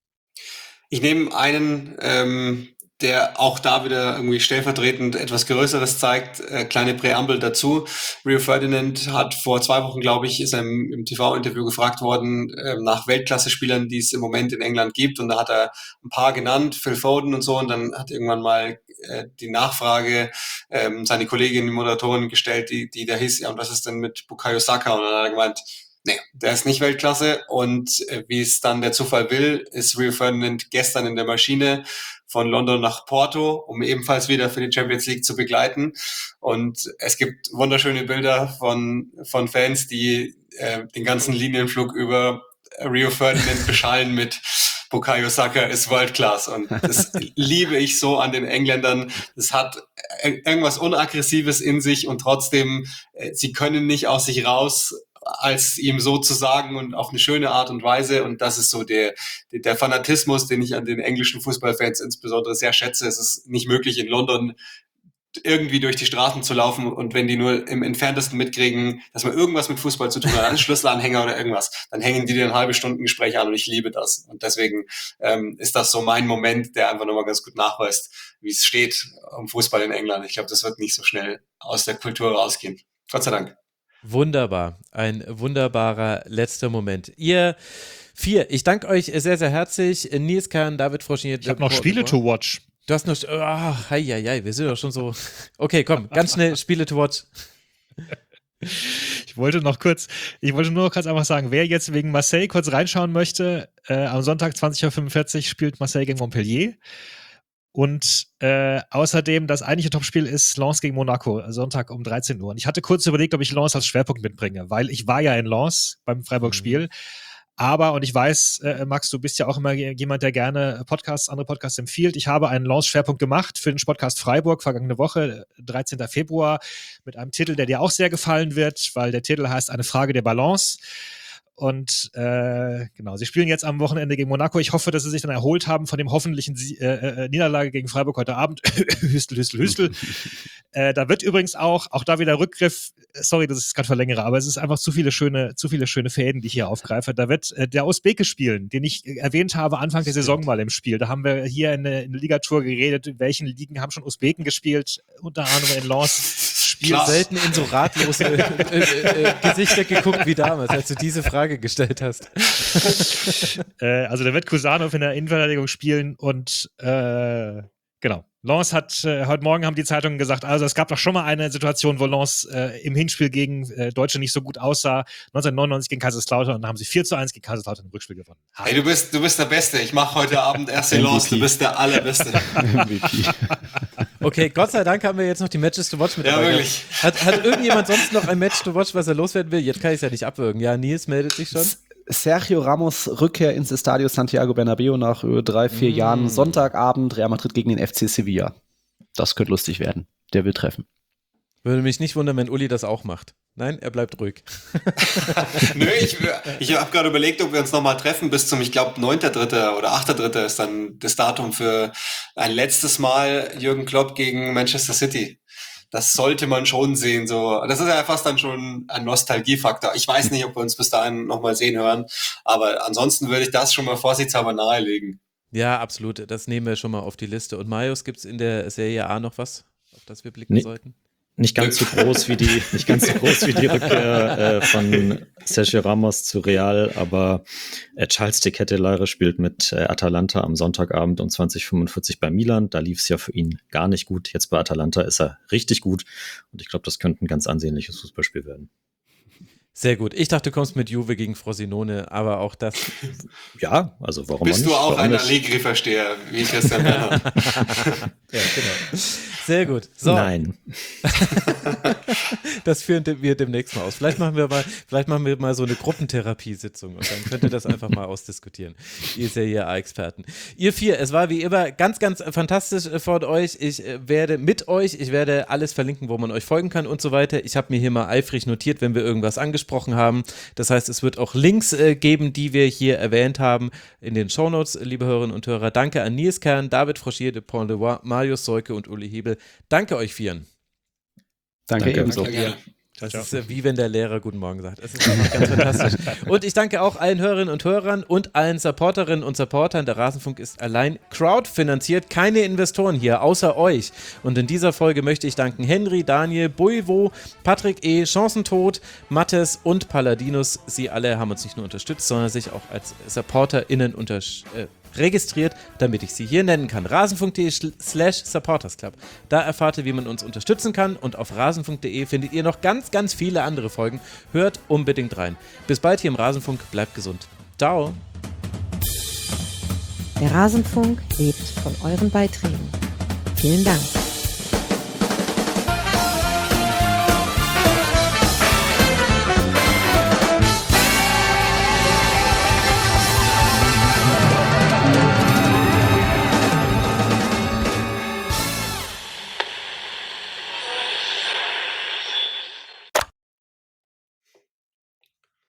Ich nehme einen, der auch da wieder irgendwie stellvertretend etwas Größeres zeigt, kleine Präambel dazu. Rio Ferdinand hat vor 2 Wochen, glaube ich, ist er im TV-Interview gefragt worden nach Weltklasse-Spielern, die es im Moment in England gibt. Und da hat er ein paar genannt, Phil Foden und so. Und dann hat irgendwann mal die Nachfrage seine Kollegin, die Moderatorin gestellt, die da hieß, ja, und was ist denn mit Bukayo Saka? Und dann hat er gemeint, nee, der ist nicht Weltklasse und wie es dann der Zufall will, ist Rio Ferdinand gestern in der Maschine von London nach Porto, um ebenfalls wieder für die Champions League zu begleiten. Und es gibt wunderschöne Bilder von Fans, die den ganzen Linienflug über Rio Ferdinand beschallen mit Bukayo Saka ist World Class. Und das liebe ich so an den Engländern. Das hat irgendwas Unaggressives in sich und trotzdem, sie können nicht aus sich raus, als ihm so zu sagen und auf eine schöne Art und Weise. Und das ist so der Fanatismus, den ich an den englischen Fußballfans insbesondere sehr schätze. Es ist nicht möglich, in London irgendwie durch die Straßen zu laufen und wenn die nur im Entferntesten mitkriegen, dass man irgendwas mit Fußball zu tun hat, einen Schlüsselanhänger oder irgendwas, dann hängen die dir ein halbe Stunden Gespräch an und ich liebe das. Und deswegen ist das so mein Moment, der einfach nochmal ganz gut nachweist, wie es steht um Fußball in England. Ich glaube, das wird nicht so schnell aus der Kultur rausgehen. Gott sei Dank. Wunderbar, ein wunderbarer letzter Moment. Ihr 4, ich danke euch sehr, sehr herzlich. Nils Kern, David Froschin. Ich habe noch Spiele to watch. Du hast noch, wir sind doch schon so. Okay, komm, ganz schnell Spiele to watch. Ich wollte nur kurz einfach sagen, wer jetzt wegen Marseille kurz reinschauen möchte, am Sonntag 20.45 Uhr spielt Marseille gegen Montpellier. Und außerdem, das eigentliche Topspiel ist Lens gegen Monaco, Sonntag um 13 Uhr. Und ich hatte kurz überlegt, ob ich Lens als Schwerpunkt mitbringe, weil ich war ja in Lens beim Freiburg-Spiel. Aber, und ich weiß, Max, du bist ja auch immer jemand, der gerne andere Podcasts empfiehlt. Ich habe einen Lens-Schwerpunkt gemacht für den Podcast Freiburg vergangene Woche, 13. Februar, mit einem Titel, der dir auch sehr gefallen wird, weil der Titel heißt Eine Frage der Balance. Und genau, sie spielen jetzt am Wochenende gegen Monaco. Ich hoffe, dass sie sich dann erholt haben von dem hoffentlichen Niederlage gegen Freiburg heute Abend. Hüstel. Da wird übrigens auch da wieder Rückgriff, sorry, dass ich es gerade verlängere, aber es ist einfach zu viele schöne Fäden, die ich hier aufgreife. Da wird der Usbeke spielen, den ich erwähnt habe Anfang der Saison mal im Spiel. Da haben wir hier in der Ligatour geredet, in welchen Ligen haben schon Usbeken gespielt, unter anderem in Lens. Selten in so ratlose Gesichter geguckt wie damals, als du diese Frage gestellt hast. Also da wird Kusanov in der Innenverteidigung spielen und genau. Lens hat, heute Morgen haben die Zeitungen gesagt, also es gab doch schon mal eine Situation, wo Lens im Hinspiel gegen Deutsche nicht so gut aussah. 1999 gegen Kaiserslautern und dann haben sie 4:1 gegen Kaiserslautern im Rückspiel gewonnen. Hey, du bist der Beste. Ich mache heute Abend erst den Lens. Du bist der Allerbeste. MVP. Okay, Gott sei Dank haben wir jetzt noch die Matches to watch mit dabei. Ja, wirklich. Hat irgendjemand sonst noch ein Match to watch, was er loswerden will? Jetzt kann ich es ja nicht abwürgen. Ja, Nils meldet sich schon. Sergio Ramos Rückkehr ins Estadio Santiago Bernabéu nach 3-4 Jahren. Sonntagabend Real Madrid gegen den FC Sevilla. Das könnte lustig werden. Der will treffen. Würde mich nicht wundern, wenn Uli das auch macht. Nein, er bleibt ruhig. Nö, ich habe gerade überlegt, ob wir uns nochmal treffen bis zum, ich glaube, 9.3. oder 8.3. ist dann das Datum für ein letztes Mal Jürgen Klopp gegen Manchester City. Das sollte man schon sehen. So, das ist ja fast dann schon ein Nostalgiefaktor. Ich weiß nicht, ob wir uns bis dahin nochmal sehen hören, aber ansonsten würde ich das schon mal vorsichtshalber nahelegen. Ja, absolut. Das nehmen wir schon mal auf die Liste. Und Marius, gibt es in der Serie A noch was, auf das wir blicken sollten? Nicht ganz so groß wie die Rückkehr von Sergio Ramos zu Real, aber Charles de Ketelaere spielt mit Atalanta am Sonntagabend um 20:45 bei Milan. Da lief es ja für ihn gar nicht gut. Jetzt bei Atalanta ist er richtig gut und ich glaube, das könnte ein ganz ansehnliches Fußballspiel werden. Sehr gut. Ich dachte, du kommst mit Juve gegen Frosinone, aber auch das. Ja, also warum Bist nicht? du auch Warum ein nicht? Allegri-Versteher, wie Christian Werner? Ja, genau. Sehr gut. So. Nein. Das führen wir demnächst mal aus. Vielleicht machen wir mal so eine Gruppentherapiesitzung und dann könnt ihr das einfach mal ausdiskutieren. Ihr seid ja Experten. Ihr 4, es war wie immer ganz, ganz fantastisch von euch. Ich werde alles verlinken, wo man euch folgen kann und so weiter. Ich habe mir hier mal eifrig notiert, wenn wir irgendwas angesprochen haben. Das heißt, es wird auch Links geben, die wir hier erwähnt haben in den Shownotes, liebe Hörerinnen und Hörer. Danke an Nils Kern, David Froschier, de Pont-Levoix, Marius Seuke und Uli Hebel. Danke euch vieren. Danke ebenso. Gerne. Das ist wie wenn der Lehrer Guten Morgen sagt. Es ist einfach ganz fantastisch. Und ich danke auch allen Hörerinnen und Hörern und allen Supporterinnen und Supportern. Der Rasenfunk ist allein crowdfinanziert. Keine Investoren hier, außer euch. Und in dieser Folge möchte ich danken Henry, Daniel, Buivo, Patrick E., Chancentod, Mattes und Paladinus. Sie alle haben uns nicht nur unterstützt, sondern sich auch als SupporterInnen registriert, damit ich sie hier nennen kann. rasenfunk.de/supportersclub. Da erfahrt ihr, wie man uns unterstützen kann und auf rasenfunk.de findet ihr noch ganz, ganz viele andere Folgen. Hört unbedingt rein. Bis bald hier im Rasenfunk. Bleibt gesund. Ciao. Der Rasenfunk lebt von euren Beiträgen. Vielen Dank.